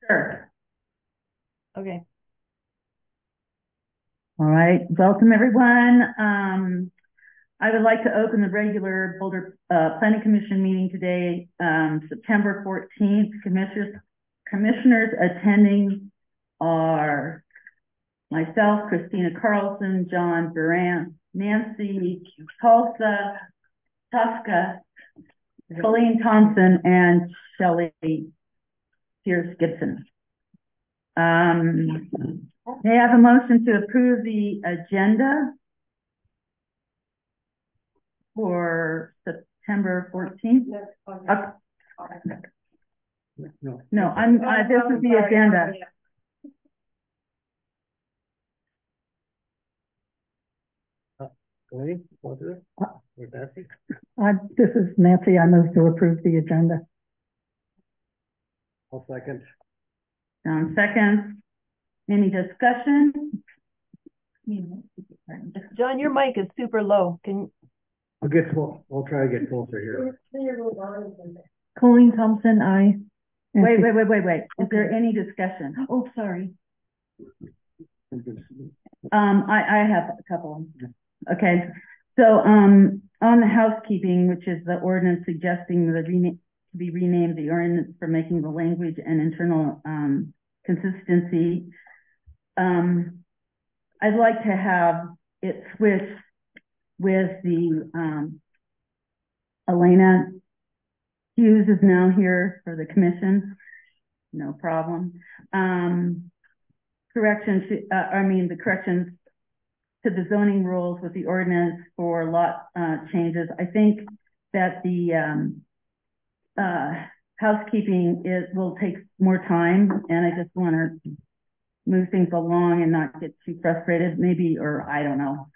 Sure. Okay. All right. Welcome, everyone. I would like to open the regular Boulder Planning Commission meeting today, September 14th. Commissioners attending are myself, Christina Carlson, John Buran, Nancy Tulsa, Tosca, Colleen Thompson, and Shelley Pierce Gibson. May I have a motion to approve the agenda for September 14th? No, this is the agenda. This is Nancy. I move to approve the agenda. I'll second. John seconds. Any discussion? John, your mic is super low. I'll try to get closer here. Colleen Thompson, aye. Wait. Is there any discussion? Oh, sorry. I have a couple. Okay. So, on the housekeeping, which is the ordinance suggesting to be renamed the ordinance for making the language and internal consistency. I'd like to have it switched with the Elena Hughes is now here for the commission. No problem. The corrections to the zoning rules with the ordinance for lot changes. I think that the housekeeping will take more time, and I just want to move things along and not get too frustrated, maybe, or I don't know.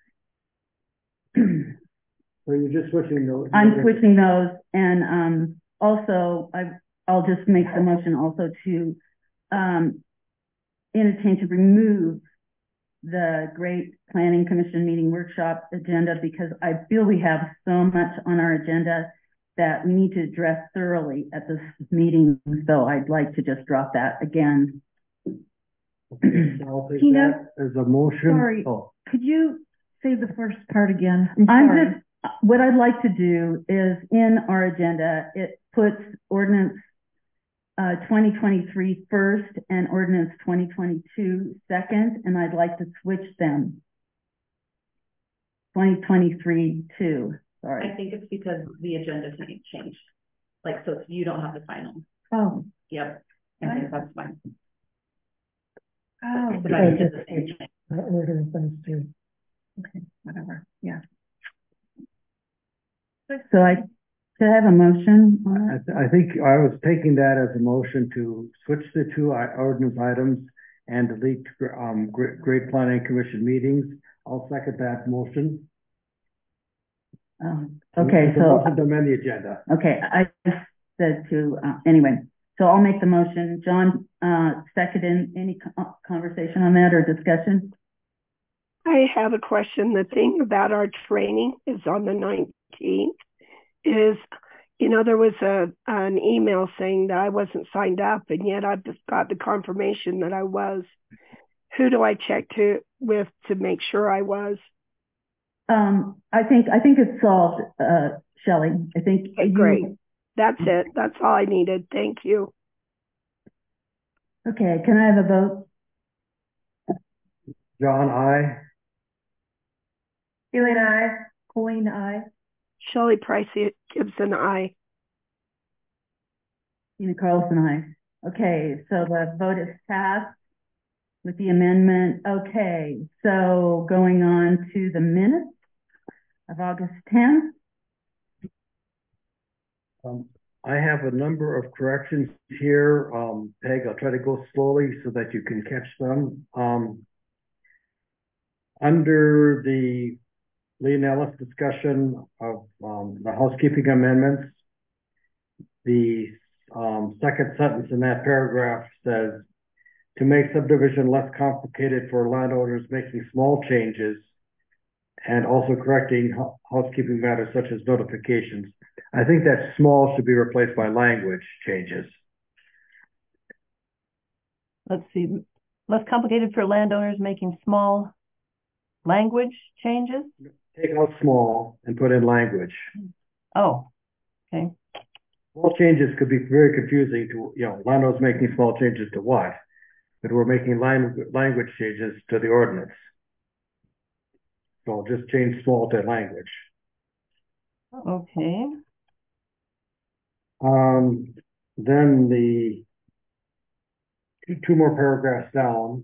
So you're just switching those? I'm switching those, and also I'll just make the motion also to entertain to remove the Great Planning Commission meeting workshop agenda, because I feel we have so much on our agenda that we need to address thoroughly at this meeting. So I'd like to just drop that again. Okay, so I'll take Tina, that as a motion. Sorry, could you say the first part again? What I'd like to do is in our agenda, it puts ordinance 2023 first and ordinance 2022 second, and I'd like to switch them. 2023 2. Sorry. I think it's because the agenda changed. Like, so you don't have the final. Oh. Yep. I think that's fine. Oh. But I did the same thing. Okay, whatever. Yeah. So I have a motion on it? I think I was taking that as a motion to switch the two ordinance items and delete Great Planning Commission meetings. I'll second that motion. Okay, so so motion to amend the agenda. Okay, I said to anyway. So I'll make the motion. John seconded. Any conversation on that or discussion? I have a question. The thing about our training is on the 19th. There was an email saying that I wasn't signed up, and yet I've just got the confirmation that I was. Who do I check with to make sure I was? I think it's solved, Shelley. I think okay, great. That's it. That's all I needed. Thank you. Okay, can I have a vote? John, aye. Elaine, aye. Colleen, aye. Shelley Price Gibson, aye. Tina Carlson, aye. Okay, so the vote is passed with the amendment. Okay, so going on to the minutes of August 10th. I have a number of corrections here. Peg, I'll try to go slowly so that you can catch them. Under the Leonellis discussion of the housekeeping amendments, the second sentence in that paragraph says, to make subdivision less complicated for landowners making small changes, and also correcting housekeeping matters such as notifications. I think that small should be replaced by language changes. let's see, less complicated for landowners making small language changes? Take out small and put in language. Oh, okay. Small changes could be very confusing to, landowners making small changes to what? But we're making language changes to the ordinance. So just change small to language. Okay. Then the two more paragraphs down,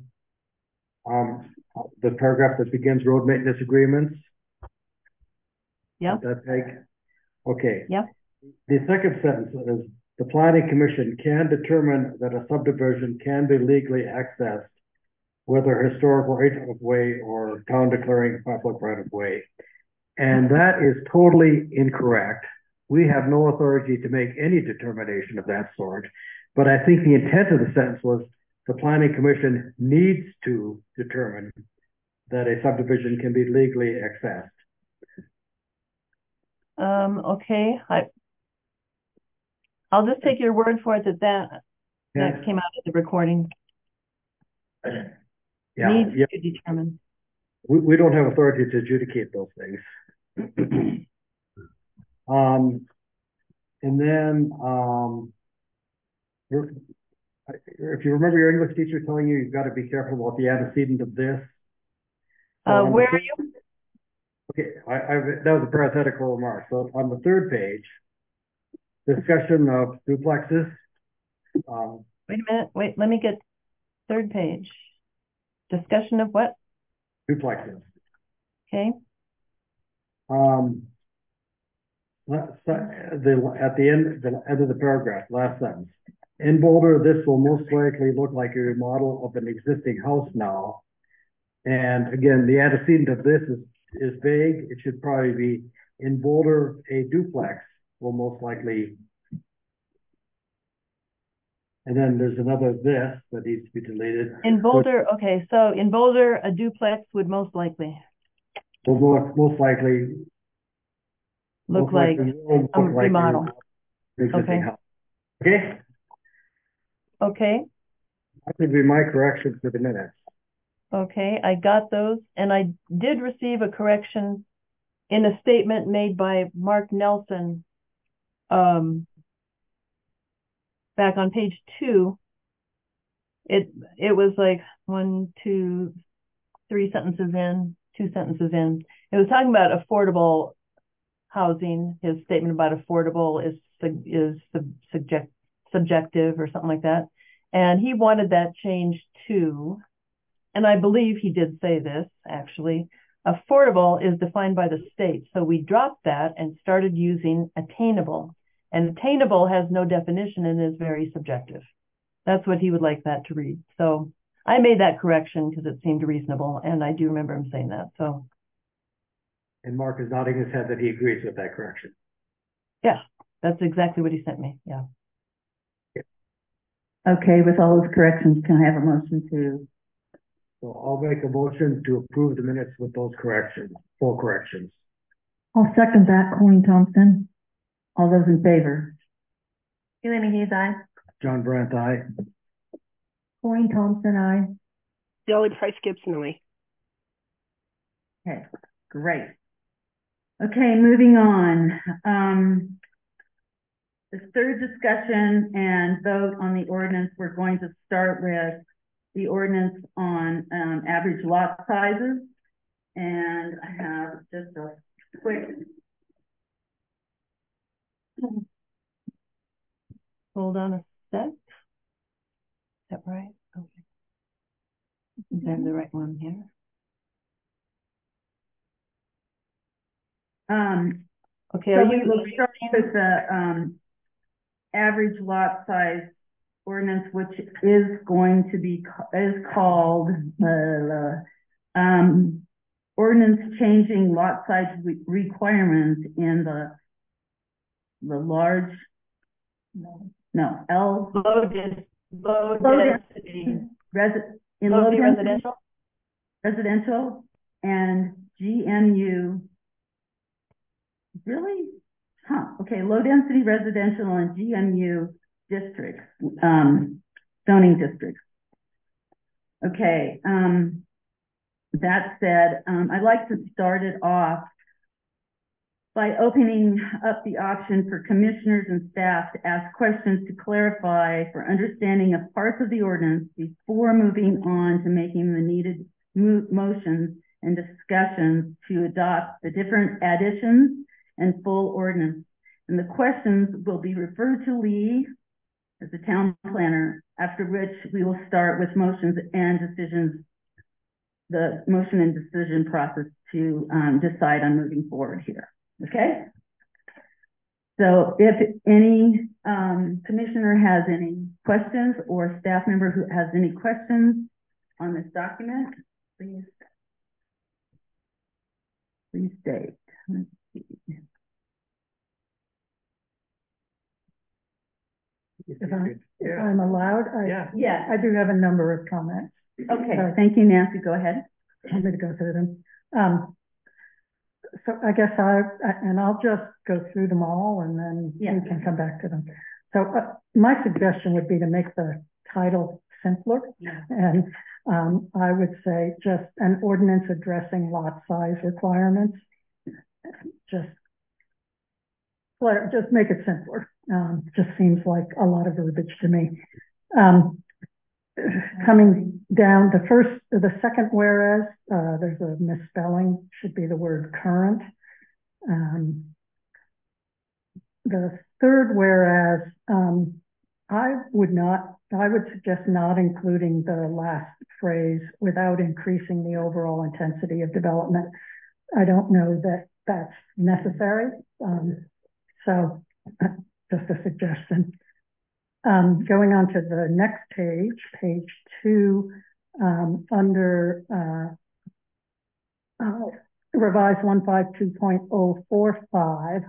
the paragraph that begins road maintenance agreements. Yep. That take. Okay. Yep. The second sentence is the planning commission can determine that a subdivision can be legally accessed, whether historical right of way or town declaring public right of way. And that is totally incorrect. We have no authority to make any determination of that sort. But I think the intent of the sentence was the planning commission needs to determine that a subdivision can be legally accessed. Okay. I'll just take your word for it that Yeah. came out of the recording. Yeah. Needs Yeah. to determine. We don't have authority to adjudicate those things. And then, if you remember your English teacher telling you, you've got to be careful about the antecedent of this. So Where are you? Okay, that was a parenthetical remark. So on the third page, discussion of duplexes. Wait a minute. Wait, let me get third page. Discussion of what? Duplexes. Okay. At the end of the paragraph, last sentence. In Boulder, this will most likely look like a remodel of an existing house now. And again, the antecedent of this is vague. It should probably be in Boulder, a duplex will most likely. And then there's another this that needs to be deleted. In Boulder, okay, so in Boulder, a duplex would most likely Most likely look like a remodel. Okay. House. Okay. Okay. That would be my correction for the minutes. Okay, I got those, and I did receive a correction in a statement made by Mark Nelson back on page 2. It was like 1, 2, 3 sentences in, 2 sentences in. It was talking about affordable housing. His statement about affordable is subjective or something like that, and he wanted that changed to. And I believe he did say this, actually. Affordable is defined by the state. So we dropped that and started using attainable. And attainable has no definition and is very subjective. That's what he would like that to read. So I made that correction because it seemed reasonable. And I do remember him saying that. So. And Mark is nodding his head that he agrees with that correction. Yeah, that's exactly what he sent me. Yeah. Okay, with all those corrections, can I have a motion to? So I'll make a motion to approve the minutes with those corrections, full corrections. I'll second that, Colleen Thompson. All those in favor? Elaine Hughes, aye. John Brandt, aye. Colleen Thompson, aye. Dolly Price Gibson, aye. Okay, great. Okay, moving on. The third discussion and vote on the ordinance, we're going to start with the ordinance on average lot sizes. And I have just a quick. Hold on a sec. Is that right? Okay. I have the right one here. Okay, So are we you will start with the average lot size ordinance, which is going to be called ordinance changing lot size requirements in the large low density residential and GMU. Really? Huh. Okay. Low density residential and GMU districts, zoning districts. Okay, that said, I'd like to start it off by opening up the option for commissioners and staff to ask questions to clarify for understanding of parts of the ordinance before moving on to making the needed motions and discussions to adopt the different additions and full ordinance. And the questions will be referred to Lee as the town planner, after which we will start with motions and decisions, the motion and decision process to decide on moving forward here. Okay? So if any commissioner has any questions or staff member who has any questions on this document, please state. Let's see. If I'm allowed, Yes. I do have a number of comments. Okay, thank you, Nancy. Go ahead. I'm going to go through them. So I guess I'll just go through them all and then we can come back to them. So my suggestion would be to make the title simpler. And I would say just an ordinance addressing lot size requirements. Just make it simpler. Just seems like a lot of verbiage to me. Coming down, the second whereas, there's a misspelling, should be the word current. The third whereas, I would suggest not including the last phrase without increasing the overall intensity of development. I don't know that that's necessary. So just a suggestion. Going on to the next page, page 2, under revised 152.045,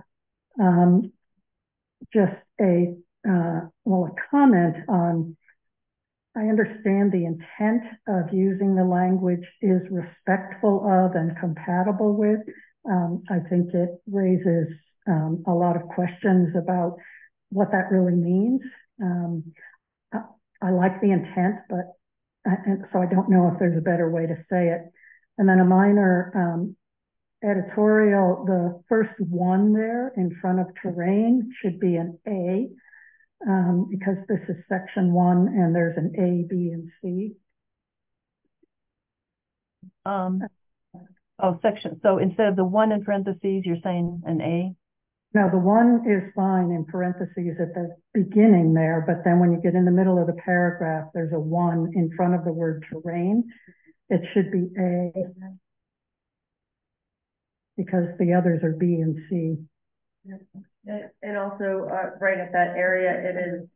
just a comment on, I understand the intent of using the language is respectful of and compatible with. I think it raises a lot of questions about what that really means. I like the intent, but so I don't know if there's a better way to say it. And then a minor editorial, the first one there in front of terrain should be an A, because this is section 1 and there's an A, B, and C. Section. So instead of the 1 in parentheses, you're saying an A? No, the 1 is fine in parentheses at the beginning there, but then when you get in the middle of the paragraph, there's a 1 in front of the word terrain. It should be A, because the others are B and C. And also, right at that area, it is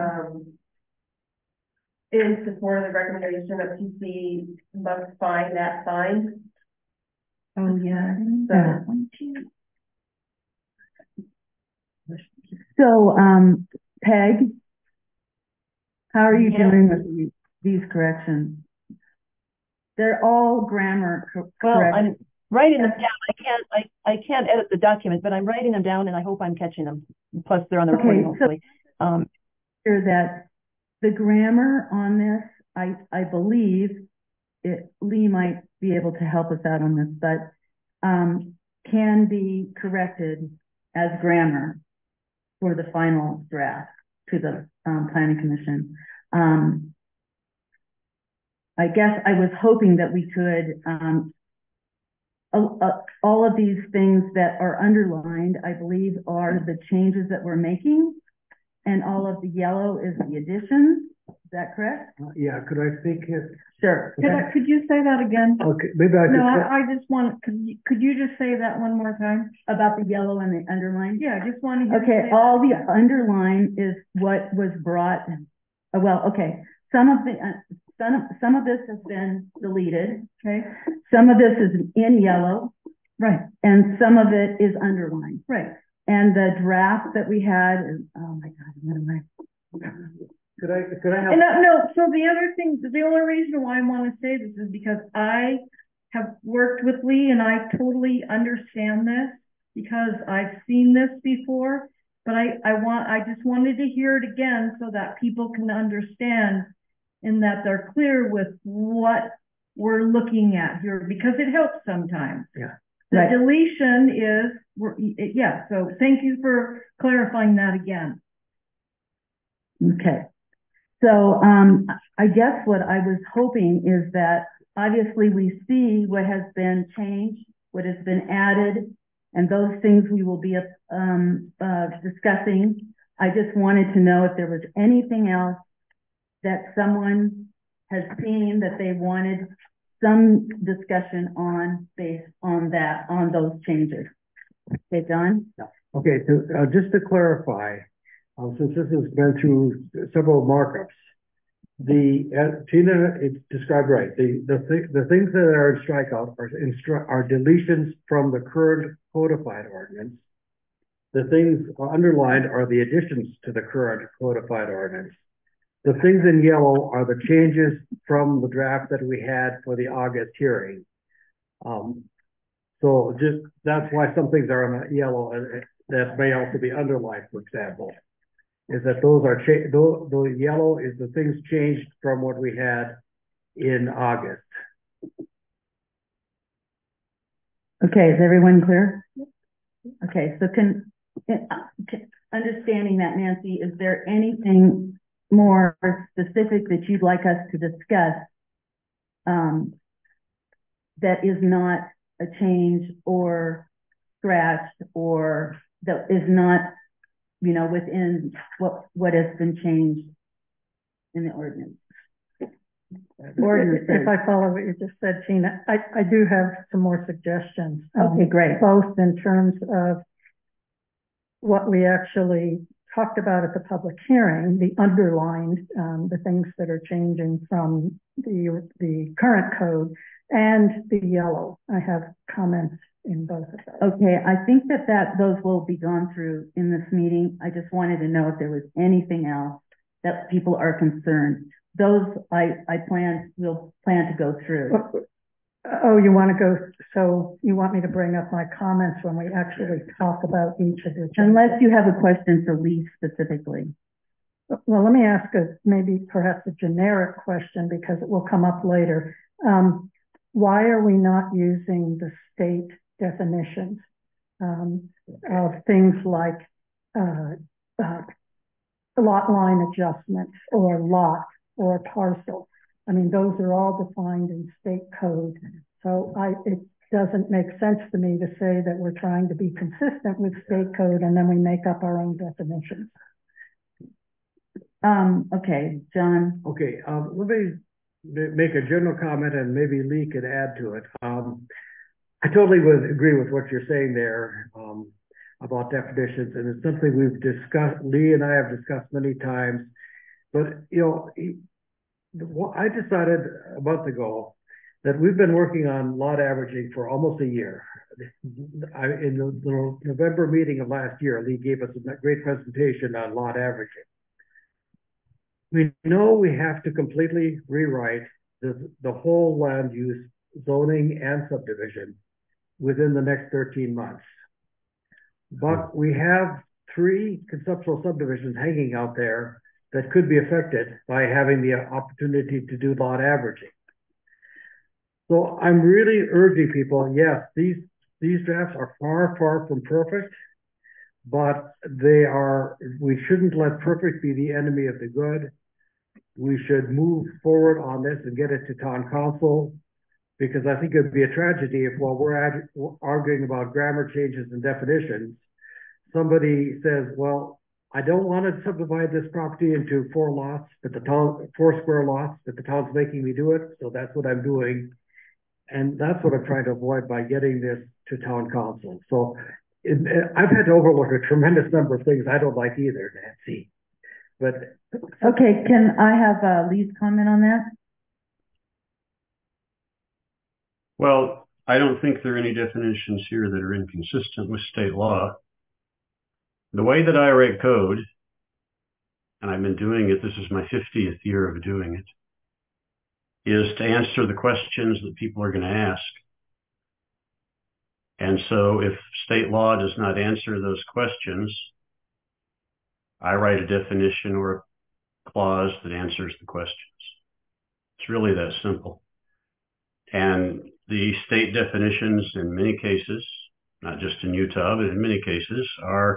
in support of the recommendation of TC must find that sign. Oh, yeah. So, Peg, how are you doing with these corrections? They're all grammar correct. Well, I'm writing them down. I can't edit the document, but I'm writing them down and I hope I'm catching them. Plus they're on the recording, hopefully. Sure that the grammar on this, I believe Lee might be able to help us out on this, but can be corrected as grammar for the final draft to the planning commission. I guess I was hoping that we could, all of these things that are underlined, I believe, are the changes that we're making, and all of the yellow is the additions. Is that correct? Yeah, could I speak here? Sure. Could you say that again? Okay, maybe I just want, could you just say that one more time? About the yellow and the underline? Yeah, I just want to hear. Okay, all the underline is what was brought, well, okay. Some of this has been deleted, okay? Some of this is in yellow. Right. And some of it is underlined. Right. And the draft that we had is, oh my God, what am I? Could I have? And no, so the other thing, the only reason why I want to say this is because I have worked with Lee and I totally understand this because I've seen this before, but I just wanted to hear it again so that people can understand in that they're clear with what we're looking at here, because it helps sometimes. Yeah. The Right. deletion is, yeah, so thank you for clarifying that again. Okay. So, I guess what I was hoping is that obviously we see what has been changed, what has been added, and those things we will be, discussing. I just wanted to know if there was anything else that someone has seen that they wanted some discussion on based on that, on those changes. Okay, John? Okay, so just to clarify, since this has been through several markups, Tina, it's described right. The things that are in strikeout are deletions from the current codified ordinance. The things underlined are the additions to the current codified ordinance. The things in yellow are the changes from the draft that we had for the August hearing. So just, that's why some things are in yellow, and that may also be underlined, for example, is that those are, the yellow is the things changed from what we had in August. Okay, is everyone clear? Okay, so understanding that, Nancy, is there anything more specific that you'd like us to discuss that is not a change or scratched, or that is not, you know, within what has been changed in the ordinance? If I follow what you just said, Tina, I do have some more suggestions. Okay, great. Both in terms of what we actually talked about at the public hearing, the underlined, the things that are changing from the current code, and the yellow. I have comments in both of those. Okay, I think that those will be gone through in this meeting. I just wanted to know if there was anything else that people are concerned. Those we'll plan to go through. Oh, you want to go, so you want me to bring up my comments when we actually talk about each of the changes? Unless you have a question for Lee specifically. Well, let me ask maybe perhaps a generic question, because it will come up later. Why are we not using the state definitions of things like lot line adjustment or lot or parcel? I mean, those are all defined in state code. So it doesn't make sense to me to say that we're trying to be consistent with state code and then we make up our own definitions. Okay, John. Okay, let me make a general comment, and maybe Lee could add to it. I totally would agree with what you're saying there about definitions, and it's something we've discussed, Lee and I have discussed many times. But, you know, I decided a month ago that we've been working on lot averaging for almost a year. In the November meeting of last year, Lee gave us a great presentation on lot averaging. We know we have to completely rewrite the whole land use zoning and subdivision within the next 13 months. But we have 3 conceptual subdivisions hanging out there that could be affected by having the opportunity to do lot averaging. So I'm really urging people, yes, these drafts are far, far from perfect, but we shouldn't let perfect be the enemy of the good. We should move forward on this and get it to town council, because I think it'd be a tragedy if, while we're arguing about grammar changes and definitions, somebody says, well, I don't want to subdivide this property into 4 lots, but 4 square lots, but the town's making me do it, so that's what I'm doing. And that's what I'm trying to avoid by getting this to town council. So I've had to overlook a tremendous number of things I don't like either, Nancy. But okay, can I have Lee's comment on that? Well, I don't think there are any definitions here that are inconsistent with state law. The way that I write code, and I've been doing it, this is my 50th year of doing it, is to answer the questions that people are going to ask. And so if state law does not answer those questions, I write a definition or a clause that answers the questions. It's really that simple. And the state definitions in many cases, not just in Utah, but in many cases, are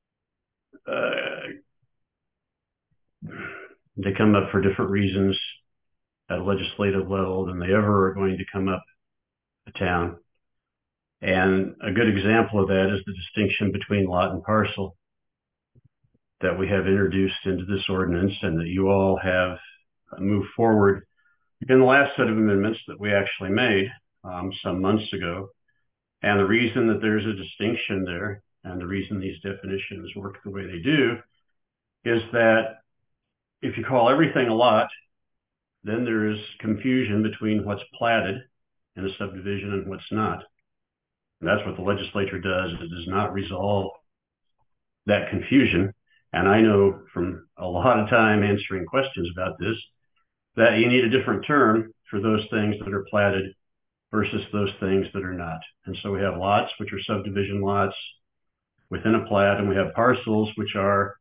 they come up for different reasons at a legislative level than they ever are going to come up a town. And a good example of that is the distinction between lot and parcel that we have introduced into this ordinance and that you all have moved forward in the last set of amendments that we actually made some months ago. And the reason that there's a distinction there and the reason these definitions work the way they do is that if you call everything a lot, then there is confusion between what's platted in a subdivision and what's not. And that's what the legislature does. It does not resolve that confusion. And I know from a lot of time answering questions about this, that you need a different term for those things that are platted versus those things that are not. And so we have lots, which are subdivision lots within a plat, and we have parcels, which are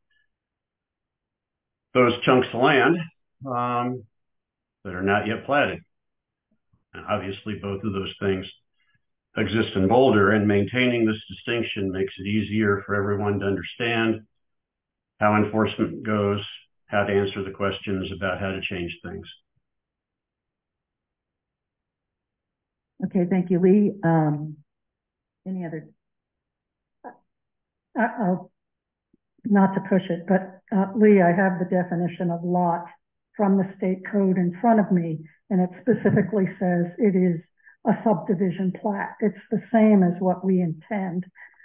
those chunks of land that are not yet platted. And obviously, both of those things exist in Boulder, and maintaining this distinction makes it easier for everyone to understand how enforcement goes, how to answer the questions about how to change things. Okay, thank you, Lee. Any other? I'll, not to push it, but Lee, I have the definition of lot from the state code in front of me, and it specifically says it is a subdivision plat. It's the same as what we intend.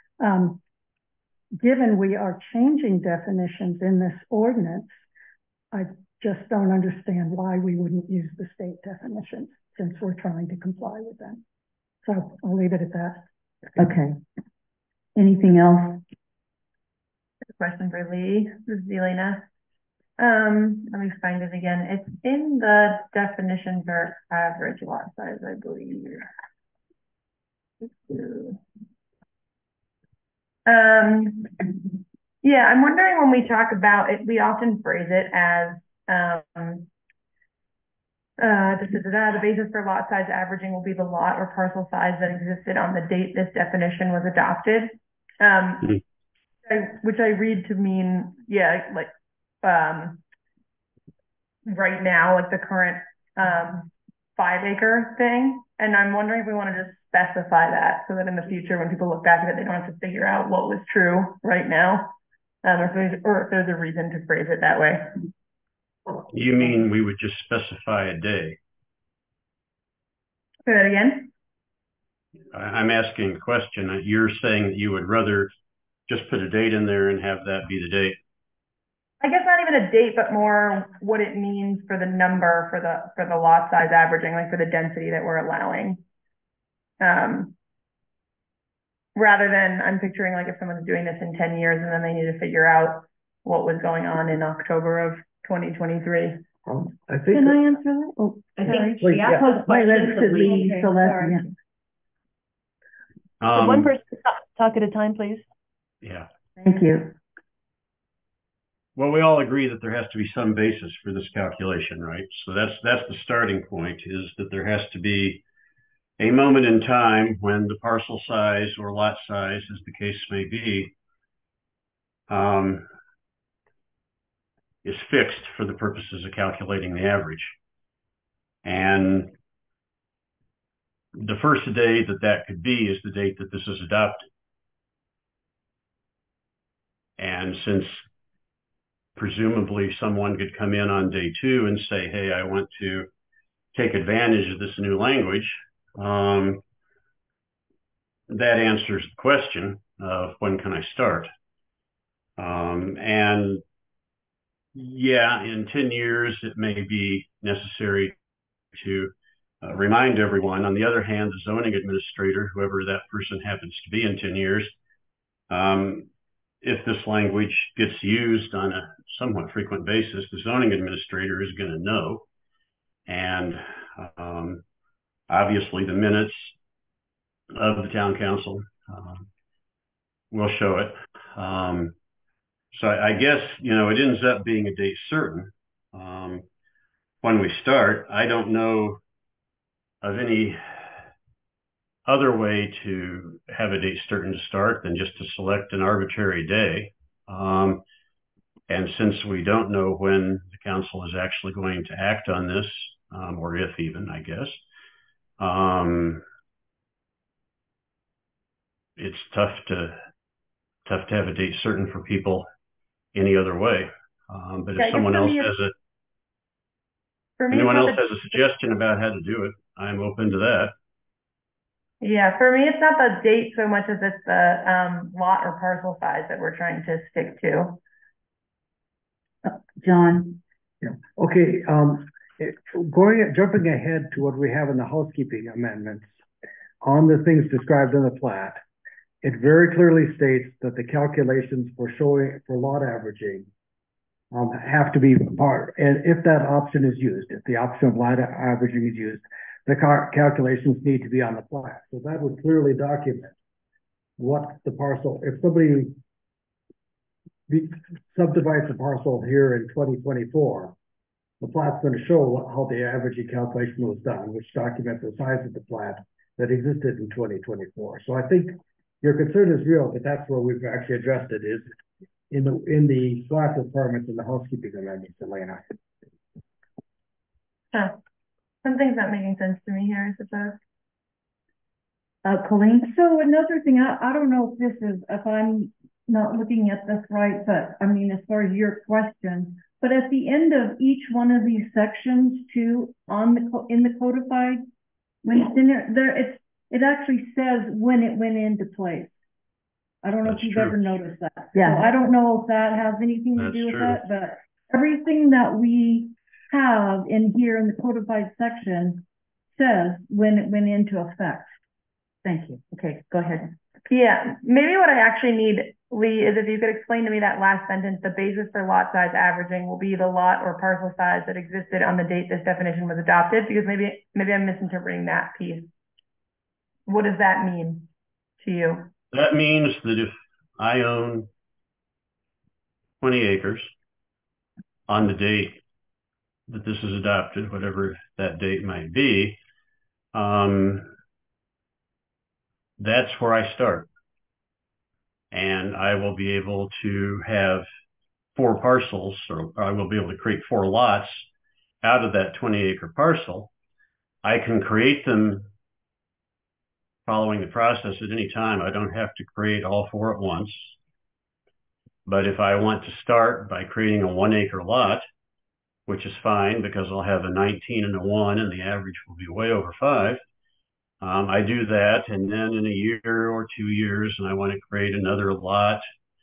Given we are changing definitions in this ordinance, I just don't understand why we wouldn't use the state definitions since we're trying to comply with them. So I'll leave it at that. Okay. Anything else? Question for Lee. This is Elena. Let me find it again. It's in the definition for average lot size, I believe. Yeah, I'm wondering when we talk about it, we often phrase it as the basis for lot size averaging will be the lot or parcel size that existed on the date this definition was adopted. Which I read to mean, yeah, like right now, like the current 5-acre thing. And I'm wondering if we want to just specify that so that in the future, when people look back at it, they don't have to figure out what was true right now, or if there's a reason to phrase it that way. You mean we would just specify a day? Say that again? I'm asking a question. You're saying that you would rather just put a date in there and have that be the date? I guess not even a date, but more what it means for the number for the lot size averaging, like for the density that we're allowing. Rather than I'm picturing like if someone's doing this in 10 years and then they need to figure out what was going on in October of 2023. I think. Can I answer that? Oh, I sorry. think she asked those questions of Lee. So let's, So one person talk at a time, please. Yeah. thank you. Well, we all agree that there has to be some basis for this calculation, right? So that's the starting point, is that there has to be a moment in time when the parcel size or lot size, as the case may be, is fixed for the purposes of calculating the average. And the first day that could be is the date that this is adopted. And since presumably someone could come in on day 2 and say, hey, I want to take advantage of this new language, that answers the question of when can I start? And yeah, in 10 years, it may be necessary to remind everyone. On the other hand, the zoning administrator, whoever that person happens to be in 10 years, if this language gets used on a somewhat frequent basis, the zoning administrator is going to know. And obviously the minutes of the town council will show it. So I guess, it ends up being a date certain. when we start. I don't know of any other way to have a date certain to start than just to select an arbitrary day. And since we don't know when the council is actually going to act on this, or if even, I guess, it's tough to have a date certain for people any other way. But if someone else has anyone else has a suggestion about how to do it, I'm open to that. Yeah, for me, it's not the date so much as it's the lot or parcel size that we're trying to stick to. John? Yeah, okay, jumping ahead to what we have in the housekeeping amendments, on the things described in the plat, it very clearly states that the calculations for lot averaging have to be part, and if that option is used, if the option of lot averaging is used, the calculations need to be on the plat. So that would clearly document what the parcel, if somebody subdivides a parcel here in 2024, the plat's going to show how the averaging calculation was done, which documents the size of the plat that existed in 2024. So I think your concern is real, but that's where we've actually addressed it, is in the plat requirements in the housekeeping amendments, Elena. Huh. Something's not making sense to me here, I suppose. Colleen? So another thing, I don't know if I'm not looking at this right, but I mean, as far as your question, but at the end of each one of these sections too, in the codified, when it's in there, it actually says when it went into place. I don't know if you've ever noticed that. Yeah. So I don't know if that has anything to do with that, but everything that we have in here in the codified section says when it went into effect. Thank you. Okay, go ahead. Yeah, maybe what I actually need, Lee, is if you could explain to me that last sentence: the basis for lot size averaging will be the lot or parcel size that existed on the date this definition was adopted, because maybe I'm misinterpreting that piece. What does that mean to you? That means that if I own 20 acres on the date that this is adopted, whatever that date might be, that's where I start. And I will be able to have 4 parcels, or I will be able to create 4 lots out of that 20-acre parcel. I can create them following the process at any time. I don't have to create all 4 at once. But if I want to start by creating a 1-acre lot, which is fine because I'll have a 19 and a 1 and the average will be way over 5, I do that, and then in a year or 2 years, and I want to create another lot,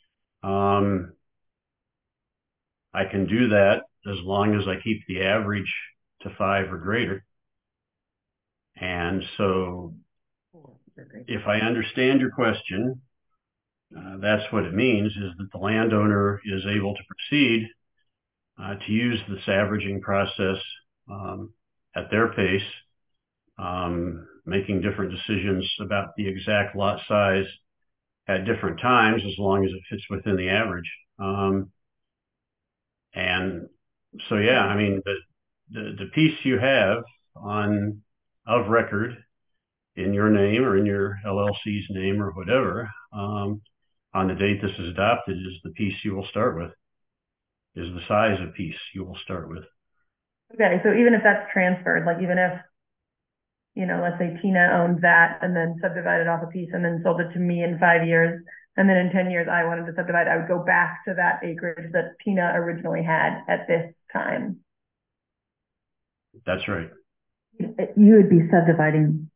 I can do that as long as I keep the average to 5 or greater. And so if I understand your question, that's what it means, is that the landowner is able to proceed to use this averaging process at their pace, making different decisions about the exact lot size at different times, as long as it fits within the average. And so, yeah, I mean, the piece you have of record in your name or in your LLC's name or whatever, on the date this is adopted, is the piece you will start with, is the size of piece you will start with. Okay, so even if that's transferred, like even if, let's say Tina owned that and then subdivided off a piece and then sold it to me in 5 years, and then in 10 years I wanted to subdivide, I would go back to that acreage that Tina originally had at this time. That's right. You would be subdividing,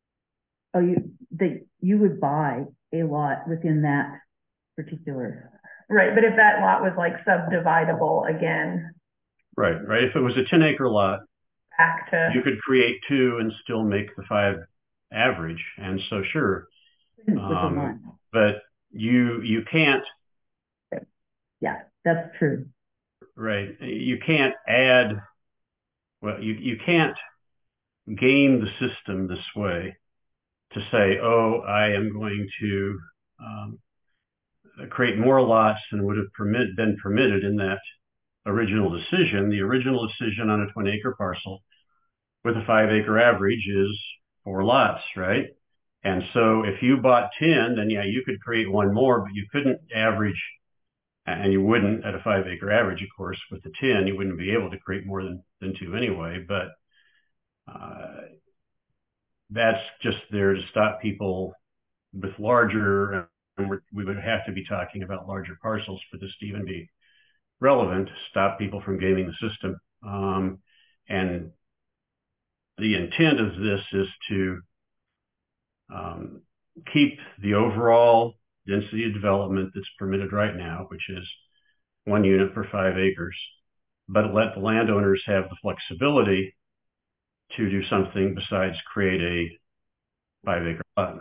you would buy a lot within that particular. Right, but if that lot was like subdividable again. Right. If it was a 10-acre lot, back to, you could create 2 and still make the 5 average. And so, sure. But you can't. Yeah, that's true. Right. You can't add, you can't game the system this way to say, oh, I am going to create more lots than would have been permitted in that original decision. The original decision on a 20-acre parcel with a 5-acre average is 4 lots, right? And so if you bought 10, then yeah, you could create one more, but you couldn't average, and you wouldn't at a 5-acre average, of course, with the 10, you wouldn't be able to create more than 2 anyway, but that's just there to stop people with larger, and we would have to be talking about larger parcels for this to even be relevant, stop people from gaming the system. And the intent of this is to keep the overall density of development that's permitted right now, which is 1 unit per 5 acres, but let the landowners have the flexibility to do something besides create a 5-acre lot.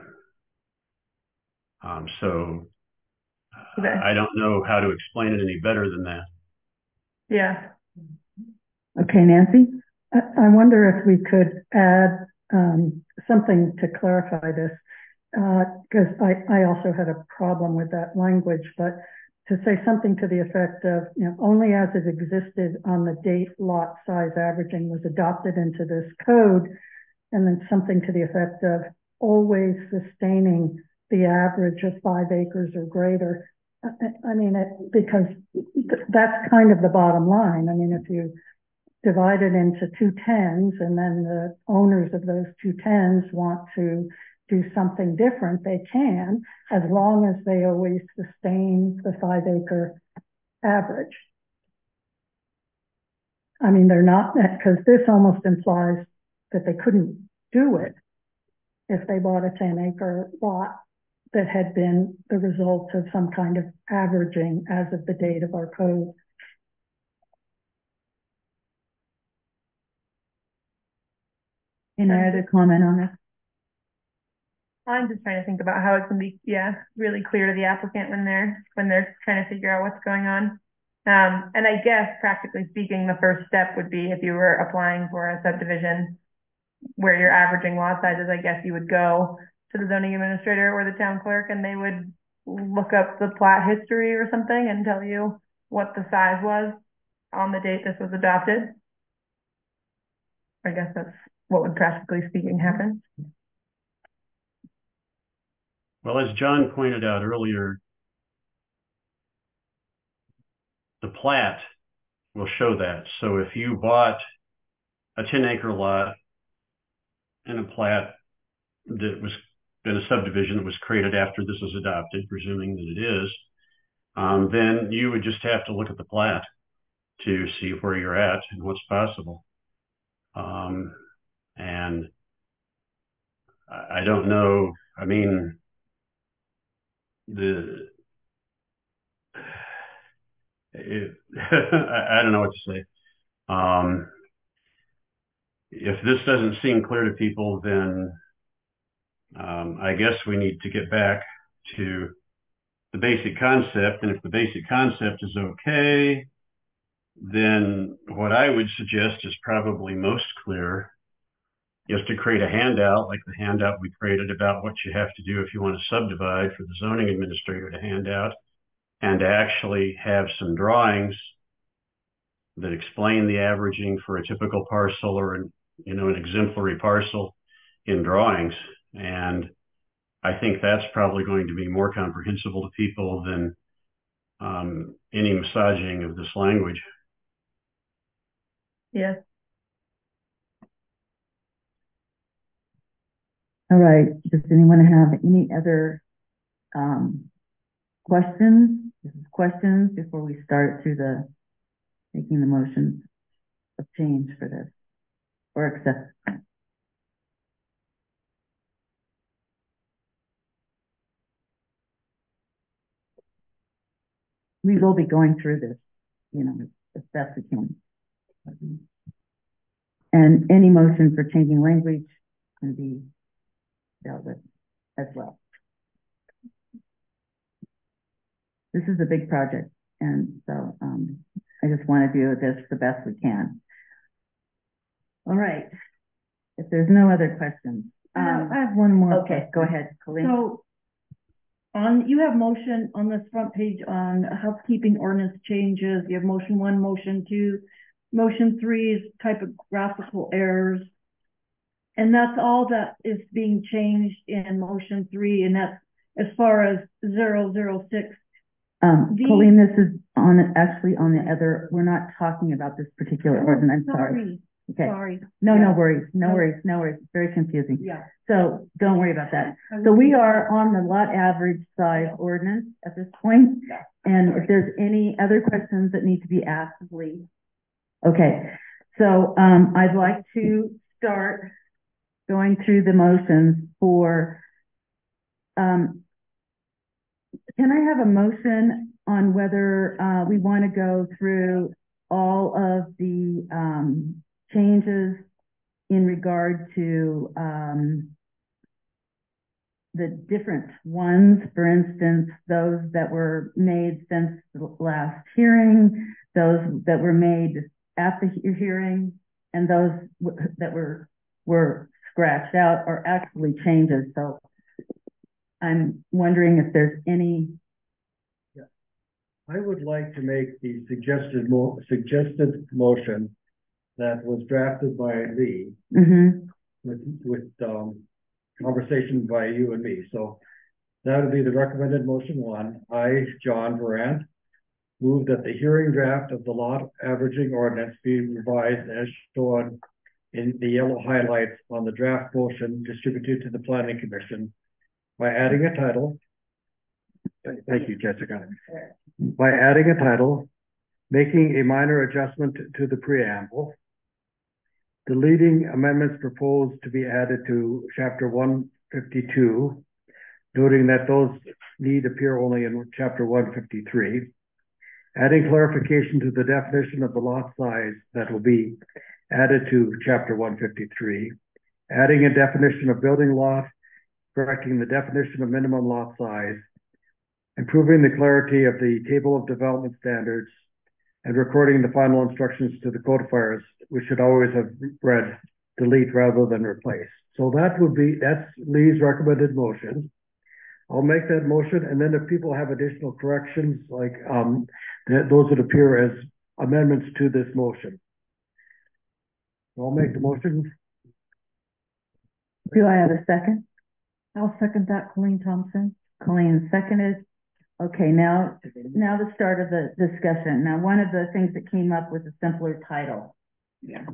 So Okay. I don't know how to explain it any better than that. Yeah. Okay, Nancy? I wonder if we could add something to clarify this, because I also had a problem with that language, but to say something to the effect of, only as it existed on the date lot size averaging was adopted into this code, and then something to the effect of always sustaining the average of 5 acres or greater. I mean, because that's kind of the bottom line. I mean, if you divide it into 2 10s, and then the owners of those 2 10s want to do something different, they can, as long as they always sustain the 5-acre average. I mean, they're not, because this almost implies that they couldn't do it if they bought a 10-acre lot that had been the result of some kind of averaging as of the date of our code. Any other comment on this? I'm just trying to think about how it can be, really clear to the applicant when they're trying to figure out what's going on. And I guess practically speaking, the first step would be if you were applying for a subdivision where you're averaging lot sizes, I guess you would go to the zoning administrator or the town clerk, and they would look up the plat history or something and tell you what the size was on the date this was adopted. I guess that's what would practically speaking happen. Well, as John pointed out earlier, the plat will show that. So if you bought a 10-acre lot and a plat that was in a subdivision that was created after this was adopted, presuming that it is, then you would just have to look at the plat to see where you're at and what's possible. And I don't know, I mean, I don't know what to say. If this doesn't seem clear to people, then I guess we need to get back to the basic concept. And if the basic concept is okay, then what I would suggest is probably most clear is to create a handout like the handout we created about what you have to do if you want to subdivide for the zoning administrator to hand out, and to actually have some drawings that explain the averaging for a typical parcel or an exemplary parcel in drawings. And I think that's probably going to be more comprehensible to people than any massaging of this language. Yes. All right. Does anyone have any other questions before we start through the making the motions of change for this or accept? We will be going through this, as best we can. And any motion for changing language can be dealt with as well. This is a big project, and so I just want to do this the best we can. All right. If there's no other questions. I have one more. Okay, go ahead, Colleen. So you have motion on this front page on housekeeping ordinance changes. You have motion 1, motion 2, motion 3 is typographical errors. And that's all that is being changed in motion 3, and that's as far as 006. Colleen, this is actually on the other, we're not talking about this particular ordinance, I'm sorry. Okay. Sorry. No worries. It's very confusing. Yeah. So don't worry about that. So we are on the lot average size ordinance at this point. And if there's any other questions that need to be asked, please. Okay. So, I'd like to start going through the motions for, can I have a motion on whether we want to go through all of the changes in regard to the different ones, for instance, those that were made since the last hearing, those that were made at the hearing, and those that were scratched out or actually changes. So I'm wondering if there's any. I would like to make the suggested motion that was drafted by Lee with conversation by you and me. So that would be the recommended motion 1. I, John Durant, move that the hearing draft of the lot averaging ordinance be revised as shown in the yellow highlights on the draft motion distributed to the Planning Commission by adding a title. Thank you, Jessica. By adding a title, making a minor adjustment to the preamble, deleting amendments proposed to be added to Chapter 152, noting that those need appear only in Chapter 153, adding clarification to the definition of the lot size that will be added to Chapter 153, adding a definition of building lot, correcting the definition of minimum lot size, improving the clarity of the table of development standards, and recording the final instructions to the codifiers, which should always have read delete rather than replace. So that's Lee's recommended motion. I'll make that motion, and then if people have additional corrections, like those would appear as amendments to this motion. I'll make the motion. Do I have a second? I'll second that, Colleen Thompson. Colleen seconded. Okay, now the start of the discussion. Now, one of the things that came up was a simpler title. Yeah.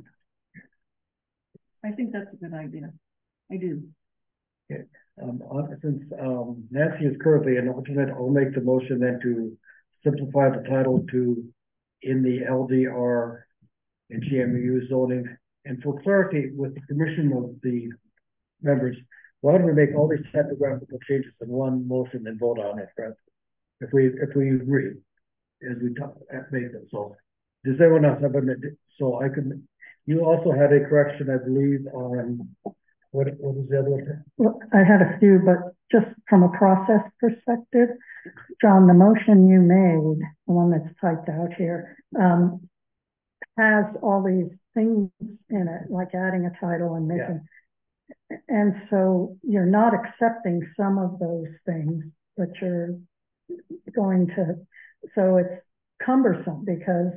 I think that's a good idea. I do. Okay. Since Nancy is currently an alternate, I'll make the motion then to simplify the title to in the LDR and GMU zoning. And for clarity, with the permission of the members, why don't we make all these typographical changes in one motion and vote on it, right? If we agree, as we make them. So does everyone else have so I can, you also had a correction, I believe, on what was the other one? Well, I had a few, but just from a process perspective, John, the motion you made, the one that's typed out here, has all these things in it, like adding a title and making, and so you're not accepting some of those things, but you're going to, so it's cumbersome because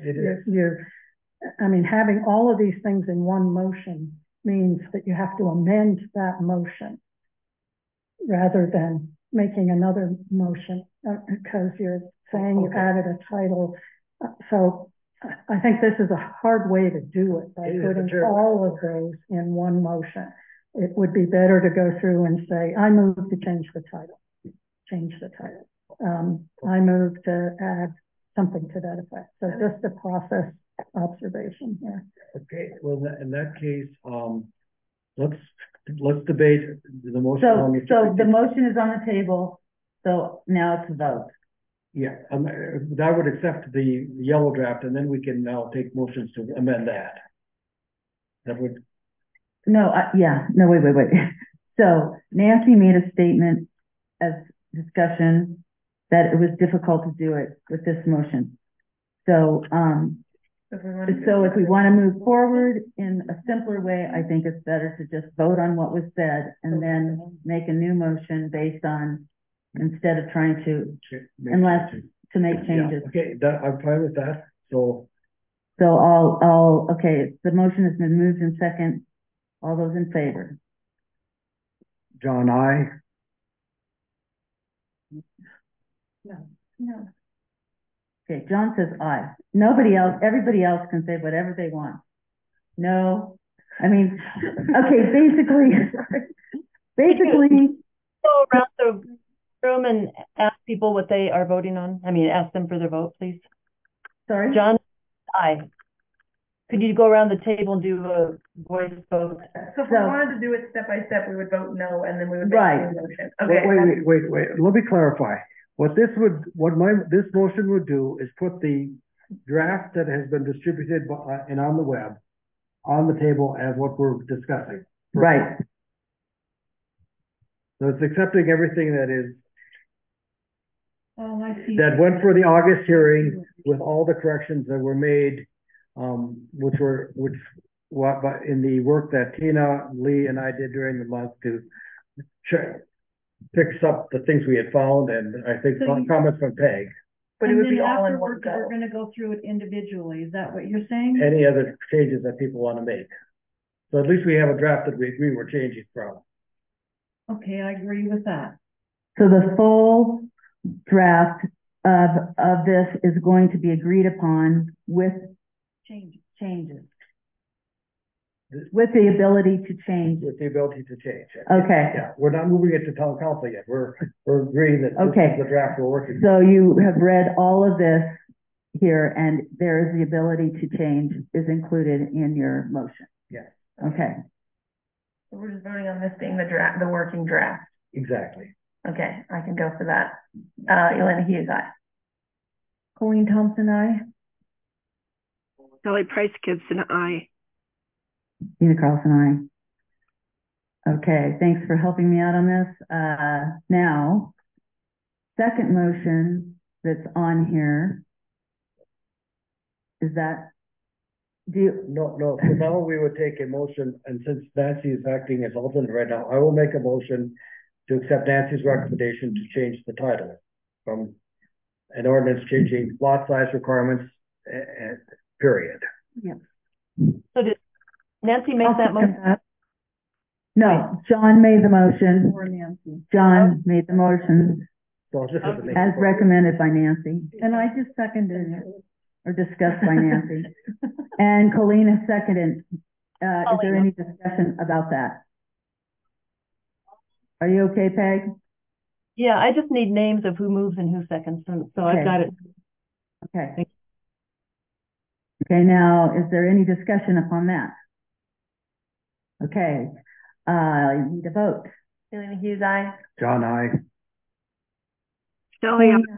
having all of these things in one motion means that you have to amend that motion rather than making another motion because you're saying you added a title. So I think this is a hard way to do it by putting all of those in one motion. It would be better to go through and say, I move to change the title. I move to add something to that effect. So just a process observation here. Okay, well, in that case, let's debate the motion. So the motion is on the table. So now it's a vote. Yeah, that would accept the yellow draft, and then we can now take motions to amend that. That would. No, wait. So Nancy made a statement as discussion that it was difficult to do it with this motion. So, if we want to move forward in a simpler way, I think it's better to just vote on what was said and then make a new motion based on instead of trying to, Make unless, changes. to make Yeah, changes. okay, I'm fine with that. So So okay, the motion has been moved in second. All those in favor? John, I. No. Okay, John says aye. Nobody else, everybody else can say whatever they want. No, I mean, okay, basically, Go around the room and ask people what they are voting on. I mean, ask them for their vote, please. sorry? John, aye. Could you go around the table and do a voice vote? So if we wanted to do it step by step, we would vote no, and then we would make Right. a motion. Wait, Okay. wait. Let me clarify. What this motion would do is put the draft that has been distributed and on the web on the table as what we're discussing. Right, So it's accepting everything that is, Oh, I see. that went for the August hearing with all the corrections that were made, but in the work that Tina, Lee, and I did during the month to fix up the things we had found, and I think So comments from Peg. But it And would be then all in one afterwards, go. we're gonna go through it individually. Is that what you're saying? Any other changes that people want to make. So at least we have a draft that we agree we're changing from. Okay, I agree with that. so the full draft of this is going to be agreed upon with changes. With the ability to change. With the ability to change. Okay. Yeah, we're not moving it to town council yet. We're agreeing that this Okay. is the draft we're working. So you have read all of this here, and there is the ability to change is included in your motion. Yes, Okay. So we're just voting on this being the draft, the working draft. exactly. Okay, I can go for that. Elena Hughes, aye. Colleen Thompson, aye. Kelly Price Gibson, aye. Tina Carlson, aye. Okay, thanks for helping me out on this. Now, second motion that's on here, is that, No, so now we would take a motion, and since Nancy is acting as alternate right now, I will make a motion to accept Nancy's recommendation to change the title from an ordinance changing lot size requirements, period. So did Nancy make that motion? No, John made the motion. Or Nancy. John made the motion So I'll just have to make. as recommended by Nancy, And I just seconded it. or discussed by Nancy. And Colleen has seconded. Is there any discussion about that? Are you okay, Peg? Yeah, I just need names of who moves and who seconds, so I've Okay. got it. Okay. Okay, now, is there any discussion upon that? Okay, you need a vote. Elena Hughes, aye. John, I. Shelley, aye.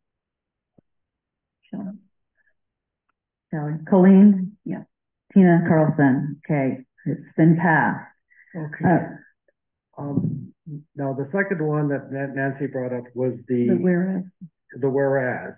Shelley. Colleen? Yeah. Tina Carlson, okay, it's been passed. Okay. Now the second one that Nancy brought up was the Whereas, whereas.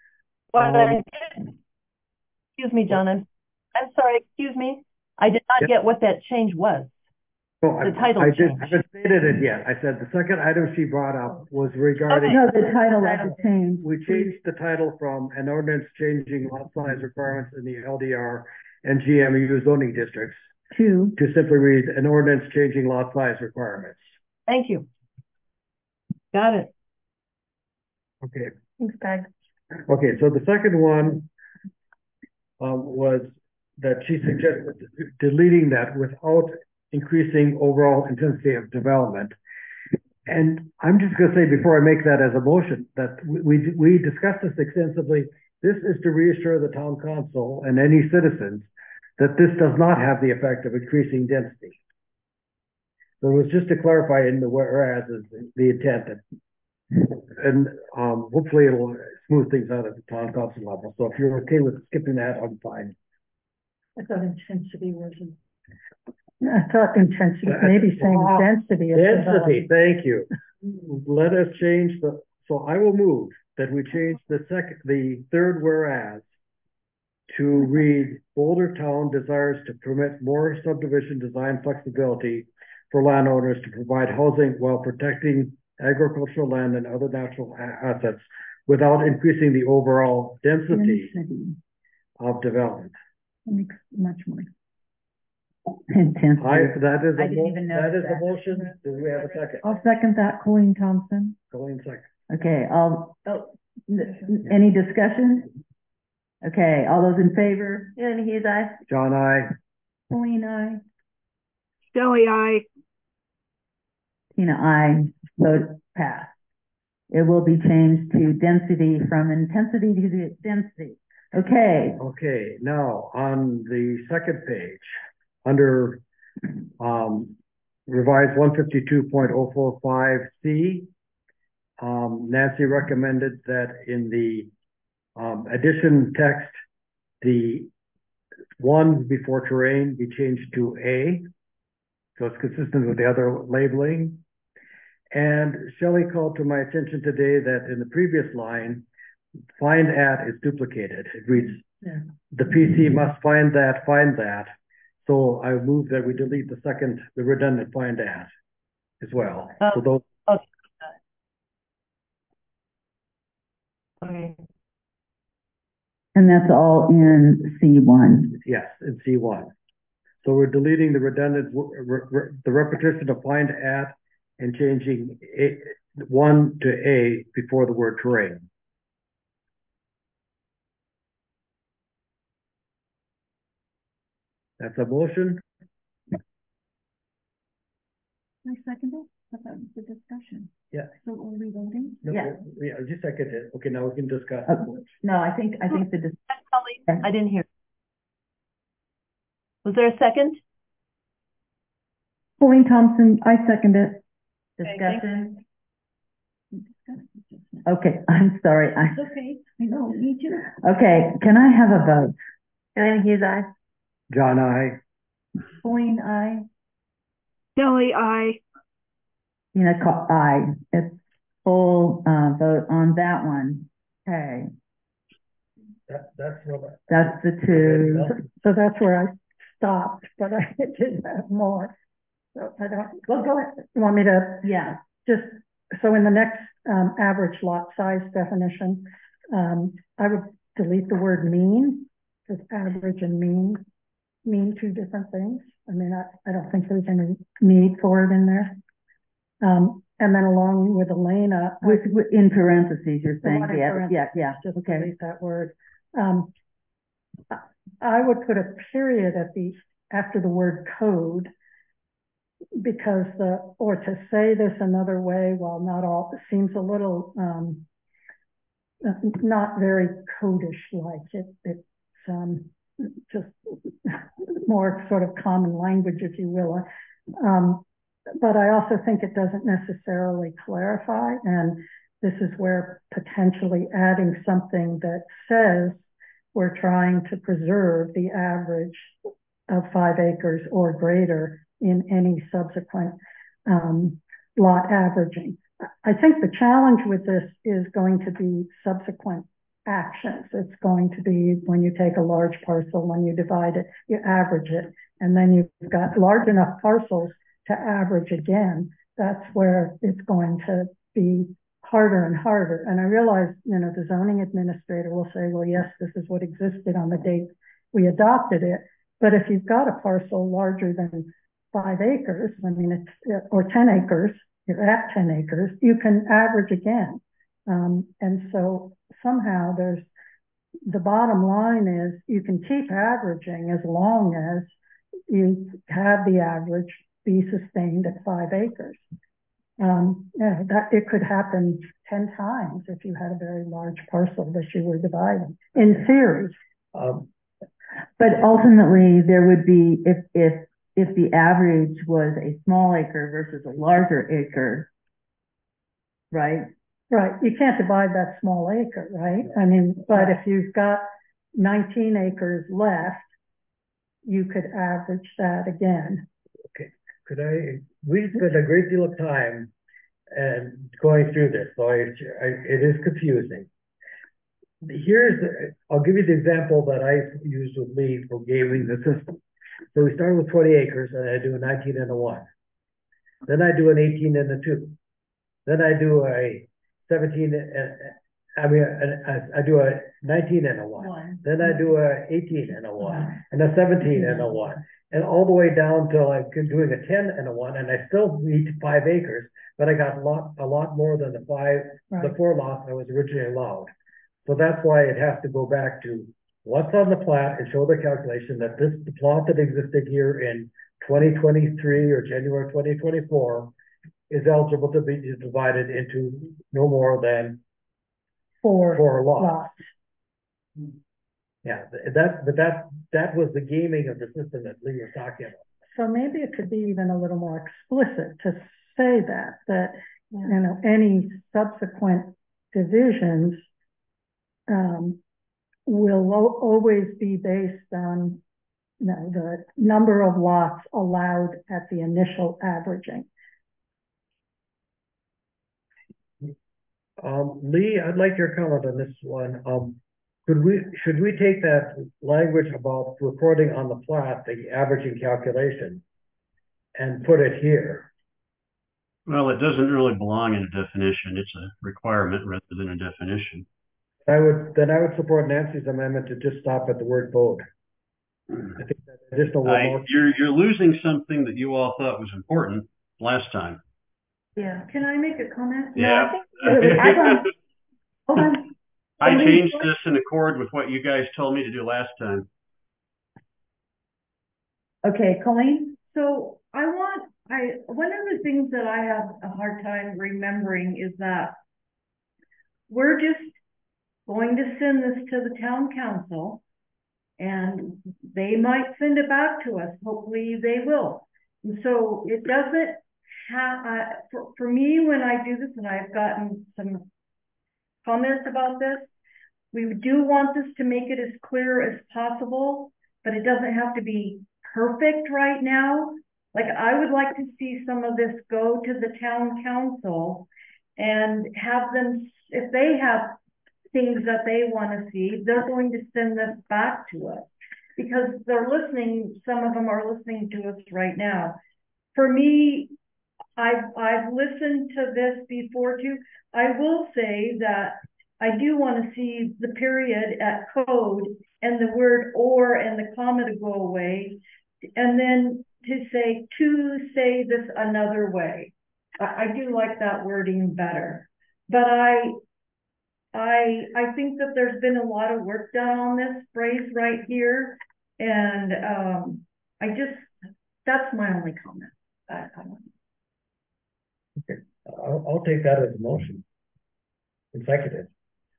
Excuse me, John, I'm sorry, excuse me. I did not get what that change was. No, The title I change. haven't stated it yet. I said the second item she brought up was regarding. no, the title of the change. We changed the title from an ordinance changing lot size requirements in the LDR and GMU zoning districts To, to simply read an ordinance changing lot size requirements. Thank you. Got it. Okay. Thanks, Peg. Okay, so the second one was that she suggested deleting that without increasing overall intensity of development. And I'm just going to say before I make that as a motion that we discussed this extensively. This is to reassure the town council and any citizens that this does not have the effect of increasing density. So it was just to clarify in the whereas is the intent, and hopefully it'll smooth things out at the town council level. So if you're okay with skipping that, I'm fine. I thought intensity wasn't. I thought intensity, maybe saying density. Density, thank you. Let us change so I will move that we change the third whereas to read Boulder Town desires to permit more subdivision design flexibility for landowners to provide housing while protecting agricultural land and other natural assets without increasing the overall density of development. Makes much more. Intensity. That is I didn't even that notice is a that. motion. Do we have a second? I'll second that, Colleen Thompson. Colleen second. Okay, any discussion? Okay, all those in favor? And he's aye. John, I. Colleen, I. Shelley, I. Tina, I. Vote pass. It will be changed to density from intensity to density. Okay. Okay, now on the second page, under revised 152.045C, Nancy recommended that in the addition text, the one before terrain be changed to A, so it's consistent with the other labeling. And Shelley called to my attention today that in the previous line, find at is duplicated. It reads, the PC must find that. So I move that we delete the redundant find at as well. So those. Okay. And that's all in C1. Yes, in C1. So we're deleting the redundant, the repetition of find at and changing one to A before the word terrain. That's a motion. I second it. That was the discussion. Yeah. So are we voting? No, Yeah. Just second it. Okay, now we can discuss. No, I think the I didn't hear. Was there a second? Colleen Thompson, I second it. discussion. Okay, I'm sorry. Okay, I know, me too. Okay, can I have a vote? And he's aye. John, I. Colleen, I. Shelley, I. Aye. It's full vote on that one. Okay, that's the two. So that's where I stopped, but I did have more. So I don't, well, go ahead. You want me to? Yeah. Just, so in the next average lot size definition, I would delete the word mean, because average and mean two different things. I mean, I don't think there's any need for it in there. And then along with Elena. With in parentheses, you're saying, yeah, just okay. delete that word. I would put a period after the word code, because or to say this another way, while not all, it seems a little not very codish like. It's just more sort of common language, if you will. But I also think it doesn't necessarily clarify, and this is where potentially adding something that says we're trying to preserve the average of 5 acres or greater in any subsequent lot averaging. I think the challenge with this is going to be subsequent actions. It's going to be when you take a large parcel, when you divide it, you average it, and then you've got large enough parcels to average again. That's where it's going to be harder and harder. And I realize, the zoning administrator will say, well, yes, this is what existed on the date we adopted it. But if you've got a parcel larger than 5 acres, or 10 acres, you're at 10 acres, you can average again. And so somehow the bottom line is you can keep averaging as long as you have the average be sustained at 5 acres. That it could happen 10 times if you had a very large parcel that you were dividing, in theory. But ultimately, there would be, if the average was a small acre versus a larger acre, right? Right. You can't divide that small acre, right? But if you've got 19 acres left, you could average that again. Okay. We spent a great deal of time and going through this, so it is confusing. I'll give you the example that I used with Lee for gaming the system. So we started with 20 acres and I do a 19 and a 1. Then I do an 18 and a 2. then I do a 17, I do a 19 and a 1. Then I do a 18 and a 1, and a 17 and a 1. And all the way down till I'm doing a 10 and a 1, and I still need 5 acres, but I got a lot more than the 4 lots I was originally allowed. So that's why it has to go back to what's on the plat and show the calculation that the plot that existed here in 2023 or January 2024 is eligible to be divided into no more than 4 lots. Yeah, that was the gaming of the system that Lee was talking about. So maybe it could be even a little more explicit to say that, you know, any subsequent divisions will always be based on, you know, the number of lots allowed at the initial averaging. Lee, I'd like your comment on this one. Should we take that language about recording on the plat, the averaging calculation, and put it here? Well, it doesn't really belong in a definition. It's a requirement rather than a definition. I would support Nancy's amendment to just stop at the word vote. I think that additional you're losing something that you all thought was important last time. Yeah. Can I make a comment? Yeah. Hold on. I changed this in accord with what you guys told me to do last time. Okay, Colleen. So one of the things that I have a hard time remembering is that we're just going to send this to the town council, and they might send it back to us. Hopefully they will. And so it doesn't have, for me, when I do this, and I've gotten some comments about this, we do want this to make it as clear as possible, but it doesn't have to be perfect right now. Like, I would like to see some of this go to the town council and have them, if they have things that they want to see, they're going to send this back to us, because they're listening. Some of them are listening to us right now. For me, I've listened to this before too. I will say that I do want to see the period at code and the word or and the comma to go away, and then to say this another way. I do like that wording better, but I think that there's been a lot of work done on this phrase right here, and that's my only comment. Okay, I'll take that as a motion. And second it.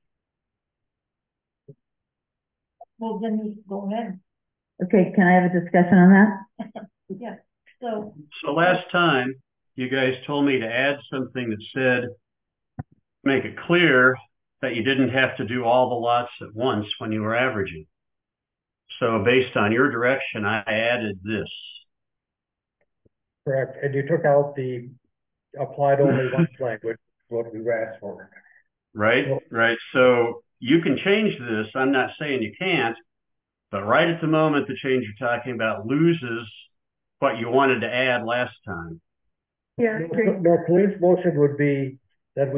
Well, then you go ahead. Okay, can I have a discussion on that? Yeah. So last time you guys told me to add something that said, make it clear that you didn't have to do all the lots at once when you were averaging. So based on your direction, I added this. Correct. And you took out the applied only once language, what we asked for. Right, right. So you can change this. I'm not saying you can't, but right at the moment, the change you're talking about loses what you wanted to add last time. Yeah. No, Colleen's motion would be that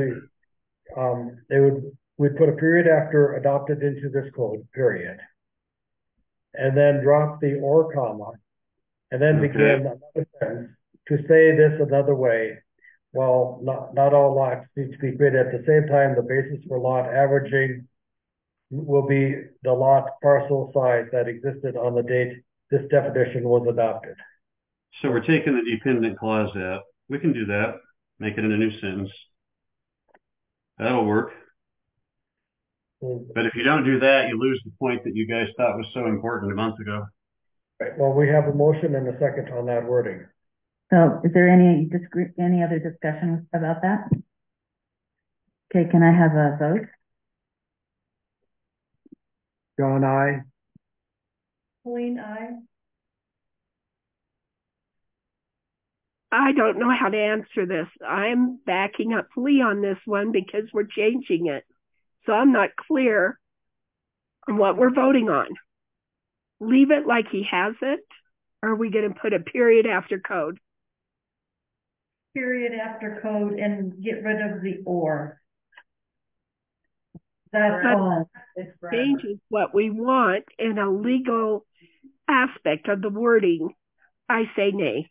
we'd put a period after adopted into this code, period. And then drop the or comma, and then begin another sentence to say this another way. Well, not all lots need to be created at the same time. The basis for lot averaging will be the lot parcel size that existed on the date this definition was adopted. So we're taking the dependent clause out. We can do that. Make it in a new sentence. That'll work. But if you don't do that, you lose the point that you guys thought was so important a month ago. Right. Well, we have a motion and a second on that wording. So is there any other discussion about that? Okay, can I have a vote? John, aye. Colleen, aye. I don't know how to answer this. I'm backing up Lee on this one because we're changing it. So I'm not clear on what we're voting on. Leave it like he has it, or are we going to put a period after code? period after code and get rid of the or. That's all. Changes what we want in a legal aspect of the wording, I say nay.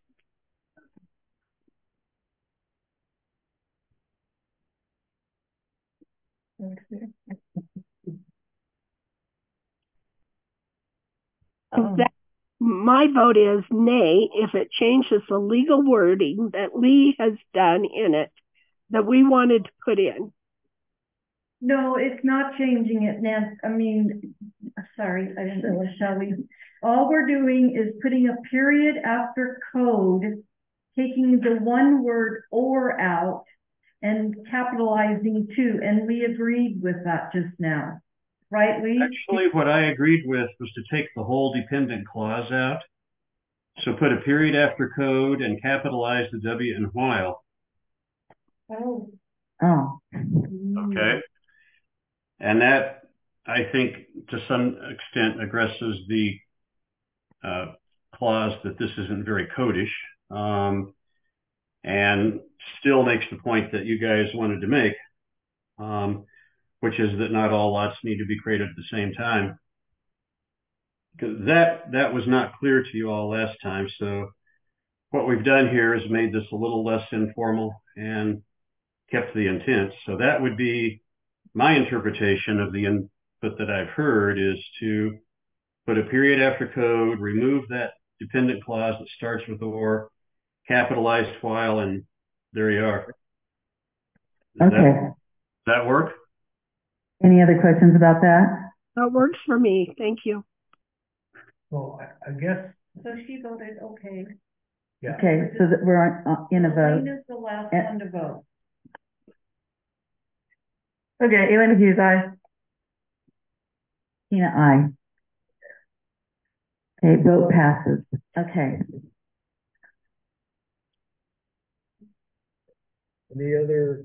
My vote is nay if it changes the legal wording that Lee has done in it that we wanted to put in. No, it's not changing it, Nan. I mean, sorry, I didn't know, shall we? All we're doing is putting a period after code, taking the one word or out and capitalizing two, and we agreed with that just now. Right, Lee? Actually, what I agreed with was to take the whole dependent clause out. So put a period after code and capitalize the W in while. Oh. Oh. Okay. And that, I think, to some extent addresses the clause that this isn't very codish, and still makes the point that you guys wanted to make, which is that not all lots need to be created at the same time. That was not clear to you all last time. So what we've done here is made this a little less informal and kept the intent. So that would be my interpretation of the input that I've heard, is to put a period after code, remove that dependent clause that starts with or, capitalized while, and there you are. Okay. Does that work? Any other questions about that? That works for me. Thank you. Well, I guess, So she voted okay. yeah. Okay, so that we're in a vote. Elaine is the last one to vote. Okay, Elaine Hughes, aye. Tina, aye. Okay, vote passes. Okay. Any other,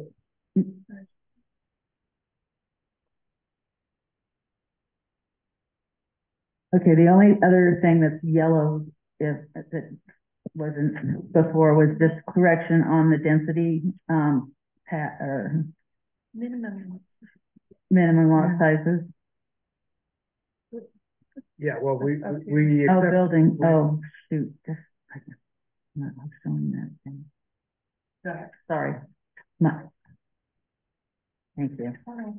Okay, the only other thing that's yellow, if that wasn't before, was this correction on the density, minimum lot sizes. yeah, well, we Oh, accept, building, oh, shoot, just, I'm not showing that thing. Sorry. No. Thank you.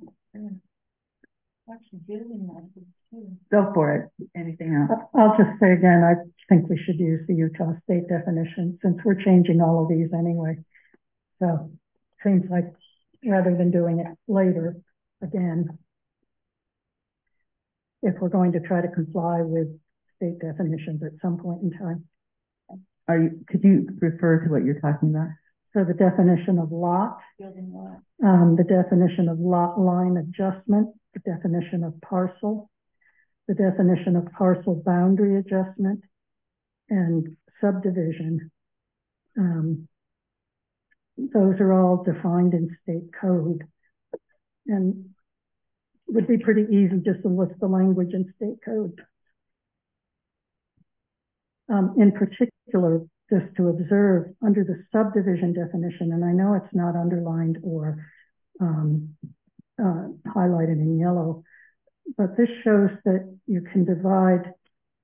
Go for it. Anything else? I'll just say again, I think we should use the Utah state definition since we're changing all of these anyway. So seems like rather than doing it later again, if we're going to try to comply with state definitions at some point in time. Could you refer to what you're talking about? So the definition of lot, the definition of lot line adjustment, the definition of parcel, the definition of parcel boundary adjustment, and subdivision. Those are all defined in state code, and it would be pretty easy just to list the language in state code. In particular, just to observe under the subdivision definition, and I know it's not underlined or highlighted in yellow, but this shows that you can divide,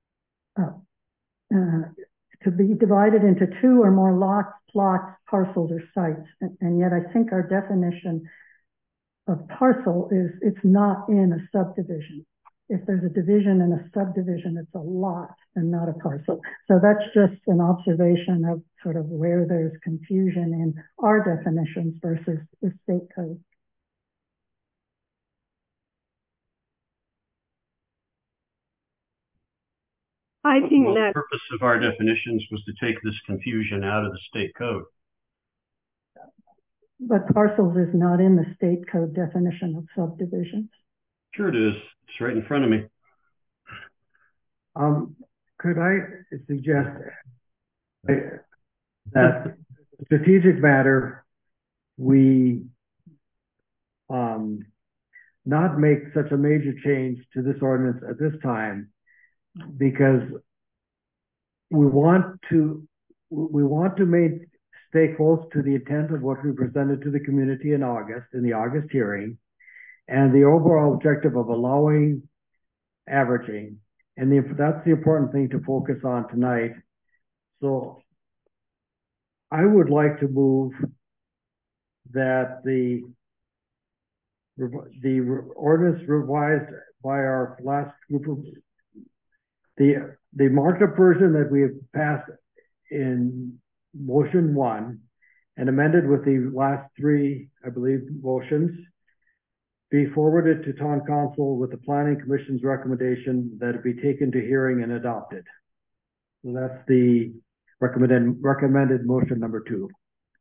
to be divided into two or more lots, plots, parcels, or sites. And yet I think our definition of parcel is it's not in a subdivision. If there's a division in a subdivision, it's a lot and not a parcel. So that's just an observation of sort of where there's confusion in our definitions versus the state code. I think Well, that the purpose of our definitions was to take this confusion out of the state code. But parcels is not in the state code definition of subdivisions. Sure it is. It's right in front of me. Could I suggest that strategic matter, we not make such a major change to this ordinance at this time, because we want to make stay close to the intent of what we presented to the community in the August hearing, and the overall objective of allowing averaging. And that's the important thing to focus on tonight. So I would like to move that the ordinance revised by our last group of the marked up version that we have passed in motion 1 and amended with the last 3, I believe, motions be forwarded to town council with the planning commission's recommendation that it be taken to hearing and adopted. So that's the recommended motion number 2.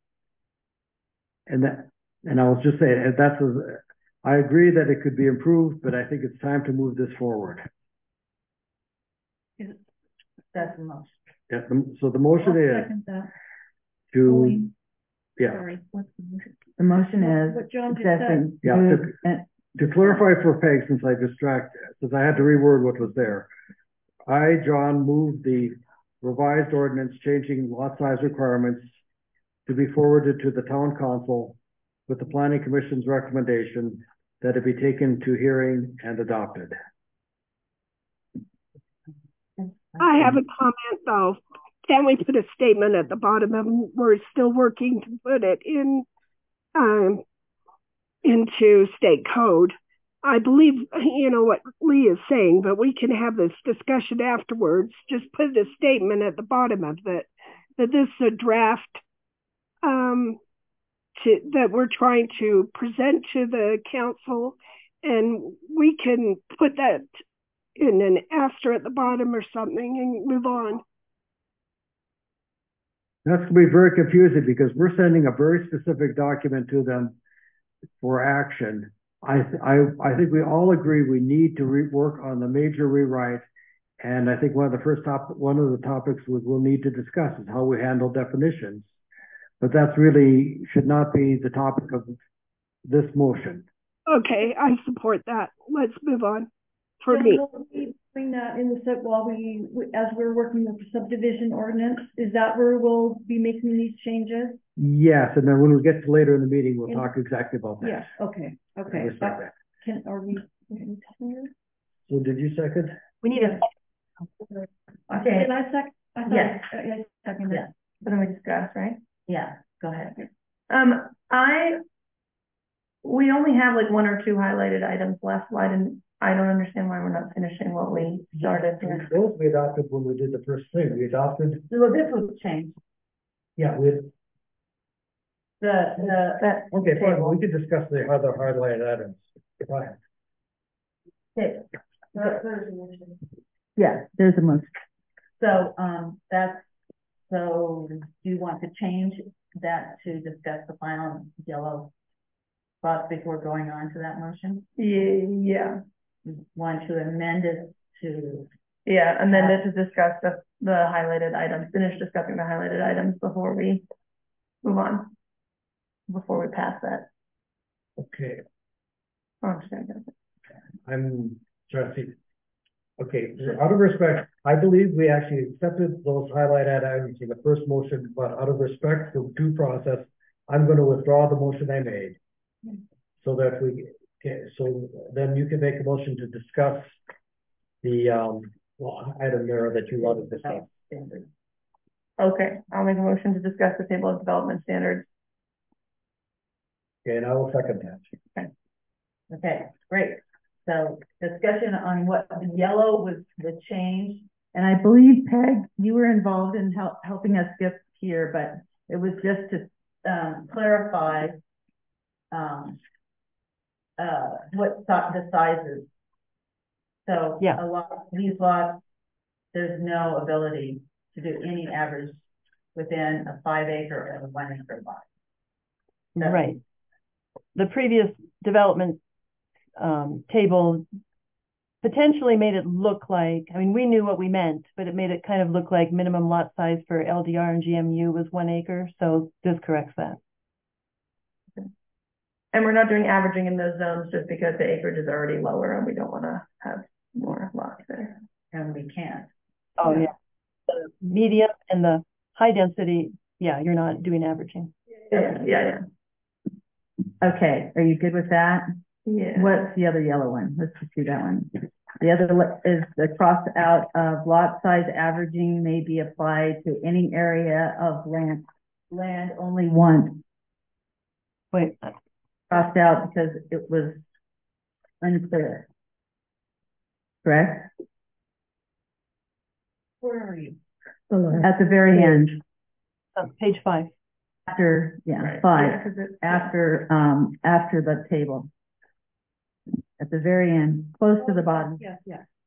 And I was just saying, I agree that it could be improved, but I think it's time to move this forward. That's the motion. Yeah, so the motion is to, yeah. Sorry, what's the motion? The motion is What John just said. To clarify for Peg, since I had to reword what was there. I, John, moved the revised ordinance changing lot size requirements to be forwarded to the town council with the planning commission's recommendation that it be taken to hearing and adopted. I have a comment though. Can we put a statement at the bottom of them? We're still working to put it in into state code. I believe you know what Lee is saying, but we can have this discussion afterwards. Just put a statement at the bottom of it that this is a draft that we're trying to present to the council, and we can put that in an asterisk at the bottom or something and move on. That's going to be very confusing because we're sending a very specific document to them for action. I think we all agree we need to work on the major rewrite, and I think one of the topics we'll need to discuss is how we handle definitions. But that's really should not be the topic of this motion. Okay, I support that. Let's move on. For me, will we bring that in the set while as we're working with the subdivision ordinance? Is that where we'll be making these changes? Yes, and then when we get to later in the meeting, we'll talk exactly about that. Yes. Okay. Okay. Are we? So did you second? We need a. Okay. Did I second? Yes. I second it. So then we discuss, right? Yeah, go ahead. We only have like 1 or 2 highlighted items left. I don't understand why we're not finishing what we started. Those we adopted when we did the first thing. We adopted. Well, this was changed. Yeah, we. Okay, fine. We could discuss the other highlighted items. Fine. Okay. Yeah, there's a motion. So, so do you want to change that to discuss the final yellow spots before going on to that motion? Yeah. You want to amend it to? Yeah, amend it to discuss the highlighted items, finish discussing the highlighted items before we move on, before we pass that. Okay. Oh, I'm trying to see. Okay, out of respect, I believe we actually accepted those highlighted items in the first motion, but out of respect for due process, I'm going to withdraw the motion I made. So that so then you can make a motion to discuss the item there that you wanted to discuss. Okay, I'll make a motion to discuss the table of development standards. Okay, and I will second that. Okay, great. So discussion on what the yellow was the change. And I believe, Peg, you were involved in helping us get here, but it was just to clarify what the sizes. So yeah, these lots, there's no ability to do any average within a 5 acre or a 1 acre lot. So, right. The previous development table potentially made it look like, I mean, we knew what we meant, but it made it kind of look like minimum lot size for LDR and GMU was 1 acre. So this corrects that. And we're not doing averaging in those zones just because the acreage is already lower and we don't want to have more lots there. And we can't. Oh yeah. The medium and the high density Yeah, you're not doing averaging. Yeah. Okay, are you good with that? Yeah. What's the other yellow one? Let's just do that one. The other is the cross out of lot size averaging may be applied to any area of land only once. Wait, Crossed out because it was unclear. Correct? Where are you? At the very end, page 5. after, Right. 5, Yeah, 'cause it's- after the table. At the very end, close to the bottom. Yeah.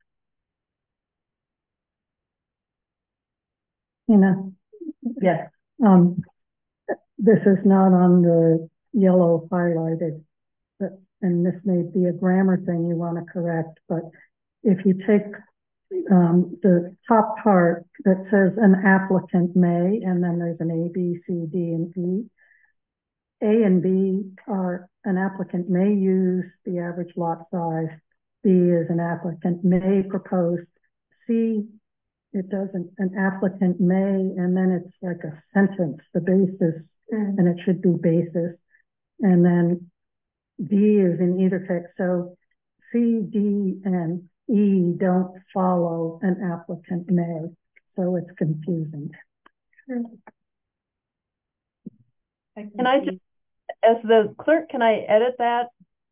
Yes. This is not on the yellow highlighted, but, and this may be a grammar thing you want to correct, but if you take the top part that says an applicant may, and then there's an A, B, C, D, and E. A and B are an applicant may use the average lot size. B is an applicant may propose. C, it doesn't, an applicant may, and then it's like a sentence, the basis, and it should be basis. And then D is in either case. So C, D, and E don't follow an applicant may. So it's confusing. Can I just, as the clerk, can I edit that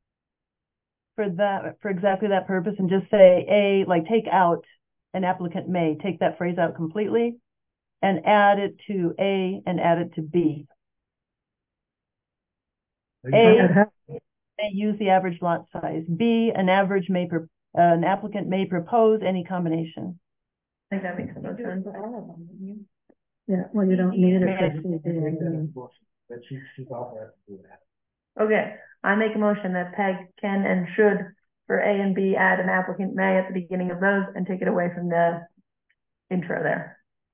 for exactly that purpose and just say like take out an applicant may, take that phrase out completely and add it to A and add it to B. A may use the average lot size. B, an applicant may propose any combination. I think that makes the most sense. Yeah, well, you don't need it for C, D, and E. But she's authorized to do that. Okay, I make a motion that Peg can and should for A and B add an applicant may at the beginning of those and take it away from the intro there.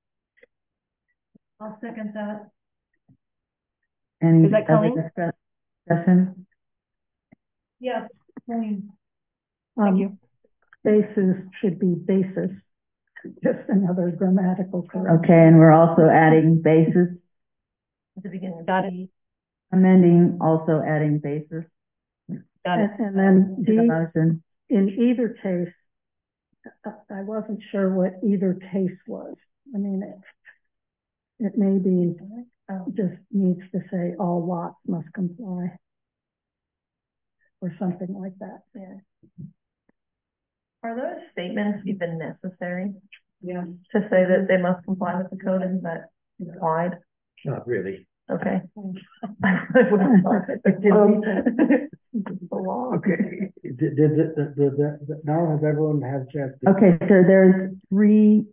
I'll second that. Any Is that other Colleen? discussion? Yes, Colleen. Thank you. Basis should be basis. Just another grammatical correction. Okay, and we're also adding basis, At the beginning of Got it. B. amending, also adding basis Got it. And then to the D, motion. in either case, I wasn't sure what either case was. I mean, it may be, just needs to say all lots must comply. Or something like that. Yeah. Are those statements even necessary? Yeah. To say that they must comply with the code, is that implied? Not really. Okay. I really would have thought that. Okay, now has everyone had a chance to? Okay, so there's 3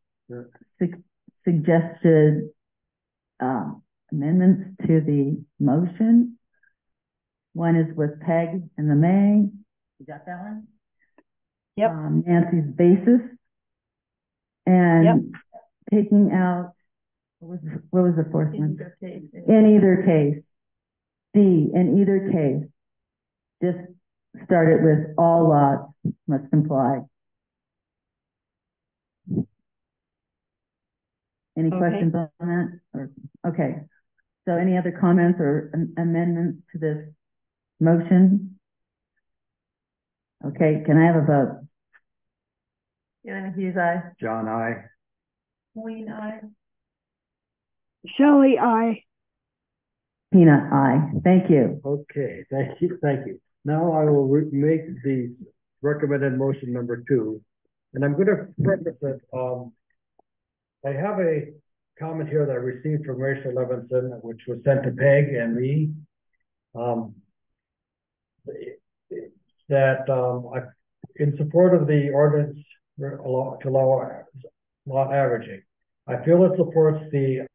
suggested amendments to the motion. One is with Peg and the may. You got that one? Yep. Nancy's basis. And taking out, what was the fourth one? In either case. D, in either case. Just start it with all lots must comply. Any questions on that? Or, okay. So any other comments or amendments to this motion? Okay, can I have a vote? Hughes, aye. John, I. Colleen, I. Shelley, I. Peanut, aye. Thank you. Okay, thank you. Now I will make the recommended motion number 2. And I'm going to preface it. I have a comment here that I received from Rachel Levinson, which was sent to Peg and me. In support of the ordinance to allow lot averaging. I feel it supports the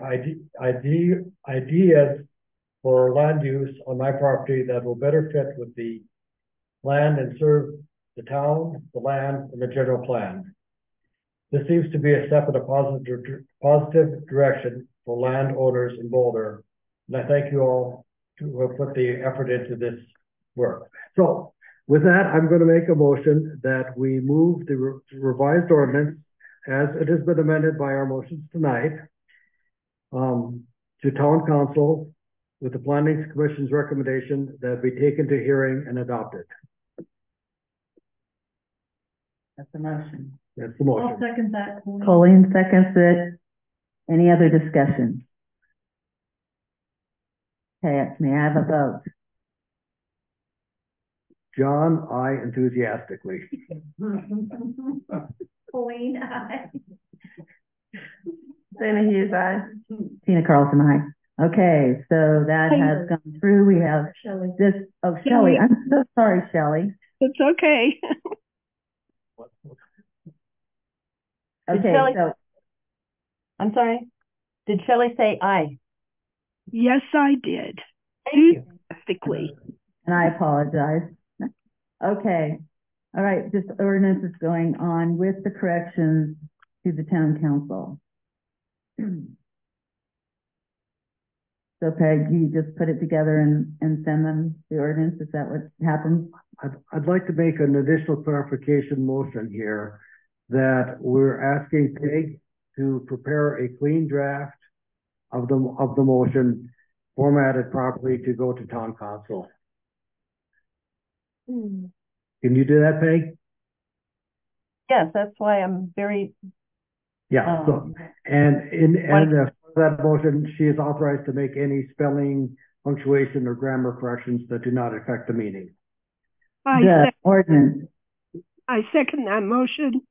ideas for land use on my property that will better fit with the land and serve the town, the land, and the general plan. This seems to be a step in a positive direction for landowners in Boulder, and I thank you all who have put the effort into this work. So, with that, I'm going to make a motion that we move the revised ordinance as it has been amended by our motions tonight, to town council with the planning commission's recommendation that be taken to hearing and adopted. That's the motion. That's the I'll motion. second that. Colleen seconds it. Any other discussion? Okay, may I have a vote? John, I enthusiastically. Colleen, aye. Dana Hughes, aye. Tina Carlson, aye. Okay, so that has gone through. We have this, oh, Shelley, I'm so sorry, Shelley. It's okay. Okay, Shelley- so, I'm sorry. Did Shelley say aye? Yes, I did. Thank you. Enthusiastically. and I apologize. Okay, all right, this ordinance is going on with the corrections to the town council. So Peg, you just put it together and send them the ordinance, is that what happens? I'd like to make an additional clarification motion here that we're asking Peg to prepare a clean draft of the motion formatted properly to go to town council. Can you do that, Peg? Yes, that's why I'm very, Yeah, so, and that motion, she is authorized to make any spelling, punctuation, or grammar corrections that do not affect the meaning. The ordinance. I second that motion.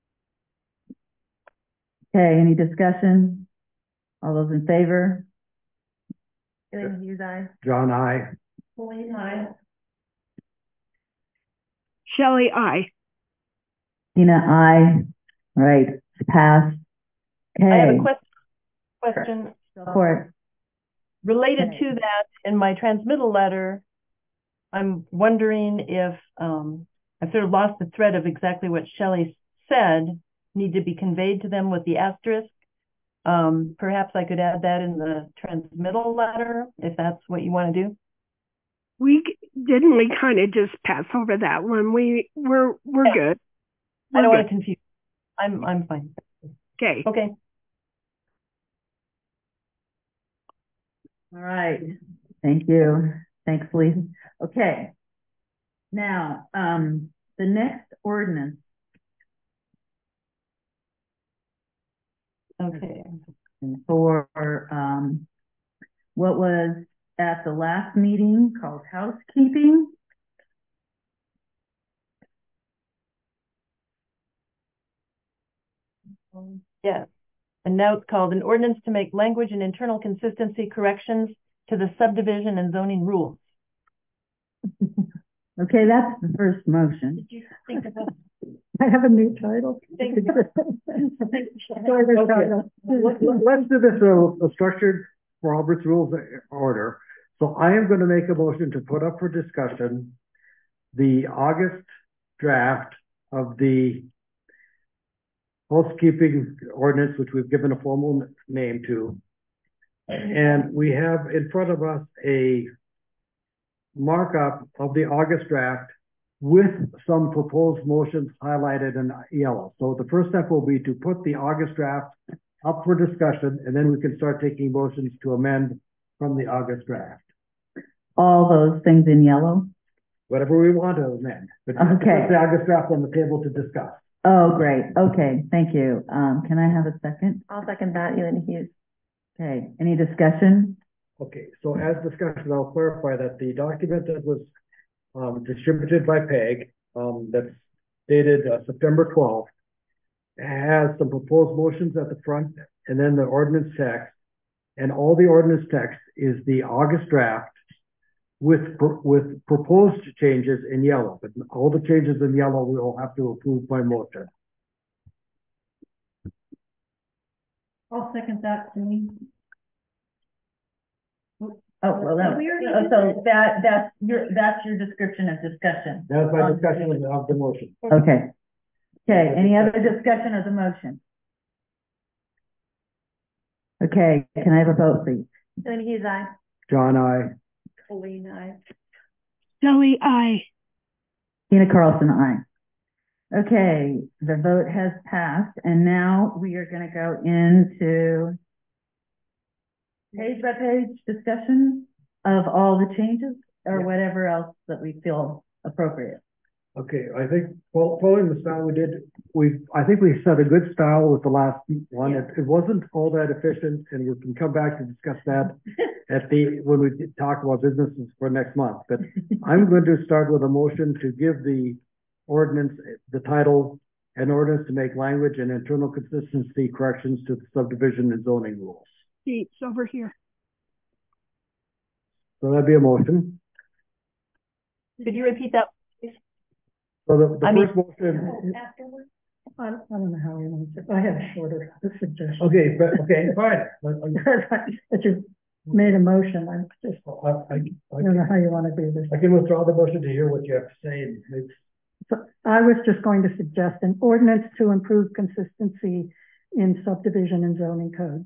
Okay, any discussion? All those in favor? Dana Hughes, aye. John, I. Colleen, aye. Shelley, aye. Tina, aye. All right, it's passed. Okay. I have a question Go for it. related Okay. to that. In my transmittal letter, I'm wondering if, I sort of lost the thread of exactly what Shelley said need to be conveyed to them with the asterisk. Perhaps I could add that in the transmittal letter, if that's what you want to do. We kind of just pass over that one. We're Yeah. good. I don't want to confuse. I'm fine. Okay. Okay. All right, thank you. Thanks, Lee. Okay. Now, the next ordinance. Okay. For, what was at the last meeting called housekeeping. Yes. And now it's called an ordinance to make language and internal consistency corrections to the subdivision and zoning rules. Okay, that's the first motion. Did you think about? I have a new title. Thank Okay. Let's do this a structured Robert's Rules order. So I am going to make a motion to put up for discussion the August draft of the housekeeping ordinance, which we've given a formal name to. And we have in front of us a markup of the August draft with some proposed motions highlighted in yellow. So the first step will be to put the August draft up for discussion, and then we can start taking motions to amend from the August draft. All those things in yellow? Whatever we want to amend. But Okay. put the August draft on the table to discuss. Oh, great. Okay, thank you. Can I have a second? I'll second that, Dana Hughes. Okay, any discussion? Okay, so as discussion, I'll clarify that the document that was distributed by PEG, that's dated September 12th, has some proposed motions at the front and then the ordinance text. And all the ordinance text is the August draft with proposed changes in yellow. But all the changes in yellow we will have to approve by motion. I'll second that, Colleen. Oh, well, so that's your description of discussion. That was my discussion of the motion. Okay. Okay, any other discussion of the motion? Okay, can I have a vote, please? Dana Hughes, aye. John, I. Colleen, aye. Shelley, aye. Tina Carlson, aye. Okay, the vote has passed, and now we are going to go into page by page discussion of all the changes or Yeah. whatever else that we feel appropriate? Okay, I think following the style we did, I think we set a good style with the last one. It wasn't all that efficient, and we can come back to discuss that when we talk about businesses for next month. But I'm going to start with a motion to give the ordinance, the title, an ordinance to make language and internal consistency corrections to the subdivision and zoning rules. It's over here. So that'd be a motion. Could you repeat that? So the first motion. I don't know how we want to, I have a shorter suggestion. Okay, fine. But you made a motion, I don't know how you want to do this. I can withdraw the motion to hear what you have to say. And So I was just going to suggest an ordinance to improve consistency in subdivision and zoning codes.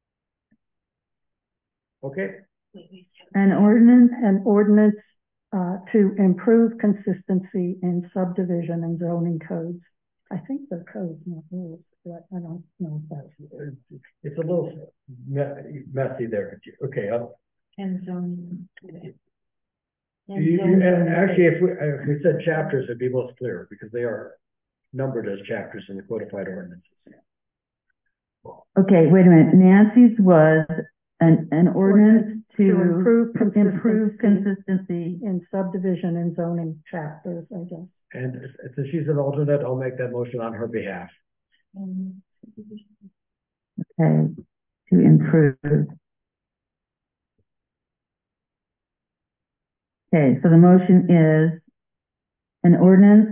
okay, An ordinance, To improve consistency in subdivision and zoning codes. I think they're codes, not rules, but I don't know if that's. it's a little messy there. Okay, And zoning. actually, if we said chapters, it'd be most clear because they are numbered as chapters in the codified ordinances. okay, wait a minute. Nancy's was an ordinance to improve consistency. in subdivision and zoning chapters, I guess. And since she's an alternate, I'll make that motion on her behalf. Okay, to improve. Okay, so the motion is an ordinance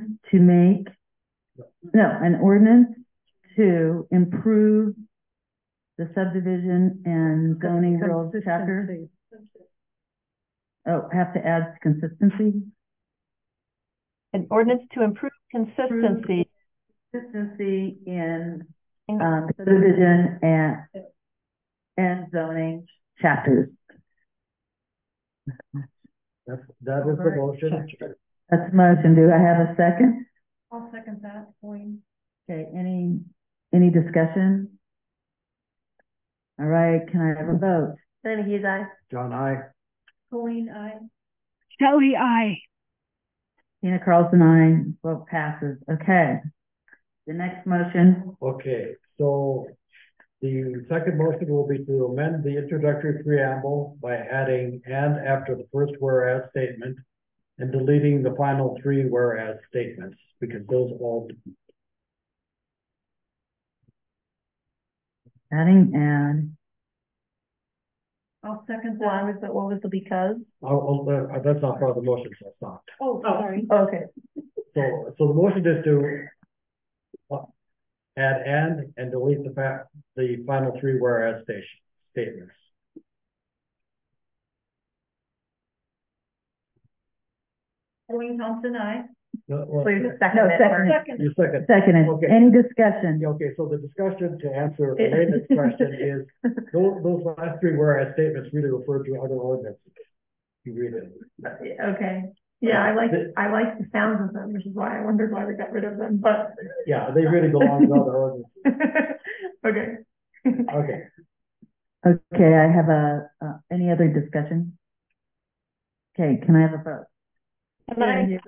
to improve the subdivision and zoning rules chapter. Consistency. Oh, have to add consistency? An ordinance to improve consistency. Consistency in subdivision and zoning chapters. That is the motion. That's the motion. Do I have a second? I'll second that, Pauline. Okay, any discussion? All right, can I have a vote? Then he's aye. John, I. Pauline, aye. Shelley, aye. Tina Carlson, aye. Vote passes. Okay. The next motion. Okay, so the second motion will be to amend the introductory preamble by adding "and" after the first whereas statement and deleting the final three whereas statements because those all. Adding and. I'll second that. What was the because? That's not part of the motion, so it's not. Oh, sorry. Okay. So the motion is to add "and" delete the final three whereas statements. Pauline Thompson, aye. Please second it. Second. You second. Seconded. Okay. Any discussion? Okay, so the discussion to answer Elena's question is, those last three whereas statements really refer to other ordinances. You read it. Okay. Yeah, I like the sounds of them, which is why I wondered why we got rid of them, but. Yeah, they really belong to other ordinances. Okay. Okay. Okay, I have any other discussion? Okay, can I have a vote? Can I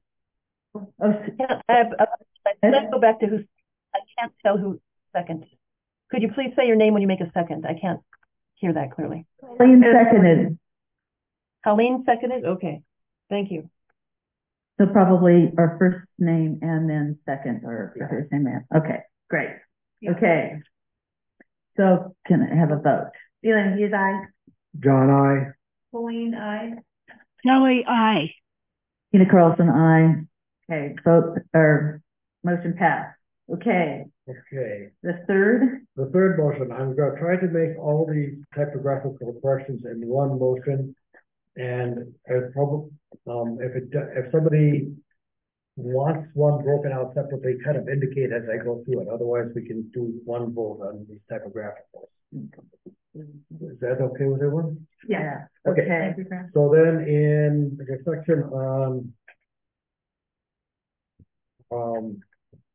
go back to who? I can't tell who second. Could you please say your name when you make a second? I can't hear that clearly. Colleen seconded. Colleen seconded? Okay. Thank you. So probably our first name and then second or first name and, okay, great. Yeah. Okay. So can I have a vote? Then he's aye. John, I. Pauline, aye. Shelley, aye. Tina Carlson, aye. Okay, vote or motion passed. Okay, Okay. the third. The third motion, I'm going to try to make all these typographical corrections in one motion. And probably, if somebody wants one broken out separately, kind of indicate as I go through it. Otherwise, we can do one vote on these typographical. Is that okay with everyone? Yeah. Okay. So then in the section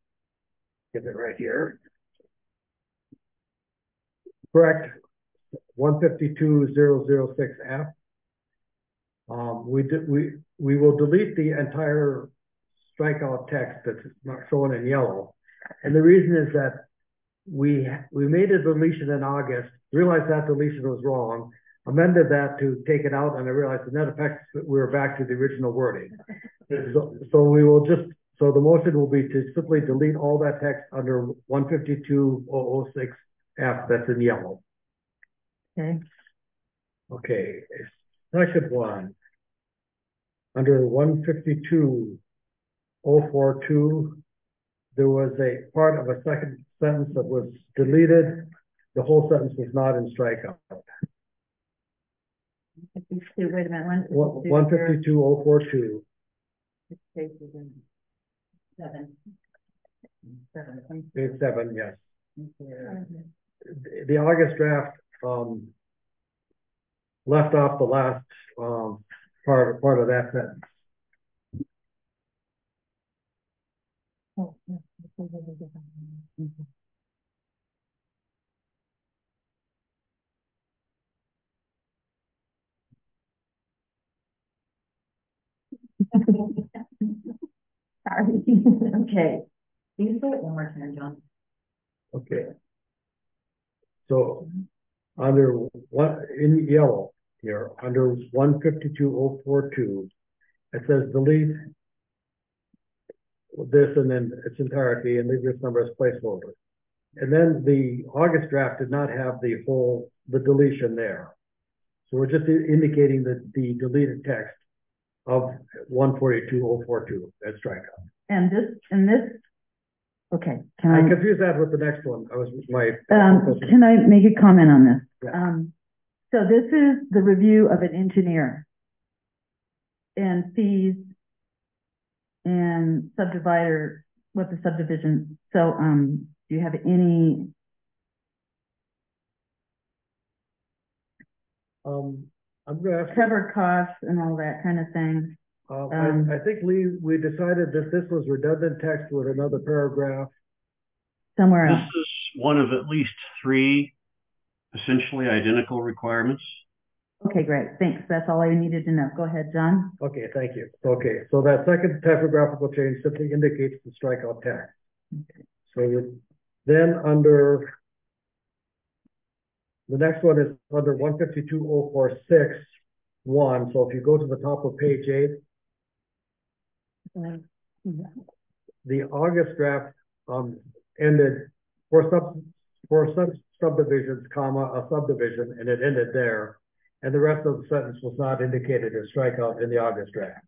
get it right here. Correct 152,006F. We will delete the entire strikeout text that's not shown in yellow. And the reason is that we made a deletion in August, realized that deletion was wrong, amended that to take it out, and I realized the net effects, we were back to the original wording. So we will just, so the motion will be to simply delete all that text under 152,006F that's in yellow. Okay. Okay, second one. Under 152,042, there was a part of a second sentence that was deleted. The whole sentence was not in strikeout. Wait a minute. 152,042. Page 7, yes. The August draft left off the last part of that sentence. Sorry. Okay. You can say it one more time, John. Okay. So under what in yellow here, under 152,042, it says delete this and then its entirety and leave this number as placeholder. And then the August draft did not have the deletion there. So we're just indicating that the deleted text of 142,042 as strikeout. And this, okay. I confused that with the next one. I was can I make a comment on this? Yeah. So this is the review of an engineer and fees and subdivider, what the subdivision. So, do you have any? I'm gonna ask cover costs and all that kind of thing. I think we decided that this was redundant text with another paragraph. Somewhere else. This is one of at least 3 essentially identical requirements. Okay, great. Thanks. That's all I needed to know. Go ahead, John. Okay, thank you. Okay, so that second typographical change simply indicates the strikeout text. Okay. So then under the next one is under 152,046.1. So if you go to the top of page 8, the August draft ended for subdivisions, comma, a subdivision, and it ended there. And the rest of the sentence was not indicated as strikeout in the August draft.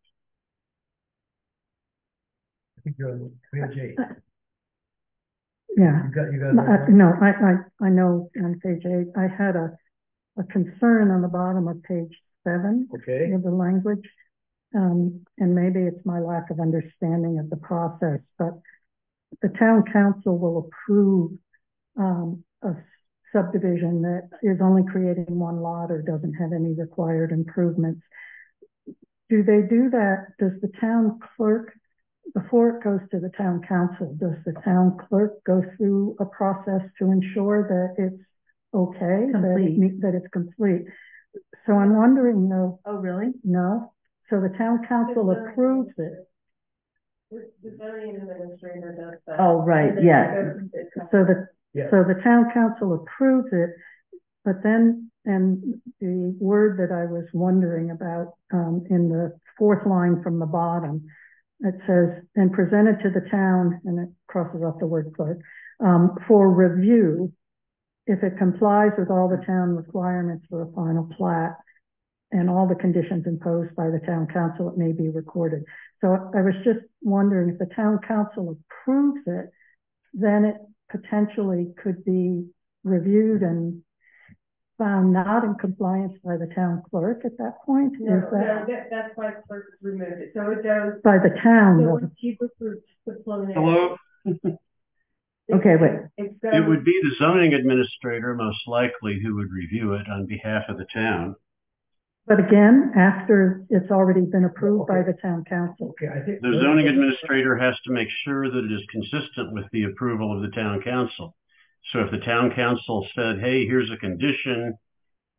I think you're on page 8. Yeah. You got no, I know on page 8. I had a concern on the bottom of page 7 okay. of the language. And maybe it's my lack of understanding of the process, but the town council will approve a subdivision that is only creating one lot or doesn't have any required improvements. Do they do that? Does the town clerk, before it goes to the town council, does the town clerk go through a process to ensure that it's okay, that it's complete? So I'm wondering though. Oh, really? No. So the town council approves it. The zoning administrator does that. Oh, right, yeah. So the town council approves it, but then, and the word that I was wondering about in the 4th line from the bottom, it says, and presented to the town, and it crosses off the word clerk, for review, if it complies with all the town requirements for a final plat and all the conditions imposed by the town council, it may be recorded. So I was just wondering if the town council approves it, then it potentially could be reviewed and found not in compliance by the town clerk at that point? No, that's why clerk removed it. So it goes by the town. So once you approve the preliminary. Hello? Okay, wait. It would be the zoning administrator most likely who would review it on behalf of the town. But again, after it's already been approved by the town council. Okay, I think the zoning administrator has to make sure that it is consistent with the approval of the town council. So if the town council said, hey, here's a condition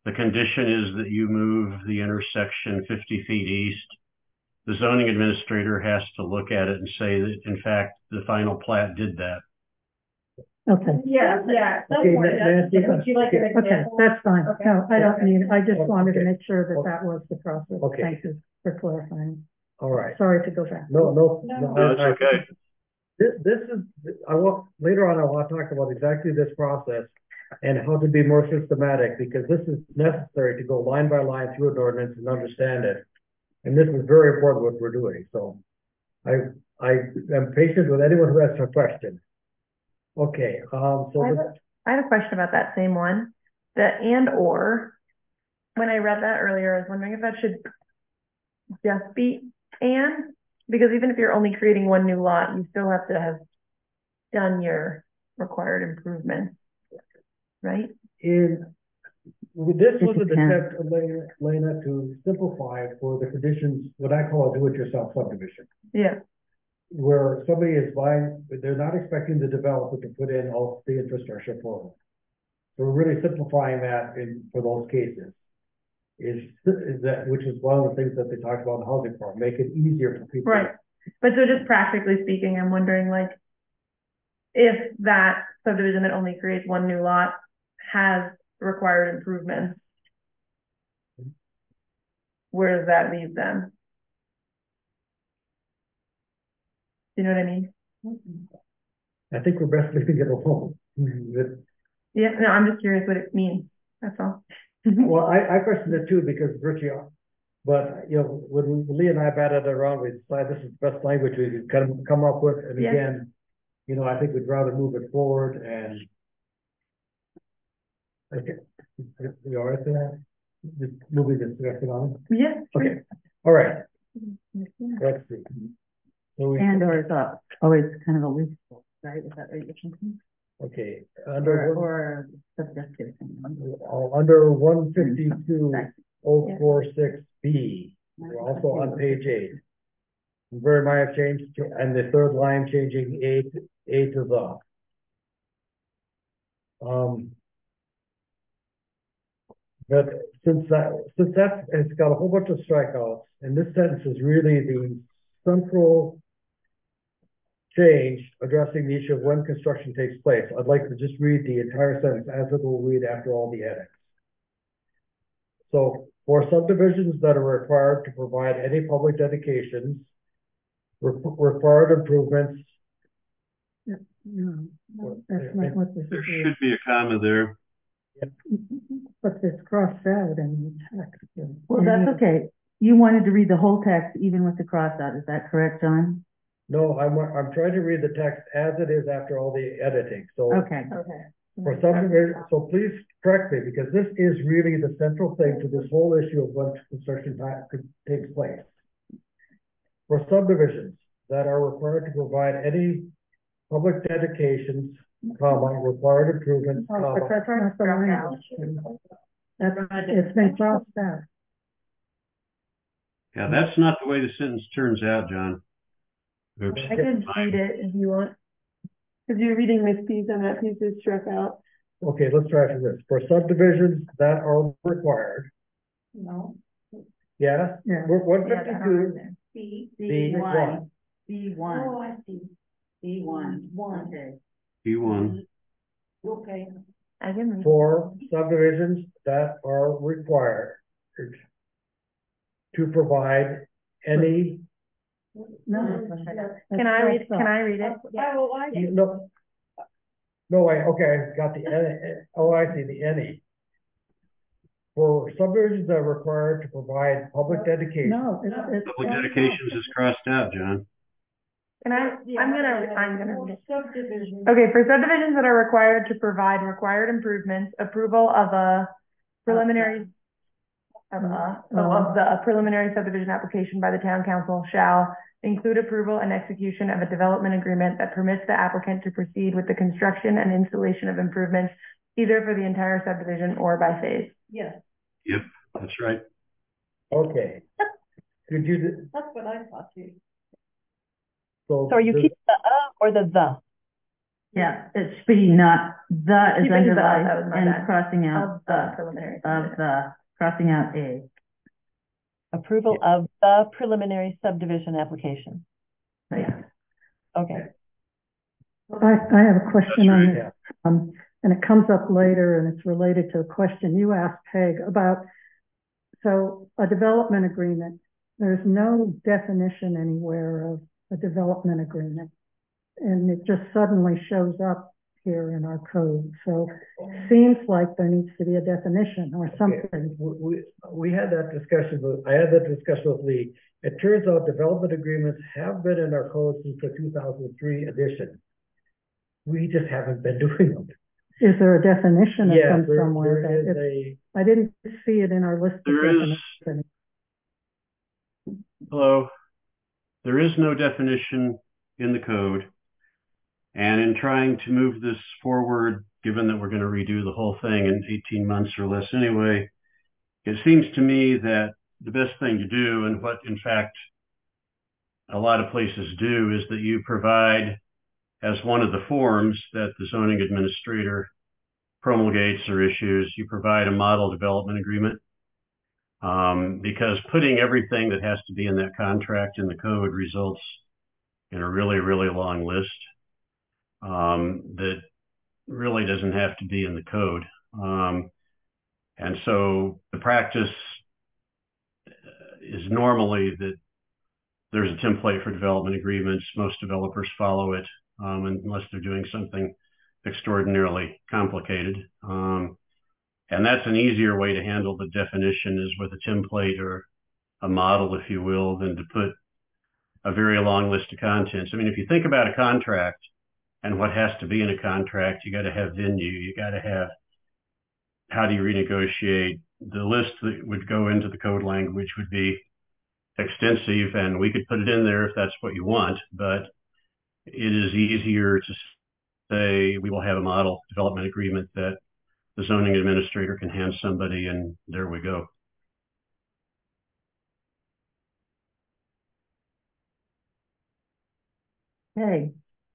The condition is that you move the intersection 50 feet east. The zoning administrator has to look at it and say that, in fact, the final plat did that. Okay. Yeah. Okay, Nancy, Would you like an Okay, example? that's fine. Okay. No, I don't need, I just wanted to Okay. make sure that that was the process. Okay. Thank you for clarifying. all right. Sorry to go back. No, No, it's okay. This is, later on, I want to talk about exactly this process and how to be more systematic, because this is necessary to go line by line through an ordinance and understand it. And this is very important what we're doing, so I am patient with anyone who has a question. Okay, I have a question about that same one, the and or. When I read that earlier, I was wondering if that should just be and, because even if you're only creating one new lot, you still have to have done your required improvements, right? this was an attempt, Lena, to simplify for the conditions, what I call a do-it-yourself subdivision. Yeah. Where somebody is buying, but they're not expecting the developer to put in all the infrastructure for them. So we're really simplifying that for those cases. Is that, which is one of the things that they talk about in the housing part, make it easier for people. Right. But so just practically speaking, I'm wondering, like, if that subdivision that only creates one new lot has required improvements, where does that leave them? You know what I mean? I think we're best leaving it alone. Yeah, no, I'm just curious what it means. That's all. Well, I questioned it too, because Richie, but you know, when Lee and I batted around, we decided this is the best language we could kind of come up with. And again, you know, I think we'd rather move it forward and. Okay, you all right there? Just moving this direction on? Yeah. Okay, all right. Let's see. So And or is always kind of a loose, right? Is that what you're thinking? okay, Or subjective. under 152.046B, we're also on page 8. Very minor change, and the third line changing A to the. But since that has got a whole bunch of strikeouts, and this sentence is really the central change addressing the issue of when construction takes place, I'd like to just read the entire sentence as it will read after all the edits. So, for subdivisions that are required to provide any public dedications, required improvements. No, that's not what this There is. should be a comma there. But it's crossed out in the text. Well, that's okay. You wanted to read the whole text even with the cross out. Is that correct, John? No, I'm trying to read the text as it is after all the editing. So Okay. for subdivision, so please correct me, because this is really the central thing to this whole issue of when construction takes place. For subdivisions that are required to provide any public dedications, comma, required improvements, comma. That's not the language. It's been crossed out. Yeah, that's not the way the sentence turns out, John. Oops. I can read it if you want. Because you're reading this piece and that piece is struck out. Okay, let's try for this. For subdivisions that are required. No. Yes, Yeah. we're 152. B1. B1. Oh, I see. B1. One. Okay. B1. Okay. I can read. For subdivisions that are required to provide any. No. Can I read it? No way. Okay, I got the oh, I see the any. For subdivisions that are required to provide public dedication. No, it's. Public dedications is crossed out, John. Can I? I'm gonna read it. Subdivision. Okay, for subdivisions that are required to provide required improvements, approval of a preliminary of the preliminary subdivision application by the town council shall include approval and execution of a development agreement that permits the applicant to proceed with the construction and installation of improvements either for the entire subdivision or by phase. Yes, Yep, that's right. Okay. Could you? that's what I thought too. So are you keeping the or the? Yeah, it should be not, the is Keeping the, that underlined was my and bad. crossing out Of the preliminary. of the, crossing out A. Approval of the preliminary subdivision application. Yeah. Okay. I have a question on right. this, and it comes up later and it's related to a question you asked Peg about. So a development agreement, there's no definition anywhere of a development agreement. And it just suddenly shows up here in our code. So it seems like there needs to be a definition or something. We had that discussion, I had that discussion with Lee. It turns out development agreements have been in our code since the 2003 edition. We just haven't been doing them. Is there a definition of Yeah, some somewhere? there is I didn't see it in our list of There is. definitions. Hello. There is no definition in the code. And in trying to move this forward, given that we're going to redo the whole thing in 18 months or less anyway, it seems to me that the best thing to do, and what in fact a lot of places do, is that you provide as one of the forms that the zoning administrator promulgates or issues, you provide a model development agreement. Because putting everything that has to be in that contract in the code results in a really, really long list that really doesn't have to be in the code. And so the practice is normally that there's a template for development agreements. Most developers follow it unless they're doing something extraordinarily complicated. And that's an easier way to handle the definition, is with a template or a model, if you will, than to put a very long list of contents. I mean, if you think about a contract and what has to be in a contract, you got to have venue, you got to have how do you renegotiate. The list that would go into the code language would be extensive, and we could put it in there if that's what you want, but it is easier to say we will have a model development agreement that the zoning administrator can hand somebody, and there we go. Okay.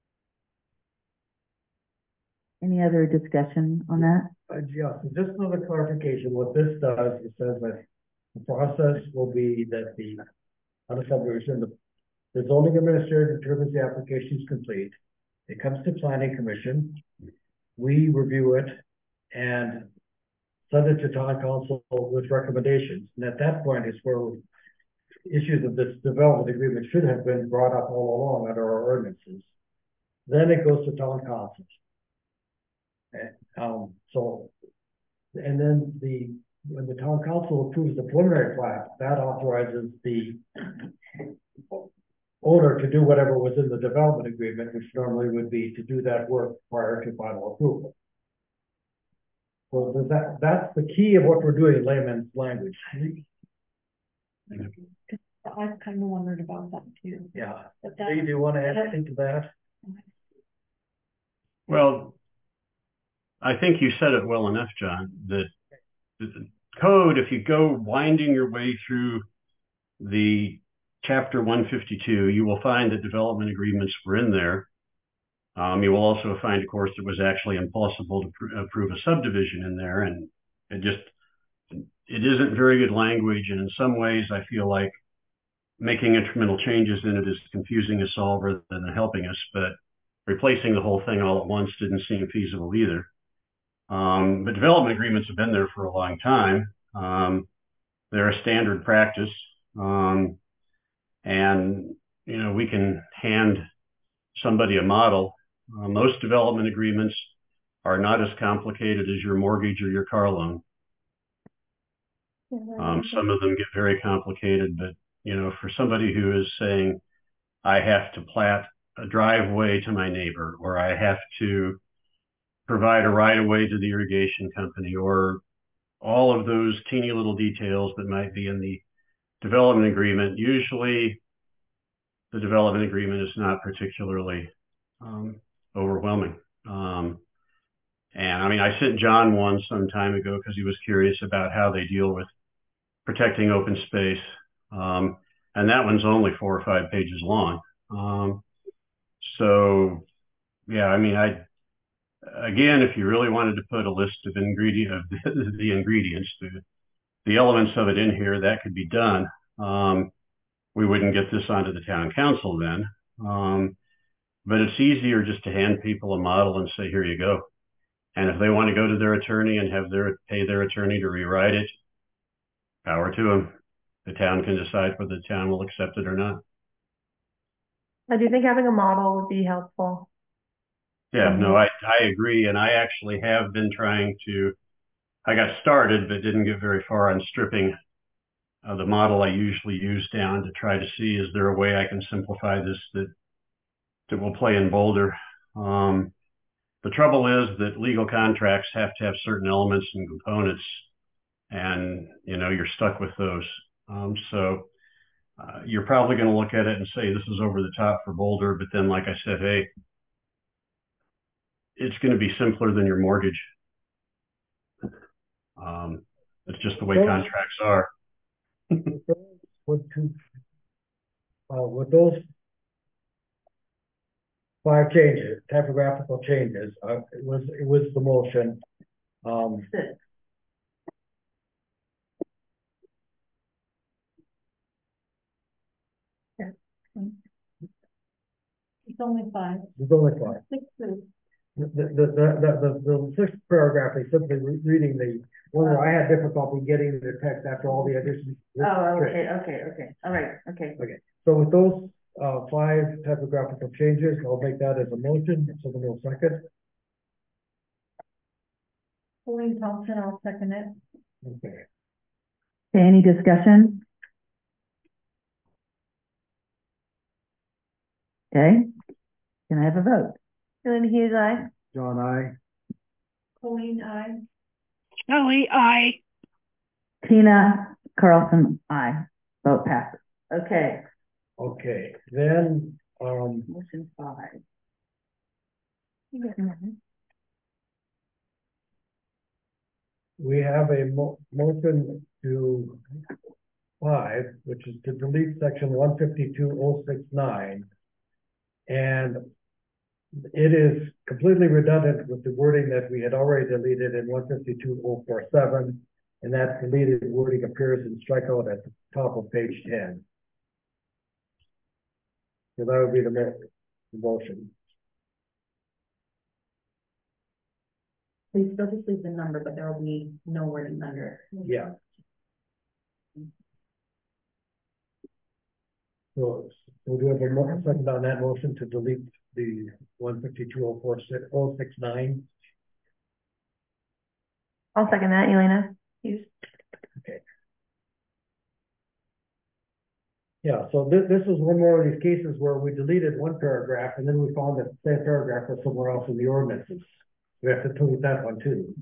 Any other discussion on that? Yeah, so just another clarification, what this does, it says that the process will be that on the subdivision, the zoning administrator determines the application is complete. It comes to planning commission. We review it and send it to town council with recommendations. And at that point is where issues of this development agreement should have been brought up all along under our ordinances. Then it goes to town council. And then when the town council approves the preliminary plat, that authorizes the owner to do whatever was in the development agreement, which normally would be to do that work prior to final approval. So that's the key of what we're doing in layman's language. I've kind of wondered about that too. Yeah. Do you want to add anything to that? Well, I think you said it well enough, John, that the code, if you go winding your way through the chapter 152, you will find that development agreements were in there. You will also find, of course, it was actually impossible to approve a subdivision in there, and it isn't very good language, and in some ways I feel like making incremental changes in it is confusing us all rather than helping us, but replacing the whole thing all at once didn't seem feasible either. But development agreements have been there for a long time. They're a standard practice. And, we can hand somebody a model. Most development agreements are not as complicated as your mortgage or your car loan. Some of them get very complicated, but, for somebody who is saying, I have to plat a driveway to my neighbor, or I have to provide a right-of-way to the irrigation company, or all of those teeny little details that might be in the development agreement. Usually the development agreement is not particularly overwhelming. And I sent John one some time ago because he was curious about how they deal with protecting open space. And that one's only 4 or 5 pages long. So Yeah, I mean, again, if you really wanted to put a list of the ingredients, the elements of it in here, that could be done. We wouldn't get this onto the town council then. But it's easier just to hand people a model and say, here you go. And if they want to go to their attorney and pay their attorney to rewrite it, power to them. The town can decide whether the town will accept it or not. I do think having a model would be helpful. Yeah, no, I agree. And I actually have been I got started, but didn't get very far on stripping the model I usually use down to try to see, is there a way I can simplify this that will play in Boulder? The trouble is that legal contracts have to have certain elements and components, and you're stuck with those. So you're probably going to look at it and say, this is over the top for Boulder, but then, like I said, hey, it's going to be simpler than your mortgage. It's just the way contracts are. With those 5 changes, typographical changes, it was the motion. 6. It's only 5. There's only 5. 6 is. The 6th paragraph is simply reading the one where I had difficulty getting the text after all the additions. Oh, okay. All right, okay. So with those 5 typographical changes, I'll make that as a motion. Someone will second. Pauline Thompson, I'll second it. Okay. Okay, any discussion? Okay, can I have a vote? Elaine Hughes, aye. John, I. Pauline, aye. Shelley, aye. Tina Carlson, aye. Vote passes. Okay. Okay, then, Motion 5. we have a motion to 5, which is to delete section 152.069. And it is completely redundant with the wording that we had already deleted in 152.047. And that deleted wording appears in strikeout at the top of page 10. So that would be the motion. Please still just leave the number, but there will be no wording under it. Yeah. So do we have a second on that motion to delete the 152.069? I'll second that, Elena Hughes. Okay. Yeah, so this is one more of these cases where we deleted one paragraph and then we found that the same paragraph was somewhere else in the ordinances. We have to delete that one too.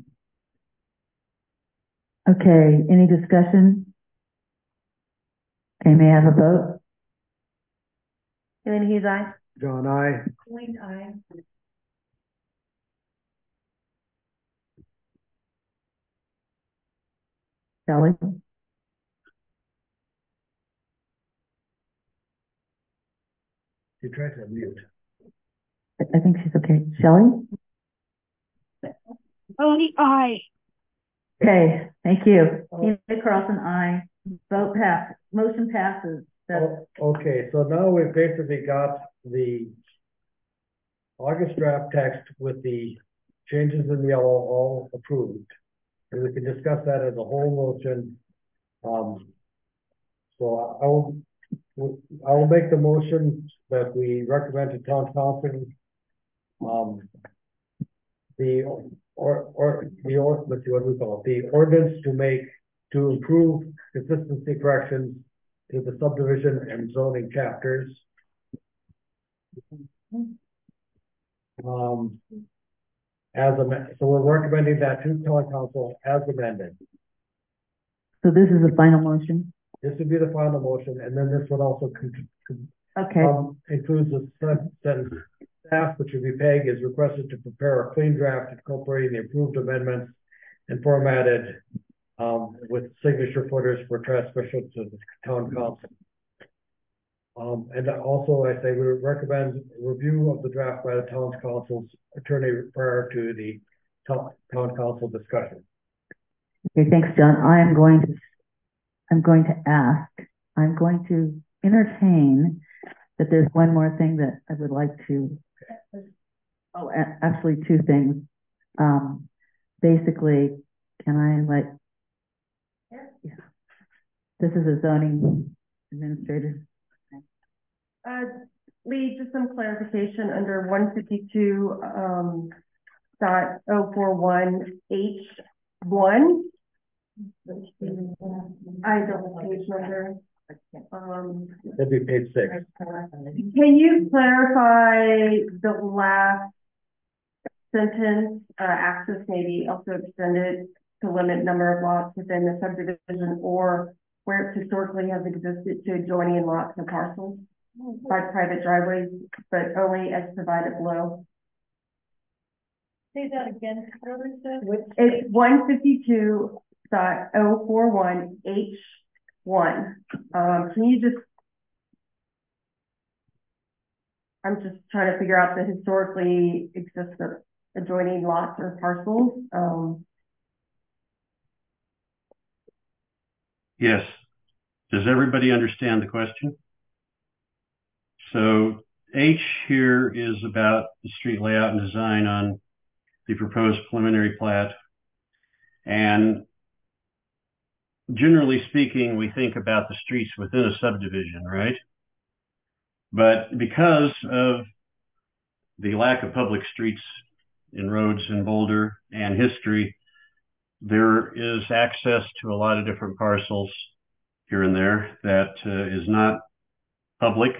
Okay, any discussion? Okay, may I have a vote? Elaine Hughes, aye. John, I. Pauline, aye. Shelley? You tried to mute. I think she's okay. Shelley? Shelley, aye. Okay, thank you. Tina Carlson, aye. Vote passes. Motion passes. Okay, so now we've basically got the August draft text with the changes in yellow all approved. And we can discuss that as a whole motion. So I will make the motion that we recommend to town council the ordinance to improve consistency corrections to the subdivision and zoning chapters. So we're recommending that to town council as amended. So this is the final motion? This would be the final motion, and then this would also includes the sentence. Staff, which would be PEG, is requested to prepare a clean draft incorporating the approved amendments and formatted with signature footers for transmission to the town council. And also I say we recommend review of the draft by the town's council's attorney prior to the town council discussion. Okay, thanks, John. I'm going to entertain that there's one more thing that I would like to, actually two things. Basically, can I yeah. This is a zoning administrator. Lee, just some clarification under 152, .041H1. I don't know page number. That'd be page 6. Can you clarify the last sentence, access may be also extended to limit number of lots within the subdivision or where it historically has existed to adjoining lots and parcels by private driveways, but only as provided below. Say that again. It's 152.041H1. Can you just, I'm just trying to figure out the historically existent adjoining lots or parcels. Yes. Does everybody understand the question? So H here is about the street layout and design on the proposed preliminary plat. And generally speaking, we think about the streets within a subdivision, right? But because of the lack of public streets and roads in Boulder and history, there is access to a lot of different parcels here and there that is not public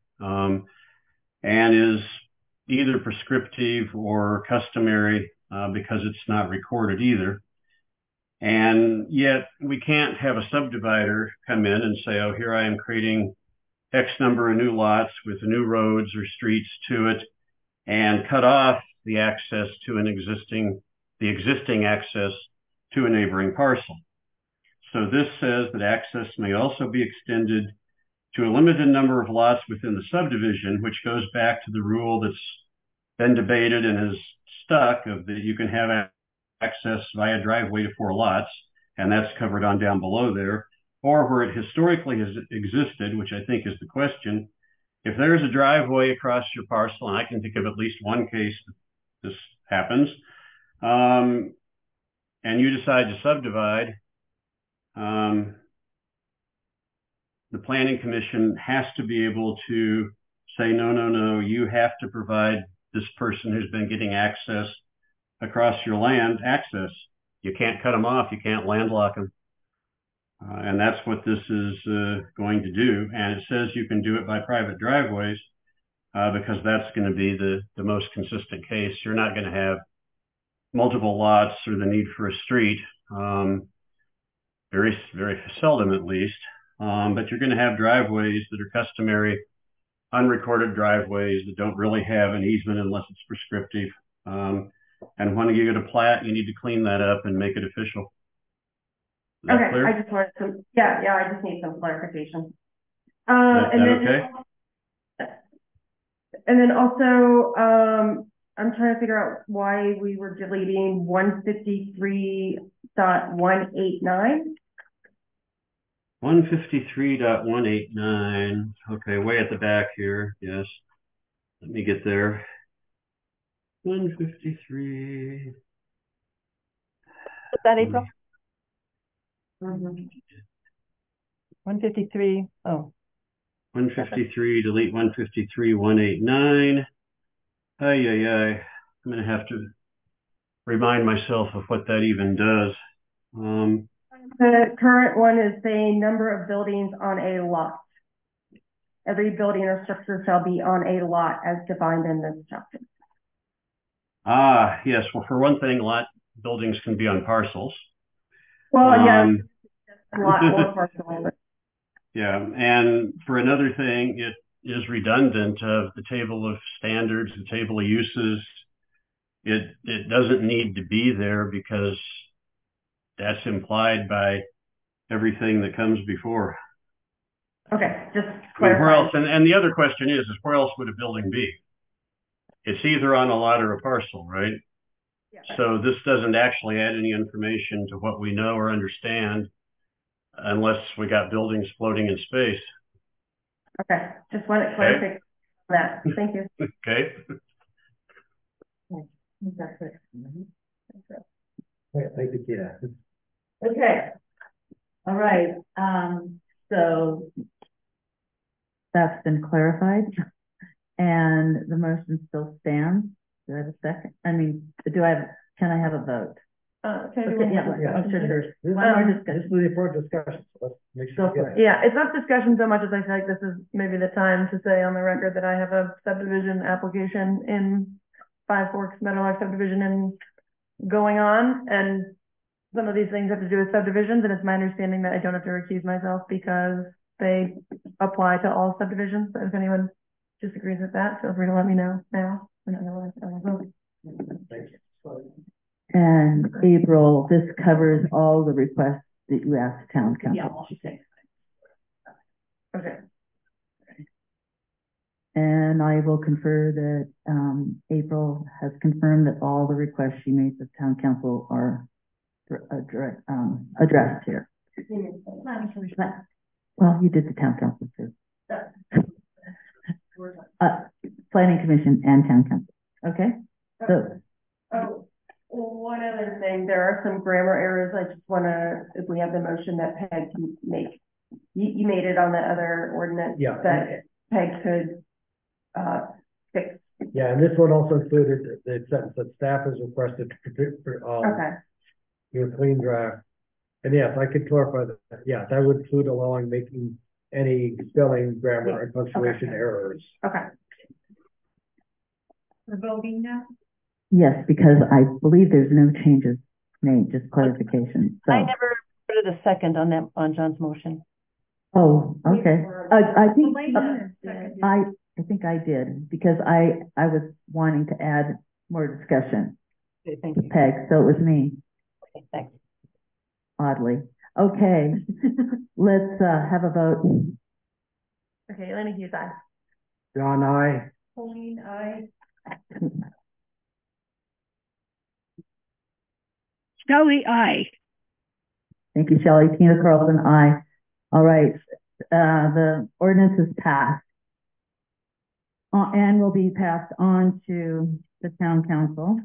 and is either prescriptive or customary because it's not recorded either. And yet we can't have a subdivider come in and say, oh, here I am creating X number of new lots with new roads or streets to it and cut off the access to the existing access to a neighboring parcel. So this says that access may also be extended to a limited number of lots within the subdivision, which goes back to the rule that's been debated and is stuck of that you can have access via driveway to 4 lots, and that's covered on down below there, or where it historically has existed, which I think is the question. If there's a driveway across your parcel, and I can think of at least one case that this happens, and you decide to subdivide, the planning commission has to be able to say, no, you have to provide this person who's been getting access across your land access. You can't cut them off. You can't landlock them. And that's what this is going to do. And it says you can do it by private driveways because that's going to be the most consistent case. You're not going to have multiple lots or the need for a street, very, very seldom at least. But you're going to have driveways that are customary, unrecorded driveways that don't really have an easement unless it's prescriptive. And when you get a plat, you need to clean that up and make it official. Okay, clear? I just wanted some, yeah, I just need some clarification. Okay? And then also, I'm trying to figure out why we were deleting 153.189. 153.189. Okay, way at the back here. Yes. Let me get there. 153. Is that April? 153. Oh. 153, delete 153.189. I'm going to have to remind myself of what that even does. The current one is saying number of buildings on a lot. Every building or structure shall be on a lot as defined in this chapter. Yes. Well, for one thing, lot buildings can be on parcels. Well, yeah, lot or parcel. Yeah, and for another thing, it is redundant of the table of standards, the table of uses. It doesn't need to be there because that's implied by everything that comes before. Okay, just I mean, clarify. where else, and the other question is where else would a building be? It's either on a lot or a parcel, right? Yeah. So this doesn't actually add any information to what we know or understand unless we got buildings floating in space. Okay, just wanted clarification on that. Thank you. Okay. Thank you, Tina. Okay. All right, so that's been clarified and the motion still stands. Do I have a second? I mean, can I have a vote? Can I do Okay, one yeah, more oh, discussion? sure. This One more this discussion. is the important discussion, so let's make sure. Go we get for it. Yeah, it's not discussion so much as I feel like this is maybe the time to say on the record that I have a subdivision application in Five Forks Meadowlark subdivision and going on, and some of these things have to do with subdivisions, and it's my understanding that I don't have to recuse myself because they apply to all subdivisions. So if anyone disagrees with that, feel free to let me know now. And otherwise, I will vote. Thank you. And April, this covers all the requests that you asked town Yeah, council. all she said. Okay. And I will confer that, April has confirmed that all the requests she made to town council are addressed here. Well, you did the town council too. Planning commission and town council. Okay, so. Oh, one other thing, there are some grammar errors. I just wanna, if we have the motion that Peg can make, you made it on the other ordinance. Yeah. That Peg could, fix. Yeah, and this one also included the sentence that staff has requested to, Okay, your clean draft. And yes, I could clarify that. Yeah, that would include allowing making any spelling, grammar, and punctuation errors. okay. We're voting now? Yes, because I believe there's no changes made, just clarification. So. I never put a second on that, on John's motion. Oh, okay. I think, Elena seconded. I think I did, because I was wanting to add more discussion. Okay, thank you. Peg, so it was me, Okay, thanks. oddly. Okay, let's, have a vote. Okay, Elena Hughes, aye. John, I. Pauline, aye. Shelley, aye. Thank you, Shelley. Tina Carlson, aye. All right, the ordinance is passed. And will be passed on to the town council.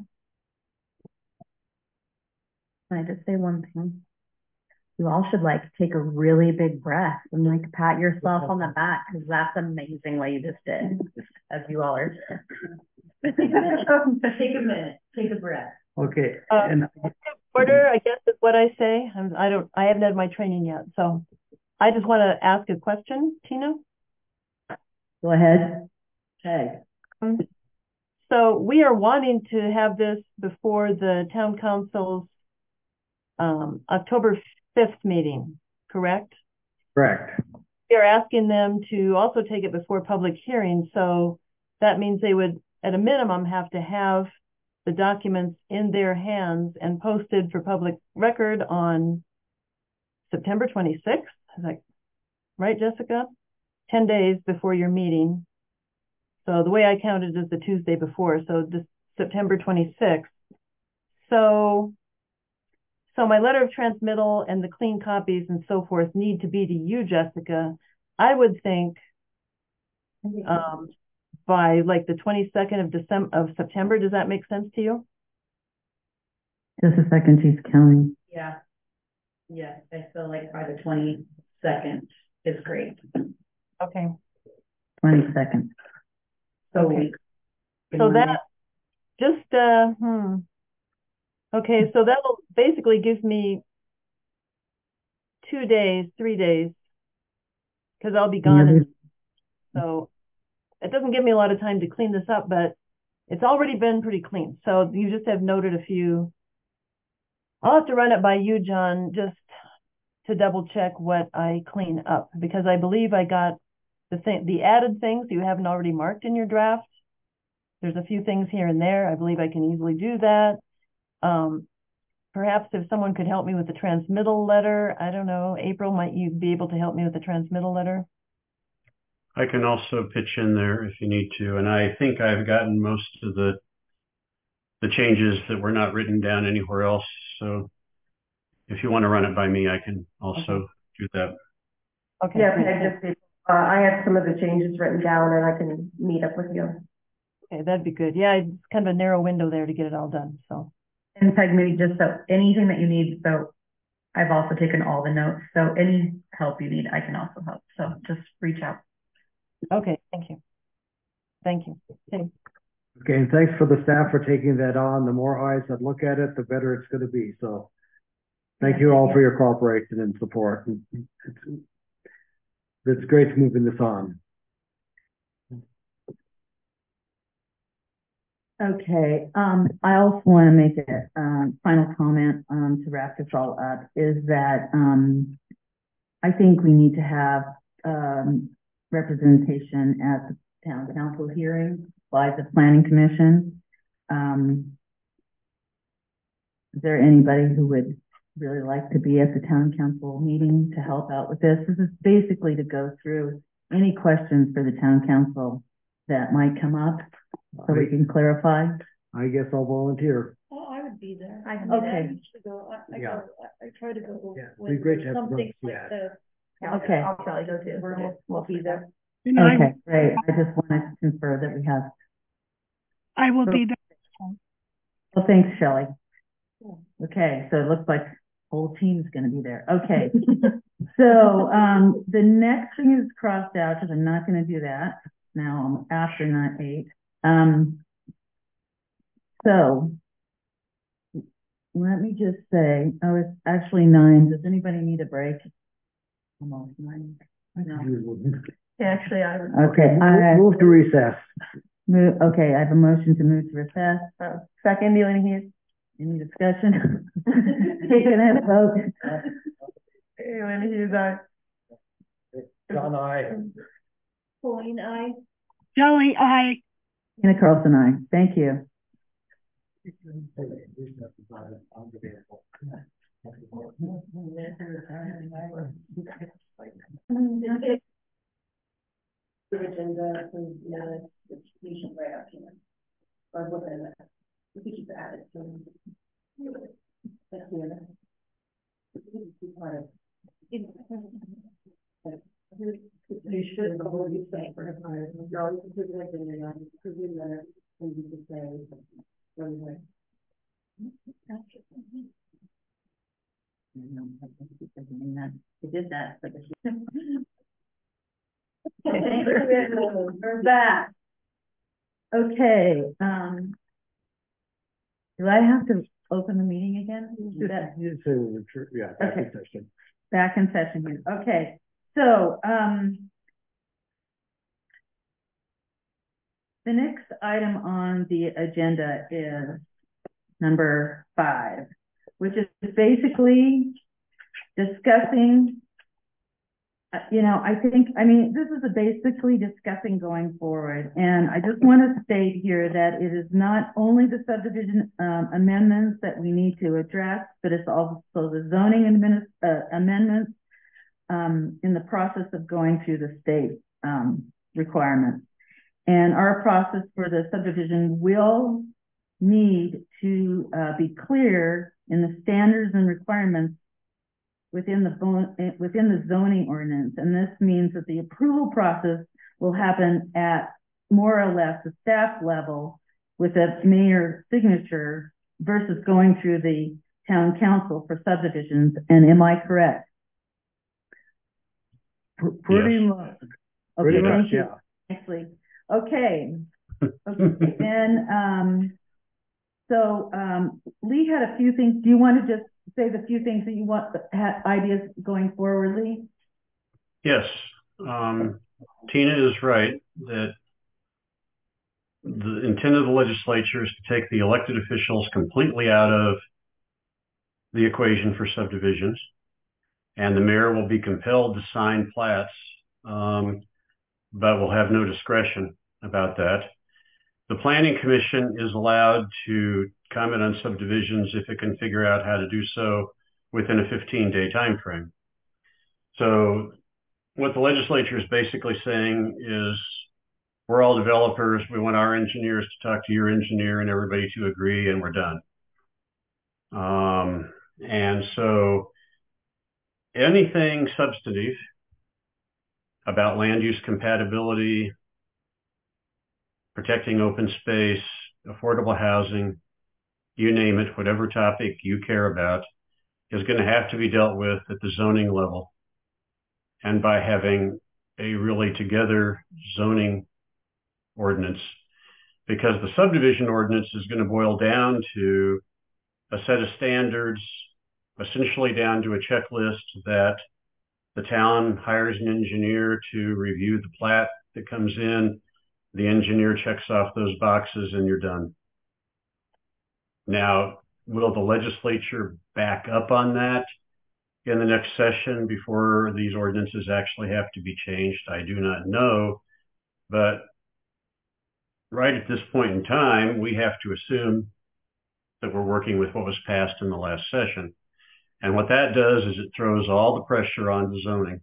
Can I just say one thing? You all should like take a really big breath and like pat yourself on the back because that's amazing what you just did, as you all are. Take a minute, take a breath. Okay, and order, I guess is what I say. I haven't had my training yet, so I just want to ask a question, Tina. Go ahead. Okay. So we are wanting to have this before the town council's October 5th meeting, correct? Correct. We are asking them to also take it before public hearing, so that means they would, at a minimum, have to have the documents in their hands and posted for public record on September 26th. Is that right, Jessica? 10 days before your meeting. So the way I counted is the Tuesday before, so this September 26th. So my letter of transmittal and the clean copies and so forth need to be to you, Jessica. I would think by like the 22nd of September. Does that make sense to you? Just a second, she's counting. Yeah. Yeah, I feel like by the 22nd is great. Okay. 22nd. Okay. So that just, okay, so that'll basically give me 2 days, 3 days, because I'll be gone. So it doesn't give me a lot of time to clean this up, but it's already been pretty clean. So you just have noted a few. I'll have to run it by you, John, just to double check what I clean up, because I believe I got the added things you haven't already marked in your draft. There's a few things here and there. I believe I can easily do that. Perhaps if someone could help me with the transmittal letter, I don't know, April, might you be able to help me with the transmittal letter? I can also pitch in there if you need to, and I think I've gotten most of the changes that were not written down anywhere else. So if you want to run it by me, I can also do that. Okay. Yeah, great. Peg, just, I have some of the changes written down and I can meet up with you. Okay, that'd be good. Yeah, it's kind of a narrow window there to get it all done, so. And Peg, maybe just so anything that you need, so I've also taken all the notes, so any help you need, I can also help, so just reach out. Okay, thank you. Thank you. Okay. Okay, and thanks for the staff for taking that on. The more eyes that look at it, the better it's gonna be, so. Thank you all for your cooperation and support. It's great moving this on. Okay, I also want to make a final comment to wrap this all up is that I think we need to have representation at the town council hearing by the planning commission. Is there anybody who would really like to be at the town council meeting to help out with this? This is basically to go through any questions for the town council that might come up so we can clarify. I guess I'll volunteer. Oh, I would be there. I can be there. I usually go, Yeah. I try to go Yeah, it'd be when great to there's have something some- like yeah. this. Okay. I'll probably go too. We'll be there. Okay, great. I just wanted to confer that we have. I will be there. Well, thanks, Shelley. Okay, so it looks like whole team's gonna be there. Okay. So, the next thing is crossed out because I'm not gonna do that. Now I'm after 9:08. So let me just say, oh, it's actually 9. Does anybody need a break? Almost 9. No. Yeah, actually, I would. Okay, Move to recess. okay, I have a motion to move to recess. Second, Delaney Hughes. Any discussion? Taking a vote. Delaney Hughes, aye. John, Pauline, I. Shelley, I. Tina Carlson, aye. Thank you. Agenda, minutes, distribution right up here. Or what is it? We could just add it to. That's the other. Part of. You should go you say for the fire. You always put it in the presume that and you just say. Anyway. We did that for the. We're back. Okay, do I have to open the meeting again? Yeah, back in session. Back in session here. Okay, so, the next item on the agenda is number 5, which is basically discussing this is basically discussing going forward. And I just want to state here that it is not only the subdivision amendments that we need to address, but it's also the zoning amendments in the process of going through the state requirements. And our process for the subdivision will need to be clear in the standards and requirements within the zoning ordinance. And this means that the approval process will happen at more or less the staff level with a mayor signature versus going through the town council for subdivisions. And am I correct? Pretty Yes. much. Okay, Pretty much, thank you. yeah. Nicely. Okay. Okay. And so Lee had a few things. Do you want to just say the few things that you want, ideas going forward, Lee? Yes. Tina is right that the intent of the legislature is to take the elected officials completely out of the equation for subdivisions, and the mayor will be compelled to sign plats, but will have no discretion about that. The planning commission is allowed to comment on subdivisions if it can figure out how to do so within a 15-day time frame. So what the legislature is basically saying is we're all developers. We want our engineers to talk to your engineer and everybody to agree, and we're done. And so anything substantive about land use compatibility, protecting open space, affordable housing, you name it, whatever topic you care about, is going to have to be dealt with at the zoning level, and by having a really together zoning ordinance, because the subdivision ordinance is going to boil down to a set of standards, essentially down to a checklist that the town hires an engineer to review the plat that comes in. The engineer checks off those boxes and you're done. Now, will the legislature back up on that in the next session before these ordinances actually have to be changed? I do not know, but right at this point in time, we have to assume that we're working with what was passed in the last session. And what that does is it throws all the pressure on the zoning.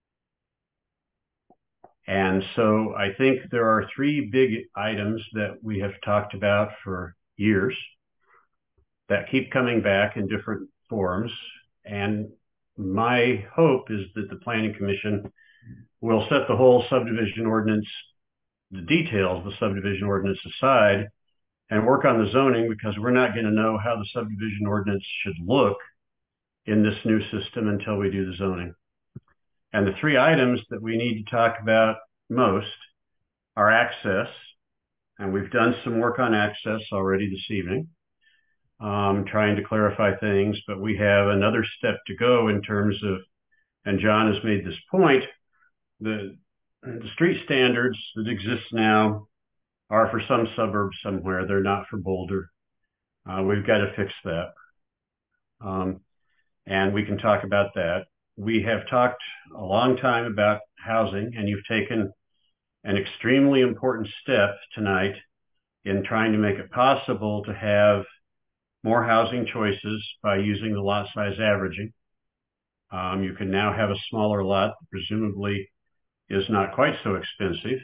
And so I think there are three big items that we have talked about for years that keep coming back in different forms. And my hope is that the Planning Commission will set the whole subdivision ordinance, the details of the subdivision ordinance aside, and work on the zoning, because we're not going to know how the subdivision ordinance should look in this new system until we do the zoning. And the three items that we need to talk about most are access, and we've done some work on access already this evening, trying to clarify things, but we have another step to go in terms of, and John has made this point, the street standards that exist now are for some suburb somewhere. They're not for Boulder. We've got to fix that. And we can talk about that. We have talked a long time about housing, and you've taken an extremely important step tonight in trying to make it possible to have more housing choices by using the lot size averaging. You can now have a smaller lot, presumably is not quite so expensive.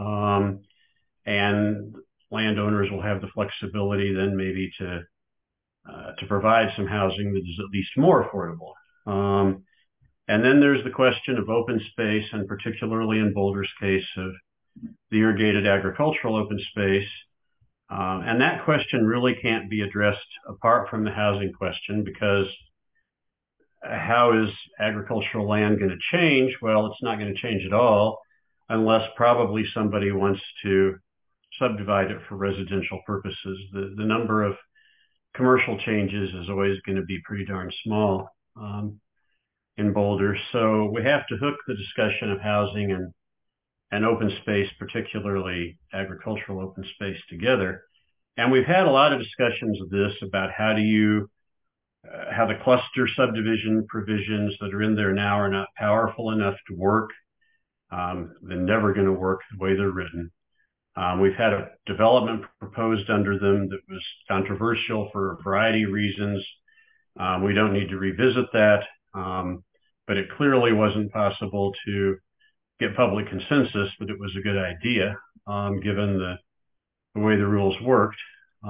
And landowners will have the flexibility then maybe to provide some housing that is at least more affordable. And then there's the question of open space, and particularly in Boulder's case of the irrigated agricultural open space. And that question really can't be addressed apart from the housing question, because how is agricultural land going to change? Well, it's not going to change at all unless probably somebody wants to subdivide it for residential purposes. The number of commercial changes is always going to be pretty darn small in Boulder. So we have to hook the discussion of housing and open space, particularly agricultural open space, together. And we've had a lot of discussions of this about how the cluster subdivision provisions that are in there now are not powerful enough to work. They're never going to work the way they're written. We've had a development proposed under them that was controversial for a variety of reasons. We don't need to revisit that, but it clearly wasn't possible to get public consensus that it was a good idea, given the way the rules worked.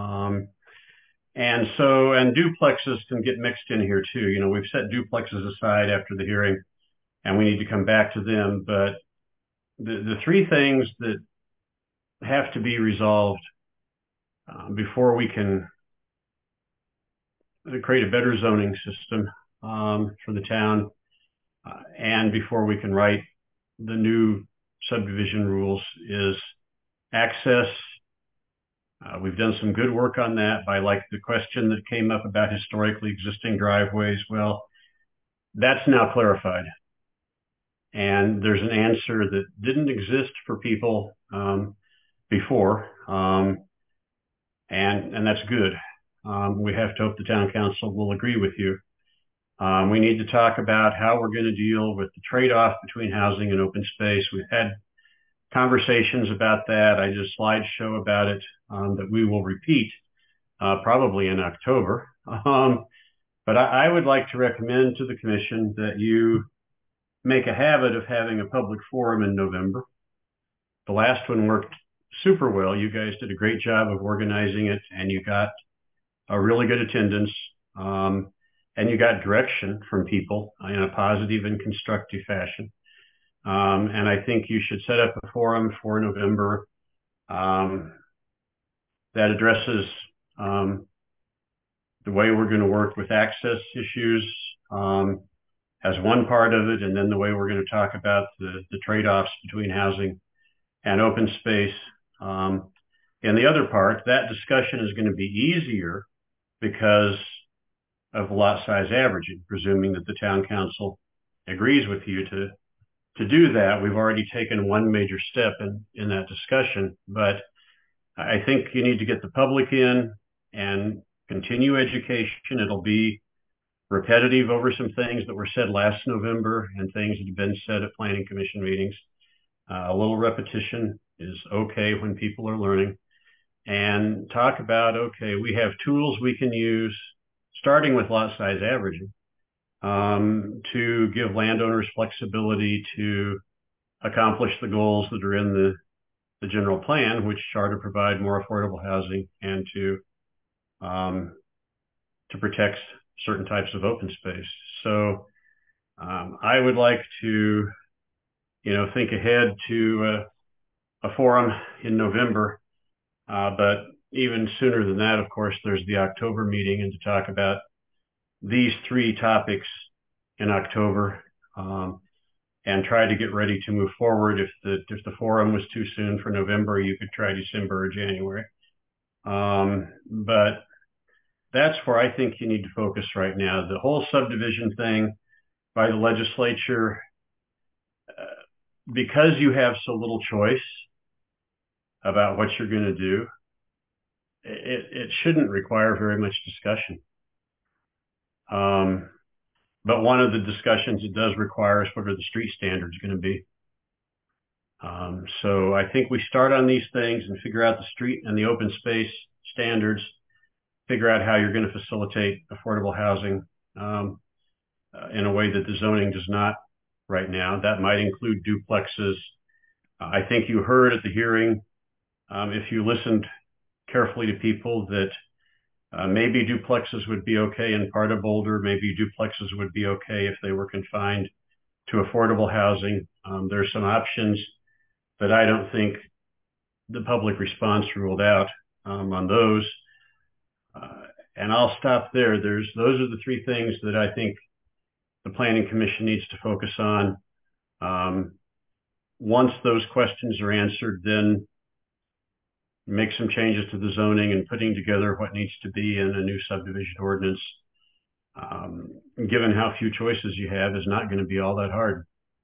And duplexes can get mixed in here too. You know, we've set duplexes aside after the hearing, and we need to come back to them. But the three things that have to be resolved before we can create a better zoning system for the town, and before we can write the new subdivision rules, is access. We've done some good work on that by, like, the question that came up about historically existing driveways. Well, that's now clarified. And there's an answer that didn't exist for people before. And that's good. We have to hope the town council will agree with you. We need to talk about how we're going to deal with the trade-off between housing and open space. We've had conversations about that. I did a slideshow about it that we will repeat probably in October. But I would like to recommend to the commission that you make a habit of having a public forum in November. The last one worked super well. You guys did a great job of organizing it, and you got a really good attendance, and you got direction from people in a positive and constructive fashion. And I think you should set up a forum for November that addresses the way we're going to work with access issues as one part of it, and then the way we're going to talk about the trade-offs between housing and open space. And the other part, that discussion is going to be easier because of lot size averaging, presuming that the town council agrees with you to do that. We've already taken one major step in that discussion, but I think you need to get the public in and continue education. It'll be repetitive over some things that were said last November and things that have been said at planning commission meetings. A little repetition is okay when people are learning. And talk about, okay, we have tools we can use, starting with lot size averaging, to give landowners flexibility to accomplish the goals that are in the general plan, which are to provide more affordable housing and to protect certain types of open space. So I would like to, think ahead to a forum in November. But even sooner than that, of course, there's the October meeting, and to talk about these three topics in October, and try to get ready to move forward. If the forum was too soon for November, you could try December or January. But that's where I think you need to focus right now. The whole subdivision thing by the legislature, because you have so little choice about what you're going to do, it shouldn't require very much discussion. But one of the discussions it does require is, what are the street standards going to be? So I think we start on these things and figure out the street and the open space standards, figure out how you're going to facilitate affordable housing in a way that the zoning does not right now. That might include duplexes. I think you heard at the hearing, if you listened carefully to people, that maybe duplexes would be okay in part of Boulder. Maybe duplexes would be okay if they were confined to affordable housing. There's some options that I don't think the public response ruled out on those. And I'll stop there. Those are the three things that I think the Planning Commission needs to focus on. Once those questions are answered, then make some changes to the zoning and putting together what needs to be in a new subdivision ordinance. Given how few choices you have, is not going to be all that hard.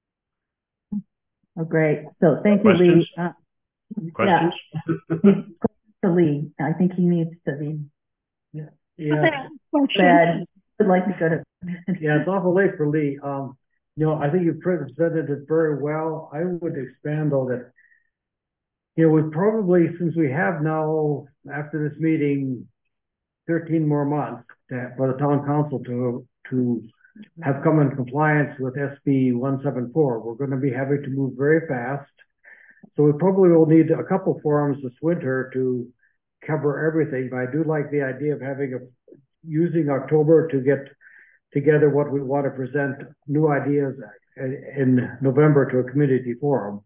Oh, great. So thank you, Questions? Lee. Questions? Yeah. For Lee, I think he needs to be. Yeah. Bad. I'd like to go to. Yeah, it's awful late for Lee. I think you presented it very well. I would expand on it. We probably, since we have now, after this meeting, 13 more months for the town council to have come in compliance with SB 174. We're going to be having to move very fast. So we probably will need a couple forums this winter to cover everything. But I do like the idea of using October to get together what we want to present, new ideas in November to a community forum.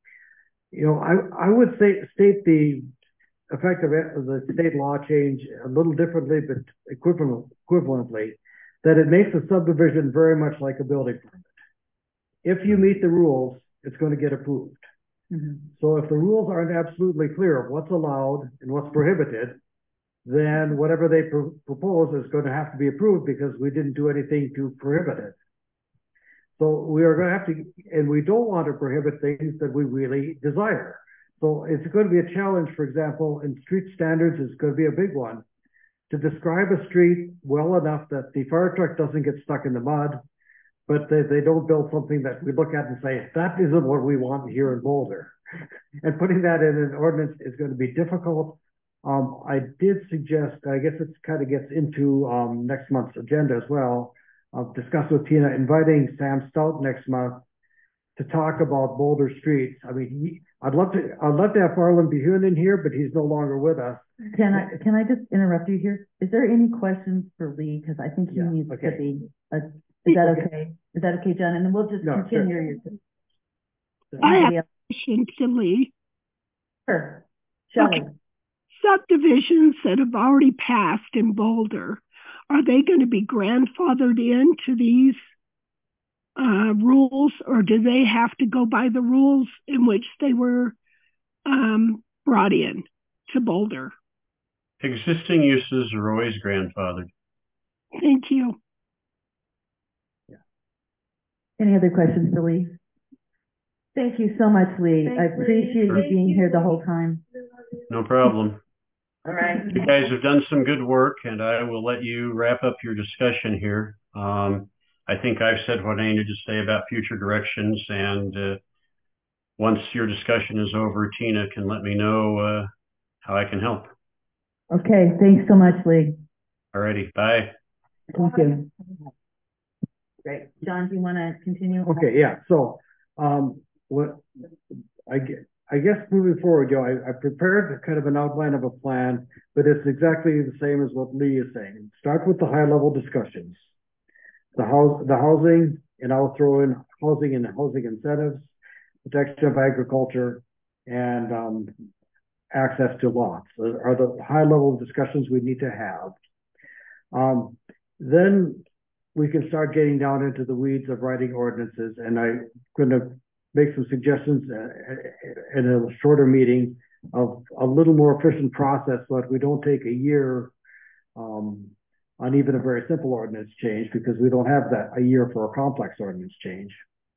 I would state the effect of the state law change a little differently, but equivalently, that it makes a subdivision very much like a building permit. If you meet the rules, it's going to get approved. Mm-hmm. So if the rules aren't absolutely clear of what's allowed and what's prohibited, then whatever they propose is going to have to be approved because we didn't do anything to prohibit it. So we are going to have to, and we don't want to prohibit things that we really desire. So it's going to be a challenge, for example, in street standards, it's going to be a big one, to describe a street well enough that the fire truck doesn't get stuck in the mud, but they don't build something that we look at and say, that isn't what we want here in Boulder. And putting that in an ordinance is going to be difficult. I did suggest, I guess it kind of gets into next month's agenda as well, I've discussed with Tina inviting Sam Stout next month to talk about Boulder streets. I mean, I'd love to have Arlen Behunin here, but he's no longer with us. Can I just interrupt you here? Is there any questions for Lee? Because I think he needs to be, is that okay? Is that okay, John? And then we'll just continue. I have a question to Lee. Sure. Shelley. Okay. Subdivisions that have already passed in Boulder, are they going to be grandfathered into these rules, or do they have to go by the rules in which they were brought in to Boulder? Existing uses are always grandfathered. Thank you. Any other questions for Lee? Thank you so much, Lee. I appreciate you being here the whole time. No problem. All right. You guys have done some good work, and I will let you wrap up your discussion here. I think I've said what I needed to say about future directions, and once your discussion is over, Tina can let me know how I can help. Okay, thanks so much, Lee. Alrighty, bye. Thank you. Great. John, do you want to continue? Okay, yeah. So, what I guess moving forward, I prepared kind of an outline of a plan, but it's exactly the same as what Lee is saying. Start with the high level discussions. The housing, and I'll throw in housing and housing incentives, protection of agriculture, and access to lots are the high level discussions we need to have. Then we can start getting down into the weeds of writing ordinances, and I'm going to make some suggestions in a shorter meeting of a little more efficient process so that we don't take a year on even a very simple ordinance change, because we don't have a year for a complex ordinance change.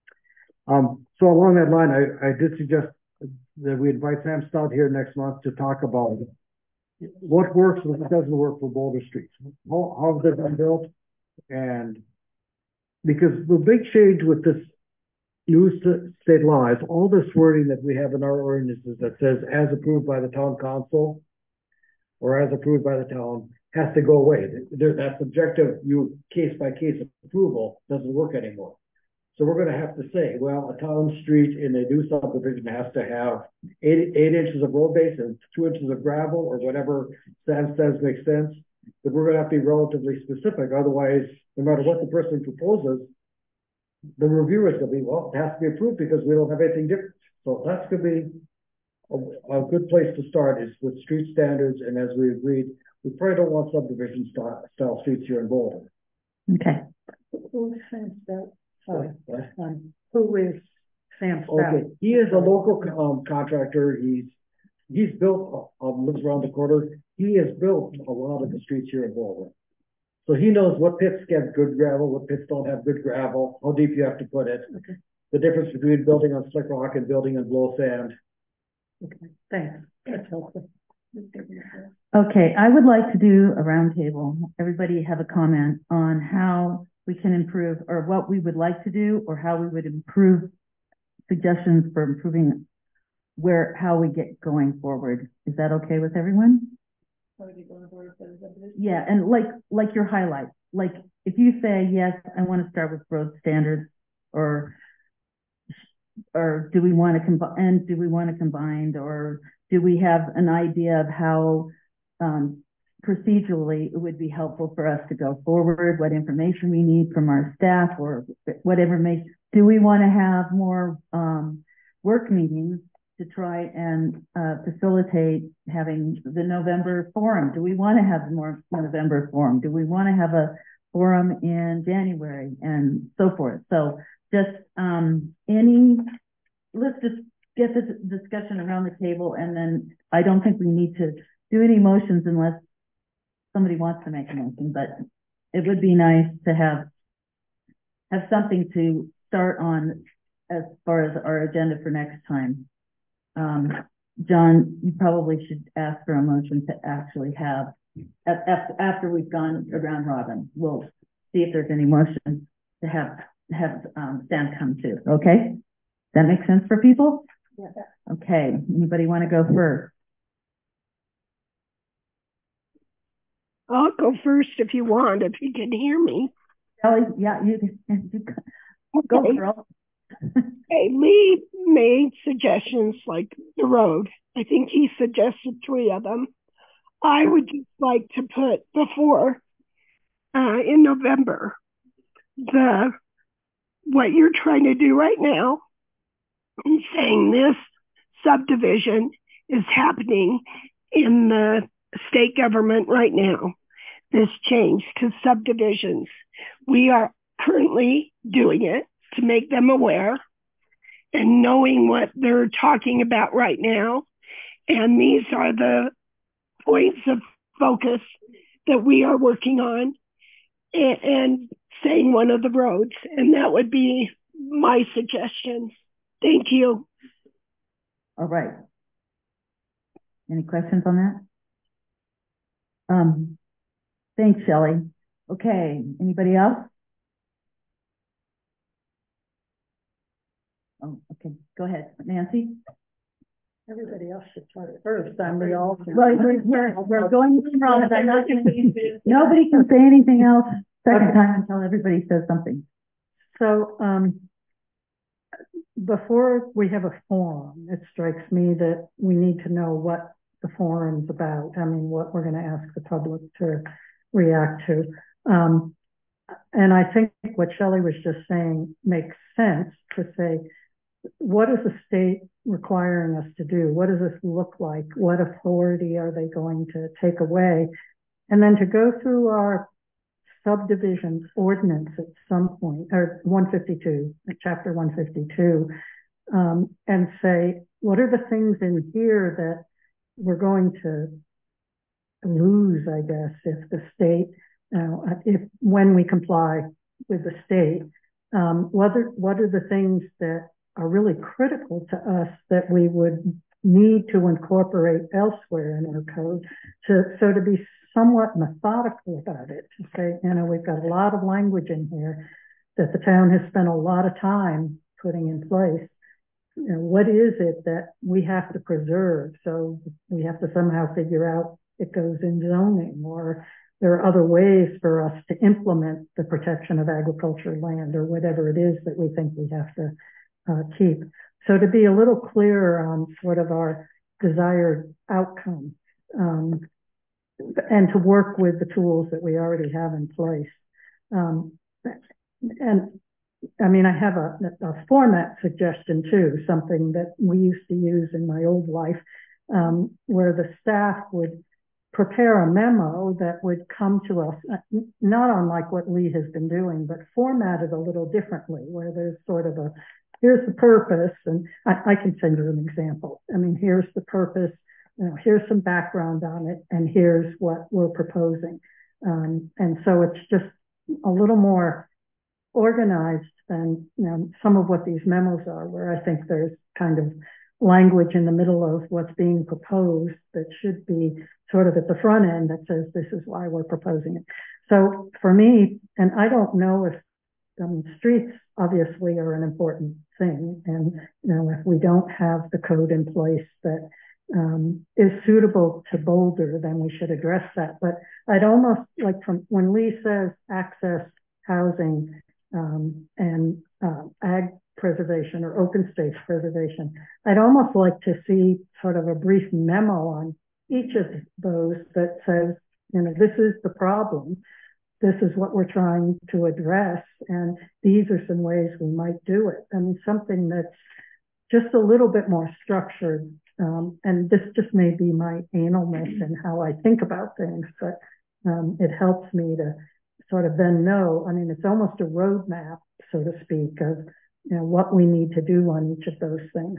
So along that line, I did suggest that we invite Sam Stout here next month to talk about what works and what doesn't work for Boulder streets. How have they been built? And because the big change with this new state law is all this wording that we have in our ordinances that says as approved by the town council or as approved by the town has to go away. That subjective case by case approval doesn't work anymore. So we're going to have to say, well, a town street in a new subdivision has to have 8 inches of road base and 2 inches of gravel, or whatever Sam says makes sense. But we're going to have to be relatively specific. Otherwise, no matter what the person proposes, the reviewer is going to be, well, it has to be approved because we don't have anything different. So that's going to be a good place to start, is with street standards. And as we agreed, we probably don't want subdivision style streets here in Boulder. Okay. Who's Sam Stout? Sorry. Who is Sam Stout? Okay, he is a local contractor. He's built, lives around the corner. He has built a lot of the streets here in Boulder. So he knows what pits get good gravel, what pits don't have good gravel, how deep you have to put it. Okay. The difference between building on slick rock and building on blow sand. Okay, thanks. That's helpful. Okay, I would like to do a roundtable. Everybody have a comment on how we can improve, or what we would like to do, or how we would improve, suggestions for improving how we get going forward. Is that okay with everyone? Yeah, and like your highlight, like if you say, yes, I want to start with road standards, or do we want to combine, or do we have an idea of how procedurally it would be helpful for us to go forward, what information we need from our staff, or whatever do we want to have more work meetings to try and facilitate having the November forum? Do we want to have more November forum? Do we want to have a forum in January, and so forth? So just let's just get this discussion around the table, and then I don't think we need to do any motions unless somebody wants to make a motion, but it would be nice to have something to start on as far as our agenda for next time. John, you probably should ask for a motion to actually have, after we've gone around robin, we'll see if there's any motion to have Sam come to. Okay, that makes sense for people? Yeah. Okay, anybody want to go first? I'll go first if you want, if you can hear me. Shelley, yeah, you go, Okay. girl. Hey, Lee made suggestions like the road. I think he suggested 3 of them. I would just like to put before in November what you're trying to do right now, and saying this subdivision is happening in the state government right now. This change to subdivisions. We are currently doing it to make them aware and knowing what they're talking about right now. And these are the points of focus that we are working on, and saying one of the roads. And that would be my suggestion. Thank you. All right. Any questions on that? Thanks, Shelley. Okay, anybody else? Oh, okay, go ahead, Nancy. Everybody else should try it first. We all. Well, we're going wrong. I'm not going to. Nobody can say anything else second time until everybody says something. So, before we have a forum, it strikes me that we need to know what the forum's about. I mean, what we're going to ask the public to react to. And I think what Shelley was just saying makes sense to say, what is the state requiring us to do? What does this look like? What authority are they going to take away? And then to go through our subdivision ordinance at some point, or 152, chapter 152, and say, what are the things in here that we're going to lose, I guess, if the state, when we comply with the state, what are the things that are really critical to us that we would need to incorporate elsewhere in our code, so to be somewhat methodical about it, to say, we've got a lot of language in here that the town has spent a lot of time putting in place. What is it that we have to preserve? So we have to somehow figure out it goes in zoning, or there are other ways for us to implement the protection of agricultural land, or whatever it is that we think we have to keep. So to be a little clearer on sort of our desired outcome, and to work with the tools that we already have in place. And I mean, I have a format suggestion too, something that we used to use in my old life, where the staff would prepare a memo that would come to us, not unlike what Lee has been doing, but formatted a little differently, where there's sort of here's the purpose, and I can send you an example. I mean, here's the purpose, here's some background on it, and here's what we're proposing. And so it's just a little more organized than some of what these memos are, where I think there's kind of language in the middle of what's being proposed that should be sort of at the front end that says this is why we're proposing it. So for me, and I don't know if streets obviously are an important thing, and if we don't have the code in place that is suitable to Boulder, then we should address that. But I'd almost like, from when Lee says access, housing, and ag preservation or open space preservation, I'd almost like to see sort of a brief memo on each of those that says, this is the problem, this is what we're trying to address, and these are some ways we might do it. I mean, something that's just a little bit more structured. And this just may be my analness in how I think about things, but it helps me to sort of then know, I mean, it's almost a roadmap, so to speak, of what we need to do on each of those things.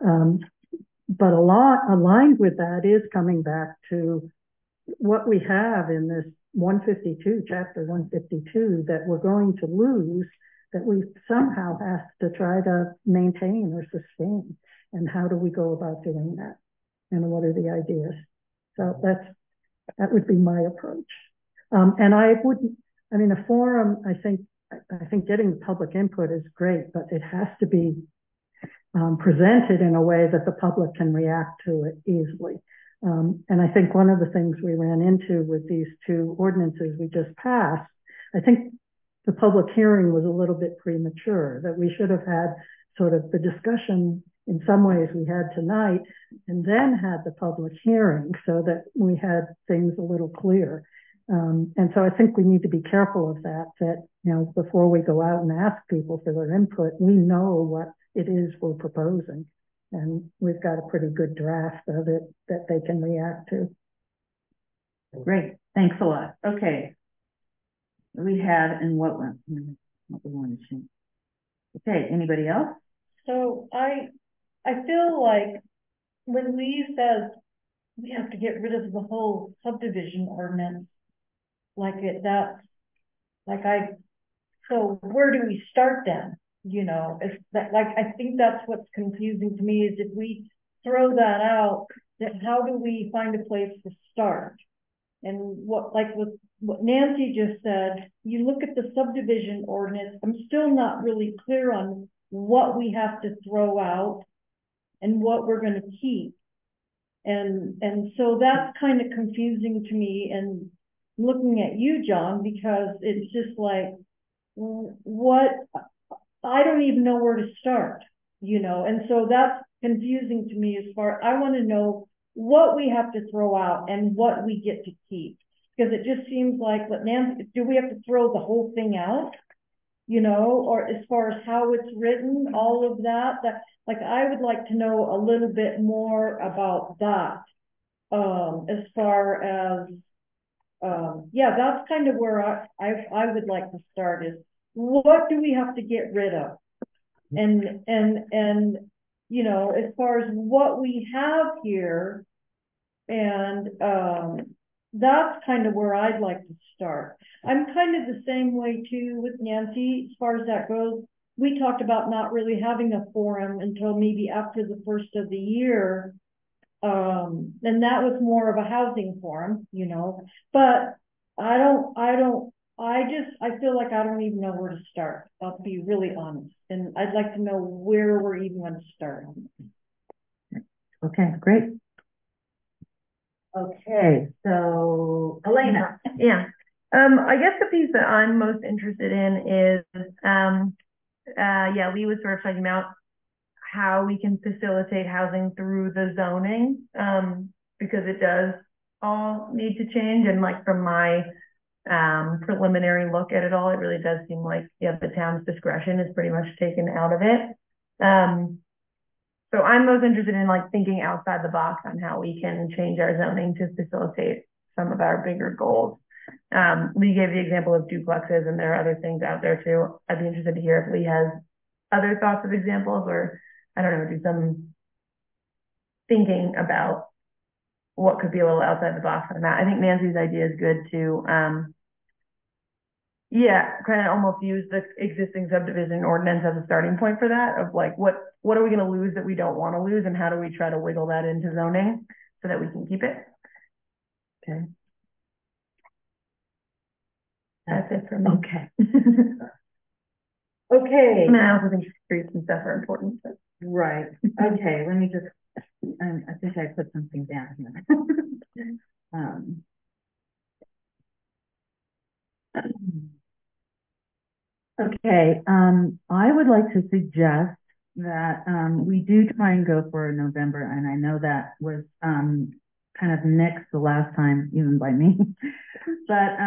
But a lot aligned with that is coming back to what we have in this 152, chapter 152, that we're going to lose, that we somehow have to try to maintain or sustain. And how do we go about doing that? And what are the ideas? So that would be my approach. And I wouldn't, I mean, a forum, I think getting the public input is great, but it has to be presented in a way that the public can react to it easily. And I think one of the things we ran into with these two ordinances we just passed, I think the public hearing was a little bit premature, that we should have had sort of the discussion in some ways we had tonight, and then had the public hearing so that we had things a little clear. And so I think we need to be careful of that, you know, before we go out and ask people for their input, we know what it is we're proposing. And we've got a pretty good draft of it that they can react to. Great, thanks a lot. Okay. We had, and what we want to change. Okay, anybody else? So I feel like when Lee says we have to get rid of the whole subdivision ordinance, so where do we start then? You know, it's that, like, I think that's what's confusing to me, is if we throw that out, then how do we find a place to start? And what Nancy just said, you look at the subdivision ordinance, I'm still not really clear on what we have to throw out and what we're going to keep. And so that's kind of confusing to me, and looking at you, John, because it's just like, what, I don't even know where to start, you know, and so that's confusing to me. As far, I want to know what we have to throw out and what we get to keep, because it just seems like, but Nancy, do we have to throw the whole thing out, you know, or as far as how it's written, all of that, like, I would like to know a little bit more about that, as far as, yeah, that's kind of where I would like to start, is what do we have to get rid of? And, you know, as far as what we have here, and, that's kind of where I'd like to start. I'm kind of the same way too with Nancy, as far as that goes. We talked about not really having a forum until maybe after the first of the year. And that was more of a housing forum, you know, but I feel like I don't even know where to start. I'll be really honest. And I'd like to know where we're even going to start. Okay, great. Okay, so Elena. Yeah. I guess the piece that I'm most interested in is, yeah, Lee was sort of talking about how we can facilitate housing through the zoning, because it does all need to change. And like from my preliminary look at it all, it really does seem like, yeah, the town's discretion is pretty much taken out of it. So I'm most interested in like thinking outside the box on how we can change our zoning to facilitate some of our bigger goals. Lee gave the example of duplexes, and there are other things out there too. I'd be interested to hear if Lee has other thoughts of examples, or I don't know, do some thinking about what could be a little outside the box on that. I think Nancy's idea is good too. Yeah, kind of almost use the existing subdivision ordinance as a starting point for that, of like, what are we going to lose that we don't want to lose, and how do we try to wiggle that into zoning so that we can keep it? Okay. That's it for me. Okay. Okay. And I also think streets and stuff are important. But. Right. Okay, let me just, I think I put something down here. Okay, I would like to suggest that we do try and go for November, and I know that was kind of nixed the last time, even by me, but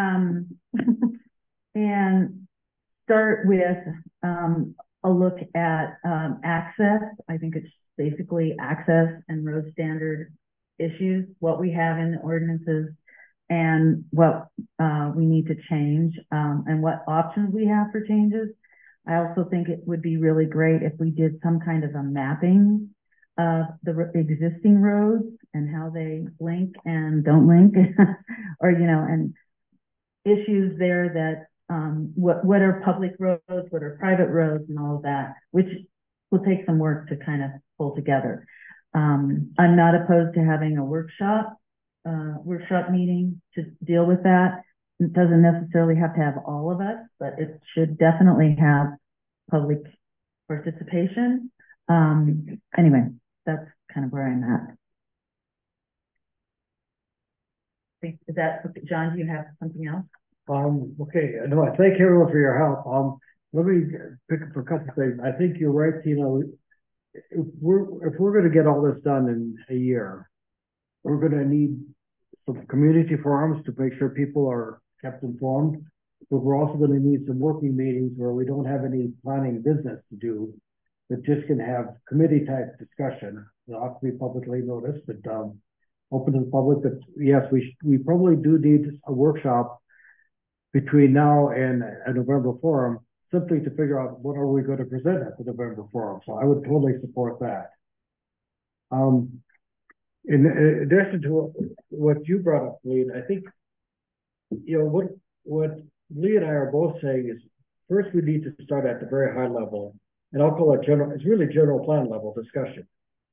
and start with a look at access. I think it's basically access and road standard issues, what we have in the ordinances, and what we need to change, and what options we have for changes. I also think it would be really great if we did some kind of a mapping of the existing roads and how they link and don't link, or, you know, and issues there that, what are public roads, what are private roads, and all of that, which will take some work to kind of pull together. I'm not opposed to having a workshop meeting to deal with that. It doesn't necessarily have to have all of us, but it should definitely have public participation. Anyway, that's kind of where I'm at. Is that, John, do you have something else? Okay, no, I thank everyone for your help. Let me pick up a couple things. I think you're right, Tina. If we're gonna get all this done in a year, we're gonna need some community forums to make sure people are kept informed. But we're also gonna need some working meetings where we don't have any planning business to do, but just can have committee type discussion. It'll have to be publicly noticed, but open to the public. But yes, we probably do need a workshop between now and a November forum, simply to figure out what are we going to present at the November forum. So I would totally support that. In addition to what you brought up, Lee, I think, what Lee and I are both saying is, first we need to start at the very high level, and I'll call it it's really general plan level discussion.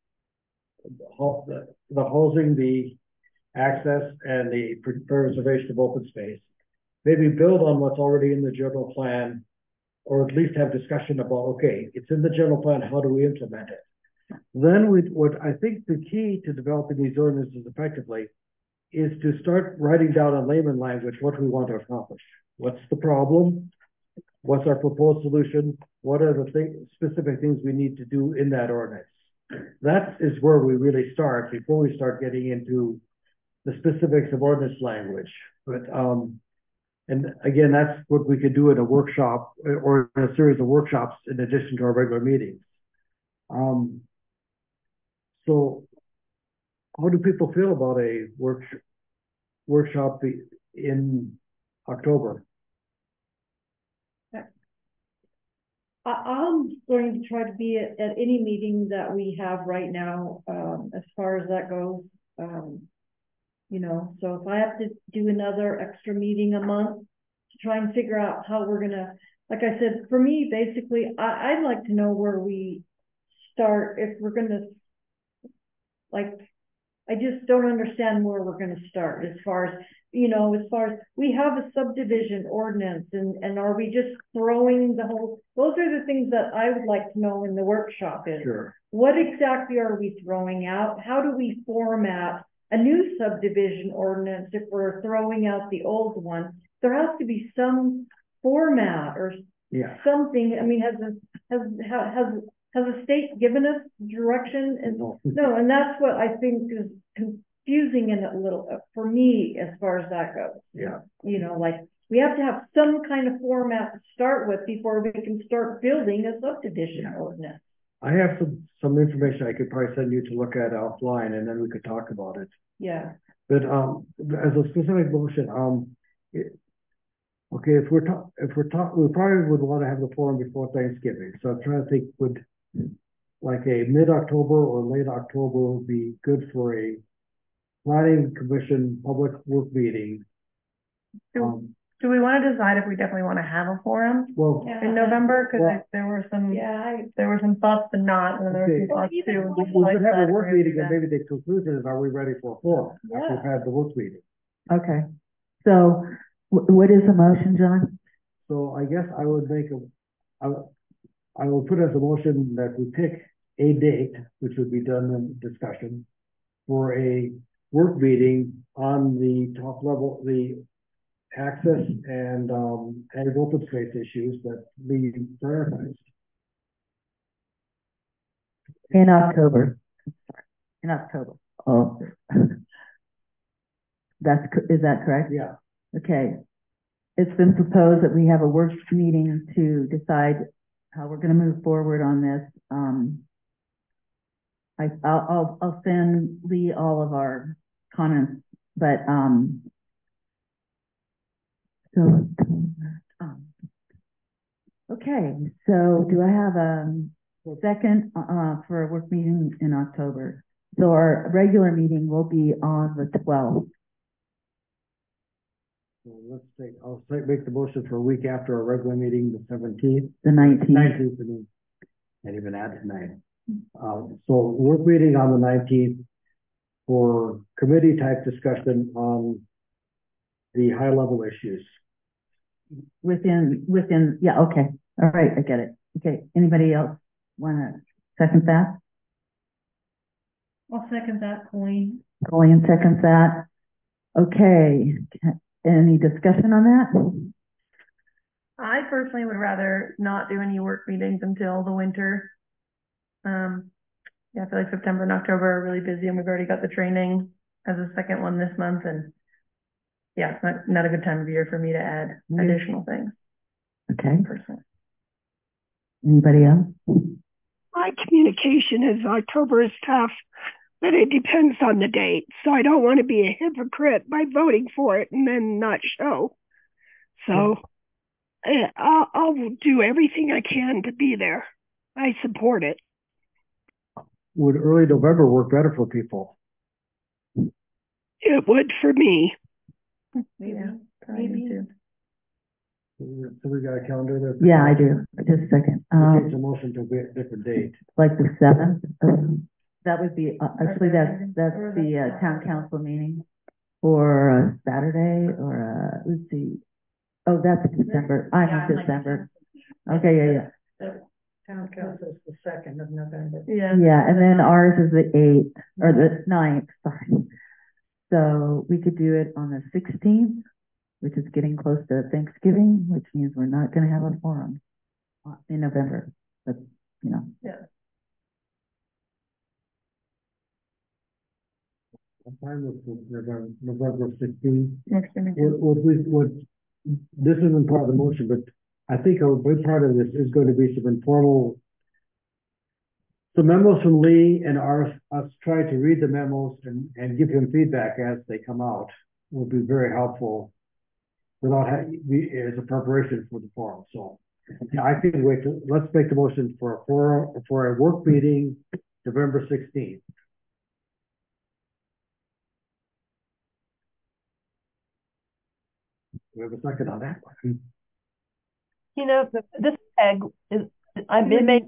The housing, the access, and the preservation of open space. Maybe build on what's already in the general plan, or at least have discussion about, okay, it's in the general plan, how do we implement it? Then what I think the key to developing these ordinances effectively is to start writing down in layman language what we want to accomplish. What's the problem? What's our proposed solution? What are the specific things we need to do in that ordinance? That is where we really start before we start getting into the specifics of ordinance language. But and again, that's what we could do in a workshop or in a series of workshops in addition to our regular meetings. So how do people feel about a workshop in October? I'm going to try to be at any meeting that we have right now, as far as that goes. So if I have to do another extra meeting a month to try and figure out how we're gonna, like I said, for me, basically, I'd like to know where we start, if we're gonna, I just don't understand where we're gonna start as far as we have a subdivision ordinance, and are we just throwing the whole, those are the things that I would like to know in the workshop is, Sure. What exactly are we throwing out? How do we format a new subdivision ordinance if we're throwing out the old one? There has to be some format or something. I mean, has the state given us direction? And no, and that's what I think is confusing in a little for me as far as that goes. Yeah. We have to have some kind of format to start with before we can start building a subdivision ordinance. I have some information I could probably send you to look at offline, and then we could talk about it. Yeah. But as a specific motion, okay, if we're we probably would want to have the forum before Thanksgiving. So I'm trying to think, would like a mid-October or late October would be good for a planning commission public work meeting. Do we want to decide if we definitely want to have a forum in November? Because there were some thoughts to not, and then there were some thoughts to. We could have a work meeting, and maybe the conclusion is, are we ready for a forum after we've had the work meeting? Okay. So what is the motion, John? So I guess I would I will put as a motion that we pick a date, which would be done in discussion, for a work meeting on the top level, the access and open space issues that we prioritized. In October. In October. Oh. Is that correct? Yeah. Okay. It's been proposed that we have a work meeting to decide how we're going to move forward on this. I'll send Lee all of our comments, but okay. So do I have a second for a work meeting in October? So our regular meeting will be on the 12th. So I'll make the motion for a week after our regular meeting, the 17th. The 19th. 19th, and even add tonight. So work meeting on the 19th for committee type discussion on the high level issues. Within, yeah, okay. All right, I get it. Okay, anybody else want to second that? I'll second that, Colleen. Colleen seconds that. Okay. Any discussion on that? I personally would rather not do any work meetings until the winter. Yeah, I feel like September and October are really busy, and we've already got the training as a second one this month, and yeah, it's not a good time of year for me to add additional things. Okay. Personally. Anybody else? My communication is October is tough, but it depends on the date. So I don't want to be a hypocrite by voting for it and then not show. So I'll do everything I can to be there. I support it. Would early November work better for people? It would for me. Yeah, Maybe. too. So we got a calendar there? Yeah, I do. Just a second. Change the motion to a different date. Like the 7th. That would be, actually, that's the town council meeting for a Saturday or let's see. Oh, that's December. I'm in December. Okay, yeah. The town council is the 2nd of November. Yeah. Yeah, and then ours is the 8th, or the 9th, sorry. So we could do it on the 16th, which is getting close to Thanksgiving, which means we're not gonna have a forum in November, but, you know. Yeah. I'm fine with November 16th. Next This isn't part of the motion, but I think a big part of this is going to be some memos from Lee and us trying to read the memos and give him feedback as they come out will be very helpful without as a preparation for the forum. So yeah, I can wait. Let's make the motion for a work meeting November 16th. We have a second on that one. You know, this Peg is, it may.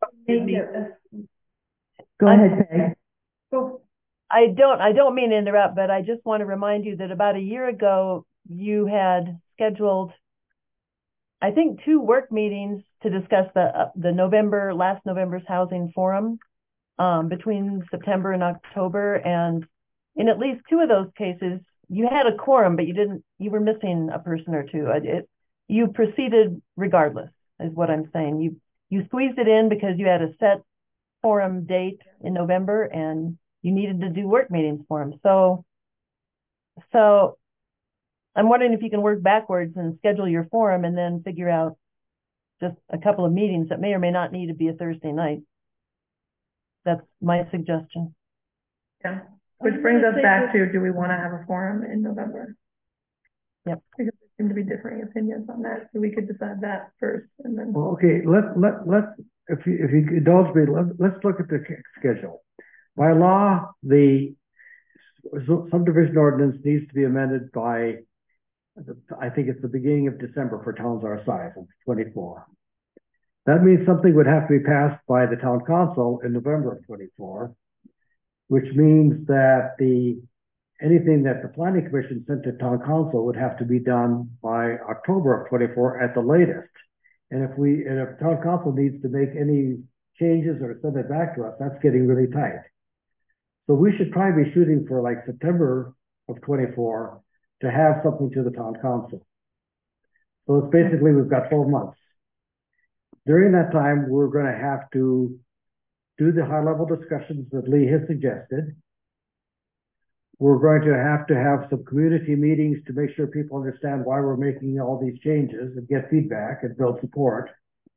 Go ahead, Peg. I don't mean to interrupt, but I just want to remind you that about a year ago, you had scheduled, I think, 2 work meetings to discuss the last November's housing forum, between September and October. And in at least 2 of those cases, you had a quorum, but you were missing a person or 2. You proceeded regardless, is what I'm saying. You squeezed it in because you had a set forum date in November and you needed to do work meetings for them. So I'm wondering if you can work backwards and schedule your forum and then figure out just a couple of meetings that may or may not need to be a Thursday night. That's my suggestion. Yeah. Which brings us back to, do we want to have a forum in November? Yep. Because there seem to be differing opinions on that, so we could decide that first and then. Well, okay, if you indulge me, let's look at the schedule. By law, the subdivision ordinance needs to be amended by, I think it's the beginning of December for towns our size, of 24. That means something would have to be passed by the town council in November of 24, which means that anything that the planning commission sent to town council would have to be done by October of 24 at the latest. And if town council needs to make any changes or send it back to us, that's getting really tight. So we should probably be shooting for like September of 24 to have something to the town council. So it's basically, we've got 12 months. During that time, we're going to have to do the high level discussions that Lee has suggested. We're going to have some community meetings to make sure people understand why we're making all these changes and get feedback and build support.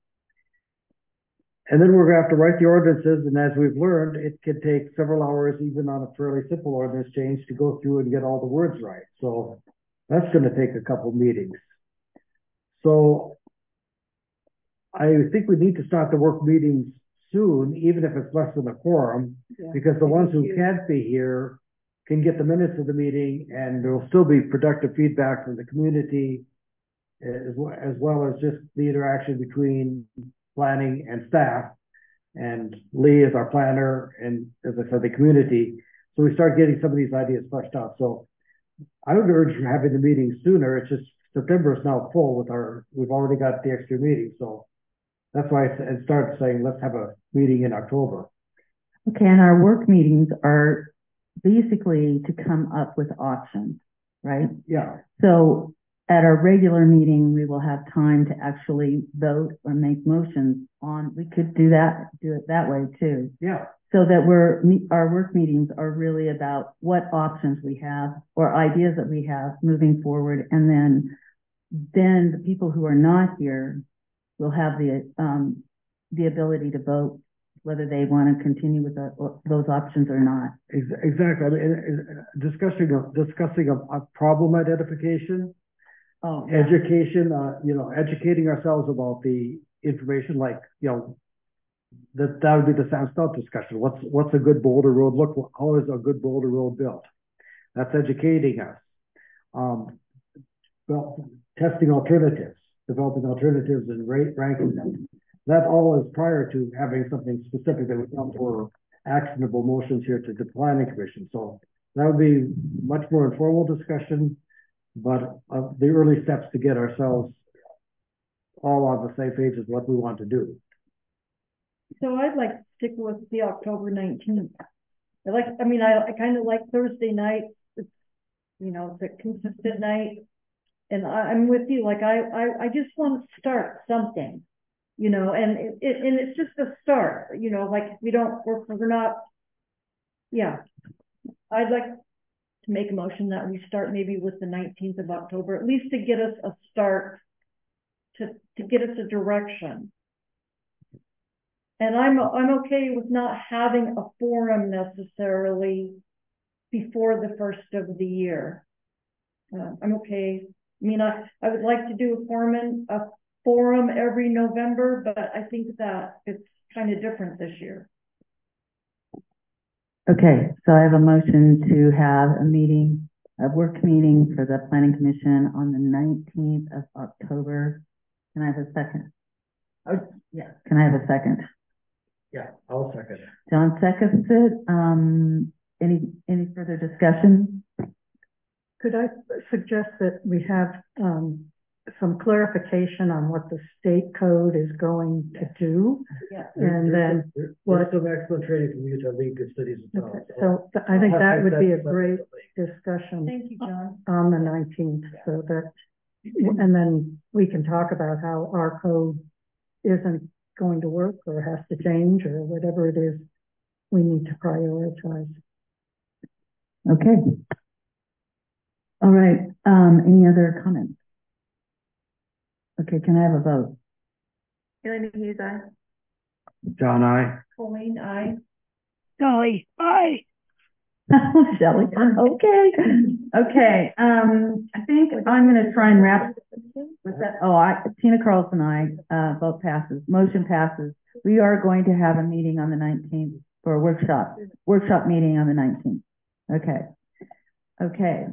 And then we're going to have to write the ordinances. And as we've learned, it can take several hours, even on a fairly simple ordinance change, to go through and get all the words right. So that's going to take a couple meetings. So I think we need to start the work meetings soon, even if it's less than a quorum, because the ones who can't be here can get the minutes of the meeting, and there will still be productive feedback from the community, as well as just the interaction between planning and staff, and Lee is our planner, and as I said, the community. So we start getting some of these ideas fleshed out. So I would urge having the meeting sooner. It's just September is now full we've already got the extra meeting. So that's why I started saying, let's have a meeting in October. Okay, and our work meetings are basically to come up with options, right? Yeah, So at our regular meeting, we will have time to actually vote or make motions on, we could do it that way too. yeah, So that our work meetings are really about what options we have or ideas that we have moving forward. And then the people who are not here will have the ability to vote whether they want to continue with those options or not. exactly. I mean, discussing a problem identification, education, educating ourselves about the information, like, that would be the Sam Stout discussion. What's a good Boulder Road look? How is a good Boulder Road built? That's educating us. Well, testing alternatives, developing alternatives and ranking them. That all is prior to having something specific that would come for actionable motions here to the planning commission. So that would be much more informal discussion, but the early steps to get ourselves all on the same page is what we want to do. So I'd like to stick with the October 19th. I kind of like Thursday nights. It's, it's a consistent night. And I'm with you. Like, I just want to start something, and it's just a start, like we're not, yeah. I'd like to make a motion that we start maybe with the 19th of October, at least to get us a start, to get us a direction. And I'm okay with not having a forum necessarily before the first of the year. I'm okay. I mean, I would like to do a forum every November, but I think that it's kind of different this year. Okay, so I have a motion to have a work meeting for the Planning Commission on the 19th of October. Can I have a second? Oh, yeah. Can I have a second? Yeah, I'll second. John seconds it. Any further discussion? Could I suggest that we have some clarification on what the state code is going to do? Yeah. And then there's some excellent training from Utah League of Cities and Towns. Okay, so I think that would be a great discussion Thank you, John. on the 19th, so that, and then we can talk about how our code isn't going to work or has to change or whatever it is we need to prioritize. Okay. All right. Any other comments? Okay, can I have a vote? Elaine Hughes, aye. John, I. Colleen, aye. Dolly, aye. Shelley, okay. Okay, I think I'm gonna try and wrap with that. Tina Carlson, I, vote passes, motion passes. We are going to have a meeting on the 19th for a workshop meeting on the 19th. Okay. Okay.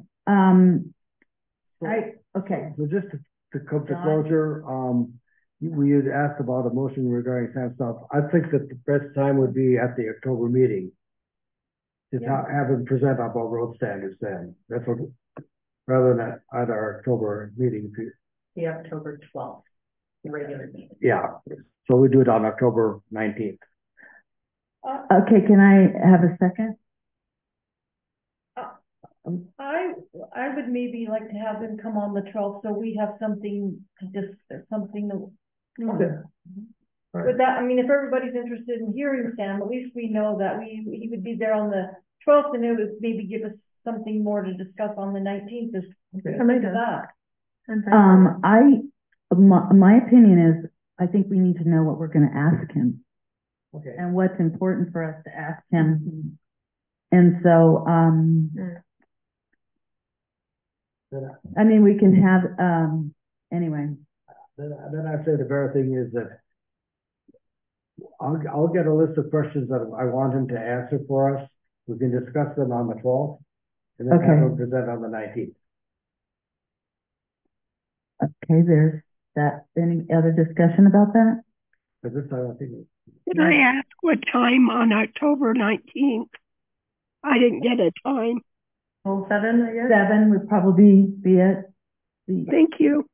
So just to come to closure, we had asked about a motion regarding Sam Stout. I think that the best time would be at the October meeting. To have him present about road standards then. That's what, rather than at our October meeting. The October 12th, the regular meeting. Yeah, so we do it on October 19th. Okay, can I have a second? I would maybe like to have them come on the 12th so we have something to Okay. With that, I mean, if everybody's interested in hearing Sam, at least we know that he would be there on the 12th, and it would maybe give us something more to discuss on the 19th. My opinion is, I think we need to know what we're going to ask him. Okay. And what's important for us to ask him. And so, I mean, we can have, anyway. Then I'd say the better thing is that I'll get a list of questions that I want him to answer for us. We can discuss them on the 12th and then have him present on the 19th. Okay, there's that. Any other discussion about that? But this time I think. Did I ask what time on October 19th? I didn't get a time. Well, 7, I guess. 7 would probably be it. Thank you.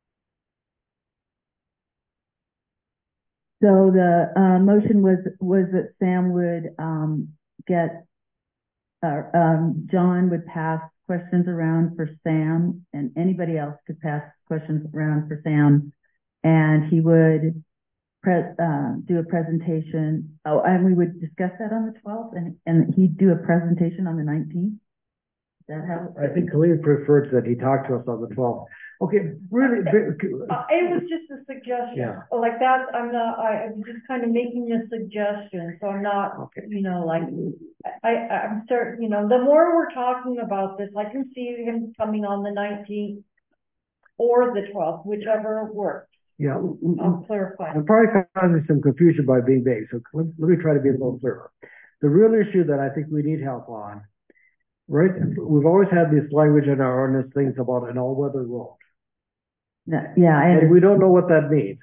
So the motion was that Sam would John would pass questions around for Sam, and anybody else could pass questions around for Sam, and he would do a presentation. Oh, and we would discuss that on the 12th, and he'd do a presentation on the 19th. Is that how? I think Colleen preferred that he talked to us on the 12th. Okay, really, It was just a suggestion. Yeah. Like that, I'm just kind of making a suggestion, so I'm not, Okay. you know, like, I'm certain, you know, the more we're talking about this, I can see him coming on the 19th or the 12th, whichever works. yeah, I'll clarify. I'm probably causing some confusion by being vague, so let me try to be a little clearer. The real issue that I think we need help on, right, we've always had this language in our ordinance things about an all-weather road. Yeah, And we don't know what that means.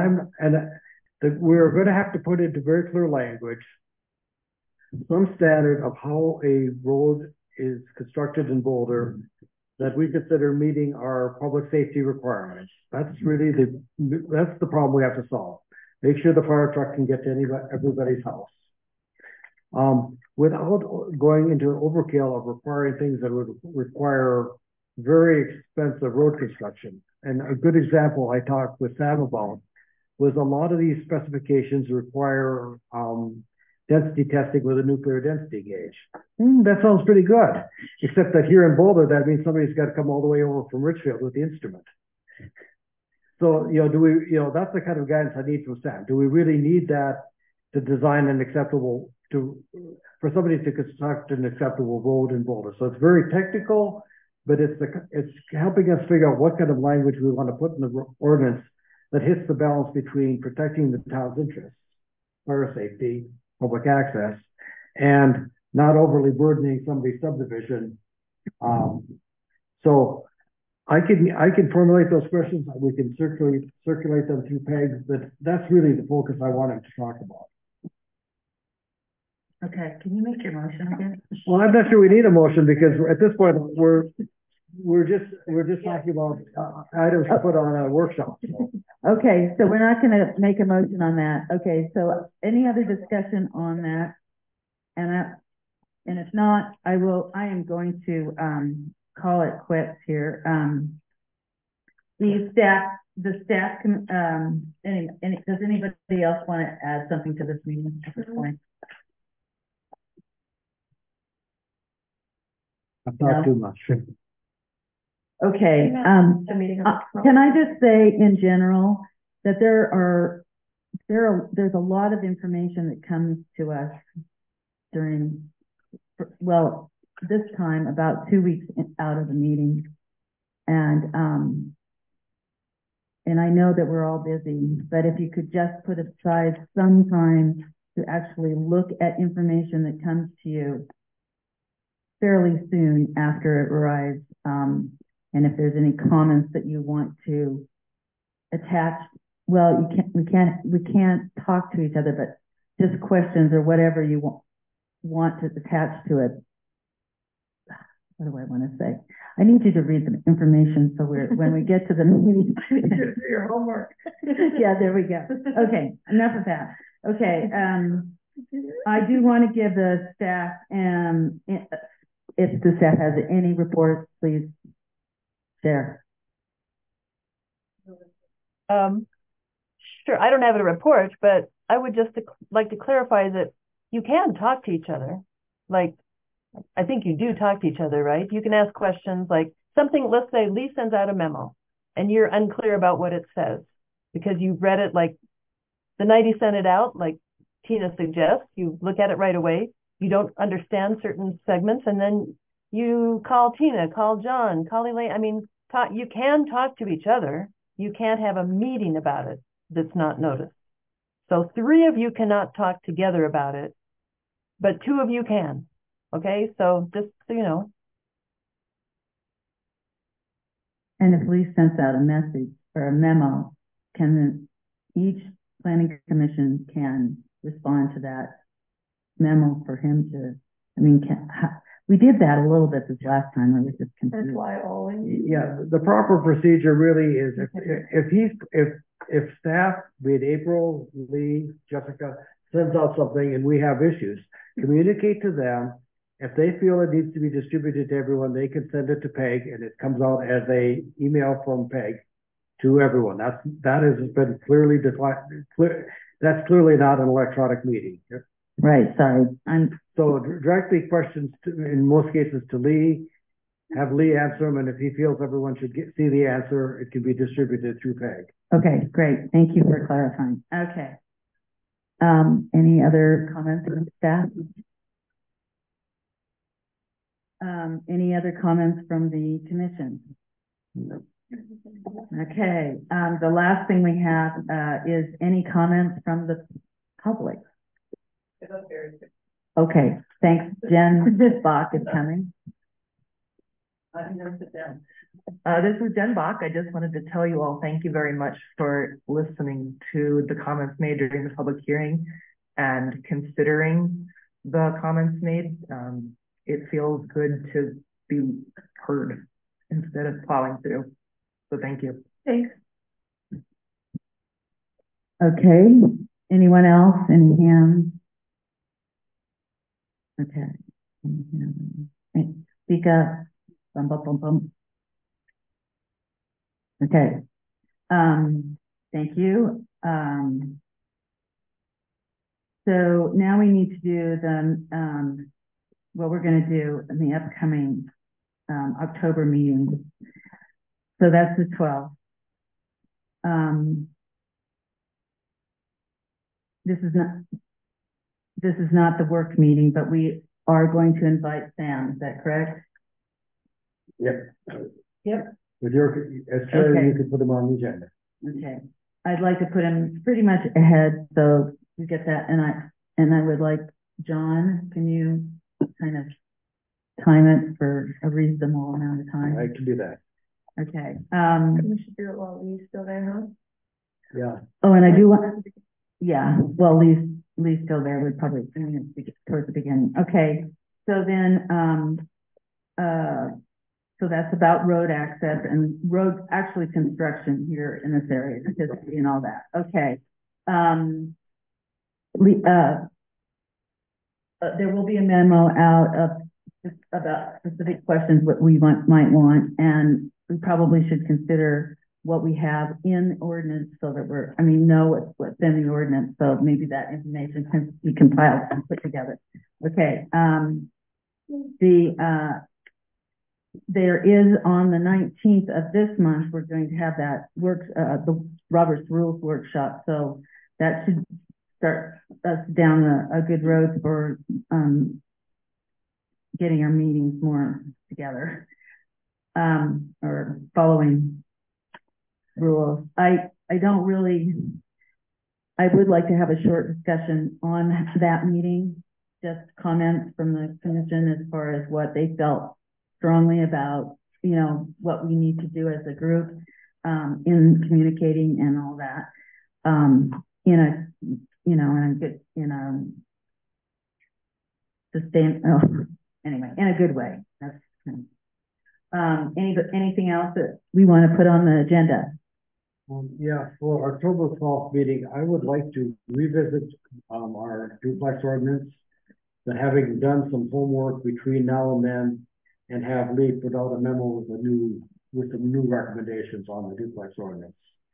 We're going to have to put into very clear language some standard of how a road is constructed in Boulder that we consider meeting our public safety requirements. That's really that's the problem we have to solve. Make sure the fire truck can get to everybody's house. Without going into an overkill of requiring things that would require very expensive road construction. And a good example I talked with Sam about was a lot of these specifications require density testing with a nuclear density gauge. That sounds pretty good, except that here in Boulder, that means somebody's got to come all the way over from Richfield with the instrument. So, you know, that's the kind of guidance I need from Sam. Do we really need that to design an acceptable, for somebody to construct an acceptable road in Boulder? So it's very technical, but it's helping us figure out what kind of language we want to put in the ordinance that hits the balance between protecting the town's interests, fire safety, public access, and not overly burdening somebody's subdivision. So I can formulate those questions. We can circulate them through Peg, but that's really the focus I wanted to talk about. Okay, can you make your motion again? Well, I'm not sure we need a motion because at this point we're just talking about items to put on a workshop. So. Okay, so we're not going to make a motion on that. Okay, so any other discussion on that? And if not, I am going to call it quits here. The staff does anybody else want to add something to this meeting at this point? Not too much. Okay, can I just say in general that there's a lot of information that comes to us during, well, this time about 2 weeks out of the meeting. And I know that we're all busy, but if you could just put aside some time to actually look at information that comes to you fairly soon after it arrives, and if there's any comments that you want to attach, well, we can't talk to each other, but just questions or whatever you want to attach to it. What do I want to say? I need you to read the information so when we get to the meeting. Your homework. Yeah, there we go. Okay, enough of that. Okay, I do want to give the staff, if the staff has any reports, please share. Sure, I don't have a report, but I would just like to clarify that you can talk to each other. Like, I think you do talk to each other, right? You can ask questions like something, let's say Lee sends out a memo and you're unclear about what it says because you read it like the night he sent it out, like Tina suggests, you look at it right away. You don't understand certain segments and then you call Tina, call John, call Elaine. I mean, you can talk to each other. You can't have a meeting about it that's not noticed. So 3 of you cannot talk together about it, but 2 of you can. Okay, so just so you know. And if Lee sends out a message or a memo, each planning commission can respond to that memo for him to, we did that a little bit this last time. I was just confused. That's why always. Yeah, the proper procedure really is if staff, be it April, Lee, Jessica, sends out something and we have issues, communicate to them if they feel it needs to be distributed to everyone, they can send it to Peg and it comes out as a email from Peg to everyone. That has been clearly defined. That's clearly not an electronic meeting. Right, sorry. So directly questions in most cases to Lee, have Lee answer them, and if he feels everyone should see the answer, it can be distributed through Peg. Okay, great. Thank you for clarifying. Okay. Any other comments from staff? Any other comments from the commission? No. Okay. The last thing we have is any comments from the public. Okay. Thanks. Jen Bach is coming. This is Jen Bach. I just wanted to tell you all, thank you very much for listening to the comments made during the public hearing and considering the comments made. It feels good to be heard instead of plowing through. So thank you. Thanks. Okay. Anyone else? Any hands? Okay. Hey, speak up. Bum, bum, bum, bum. Okay. Thank you. So now we need to do the what we're going to do in the upcoming October meeting. So that's the 12th. This is not the work meeting, but we are going to invite Sam. Is that correct? Yep. Yep. With your, as chair, Okay. you could put them on the agenda. Okay. I'd like to put him pretty much ahead, so you get that. And I would like, John, can you kind of time it for a reasonable amount of time? I can do that. Okay. We should do it while Lee's still there, huh? Yeah. Oh, and I do want, yeah, well, Lee's still there. We'd probably towards the beginning. Okay. So then, so that's about road access and road actually construction here in this area, history and all that. Okay. There will be a memo out about specific questions what we might want, and we probably should consider what we have in ordinance so that know what's in the ordinance. So maybe that information can be compiled and put together. Okay. There is on the 19th of this month, we're going to have that the Robert's Rules workshop. So that should start us down a good road for getting our meetings more together or following rules. I would like to have a short discussion on that meeting, just comments from the commission as far as what they felt strongly about, what we need to do as a group in communicating and all that in a good way. That's anything else that we want to put on the agenda? Yeah, for October 12th meeting, I would like to revisit our duplex ordinance, but having done some homework between now and then, and have Lee put out a memo with some new recommendations on the duplex ordinance.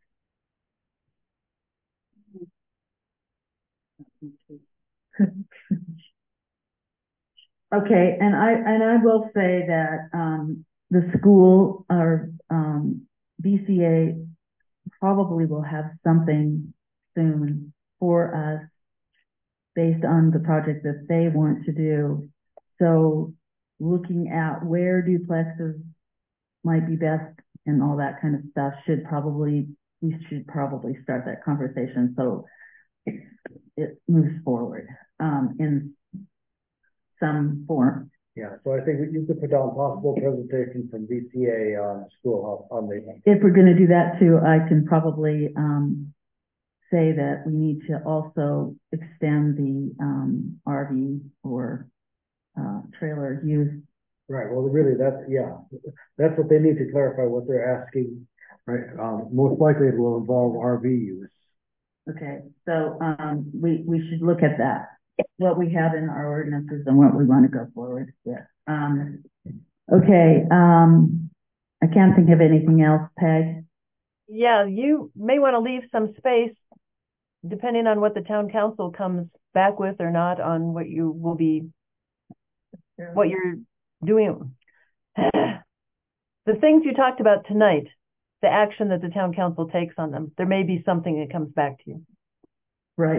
Okay, and I will say that the school or BCA probably will have something soon for us based on the project that they want to do. So looking at where duplexes might be best and all that kind of stuff we should probably start that conversation so it moves forward in some form. Yeah, so I think you could put down possible presentation from BCA on schoolhouse on the. If we're going to do that too, I can probably say that we need to also extend the RV or trailer use. Right. Well, really, that's what they need to clarify what they're asking. Right. Most likely, it will involve RV use. Okay, so we should look at that what we have in our ordinances and what we want to go forward with. Okay, I can't think of anything else, Peg. Yeah, you may want to leave some space, depending on what the town council comes back with or not, on what you will be, what you're doing. The things you talked about tonight, the action that the town council takes on them, there may be something that comes back to you. Right.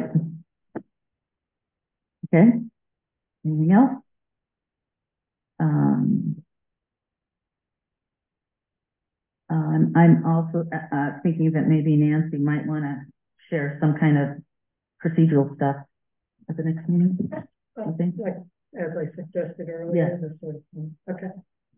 Okay. Anything else? I'm also thinking that maybe Nancy might want to share some kind of procedural stuff at the next meeting. I think. Like, as I suggested earlier. Okay.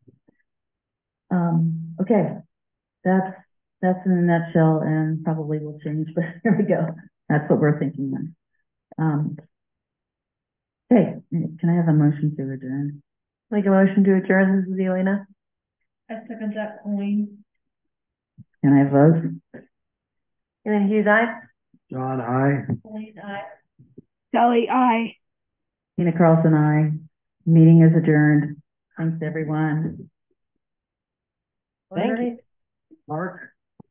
Okay. That's in a nutshell, and probably will change, but here we go. That's what we're thinking then. Okay, can I have a motion to adjourn? Make a motion to adjourn. This is Elena. I second that coin. Can I vote? Elena Hughes, aye. John, aye. Sally, aye. Tina Carlson, aye. Meeting is adjourned. Thanks, everyone. Thank you. Mark?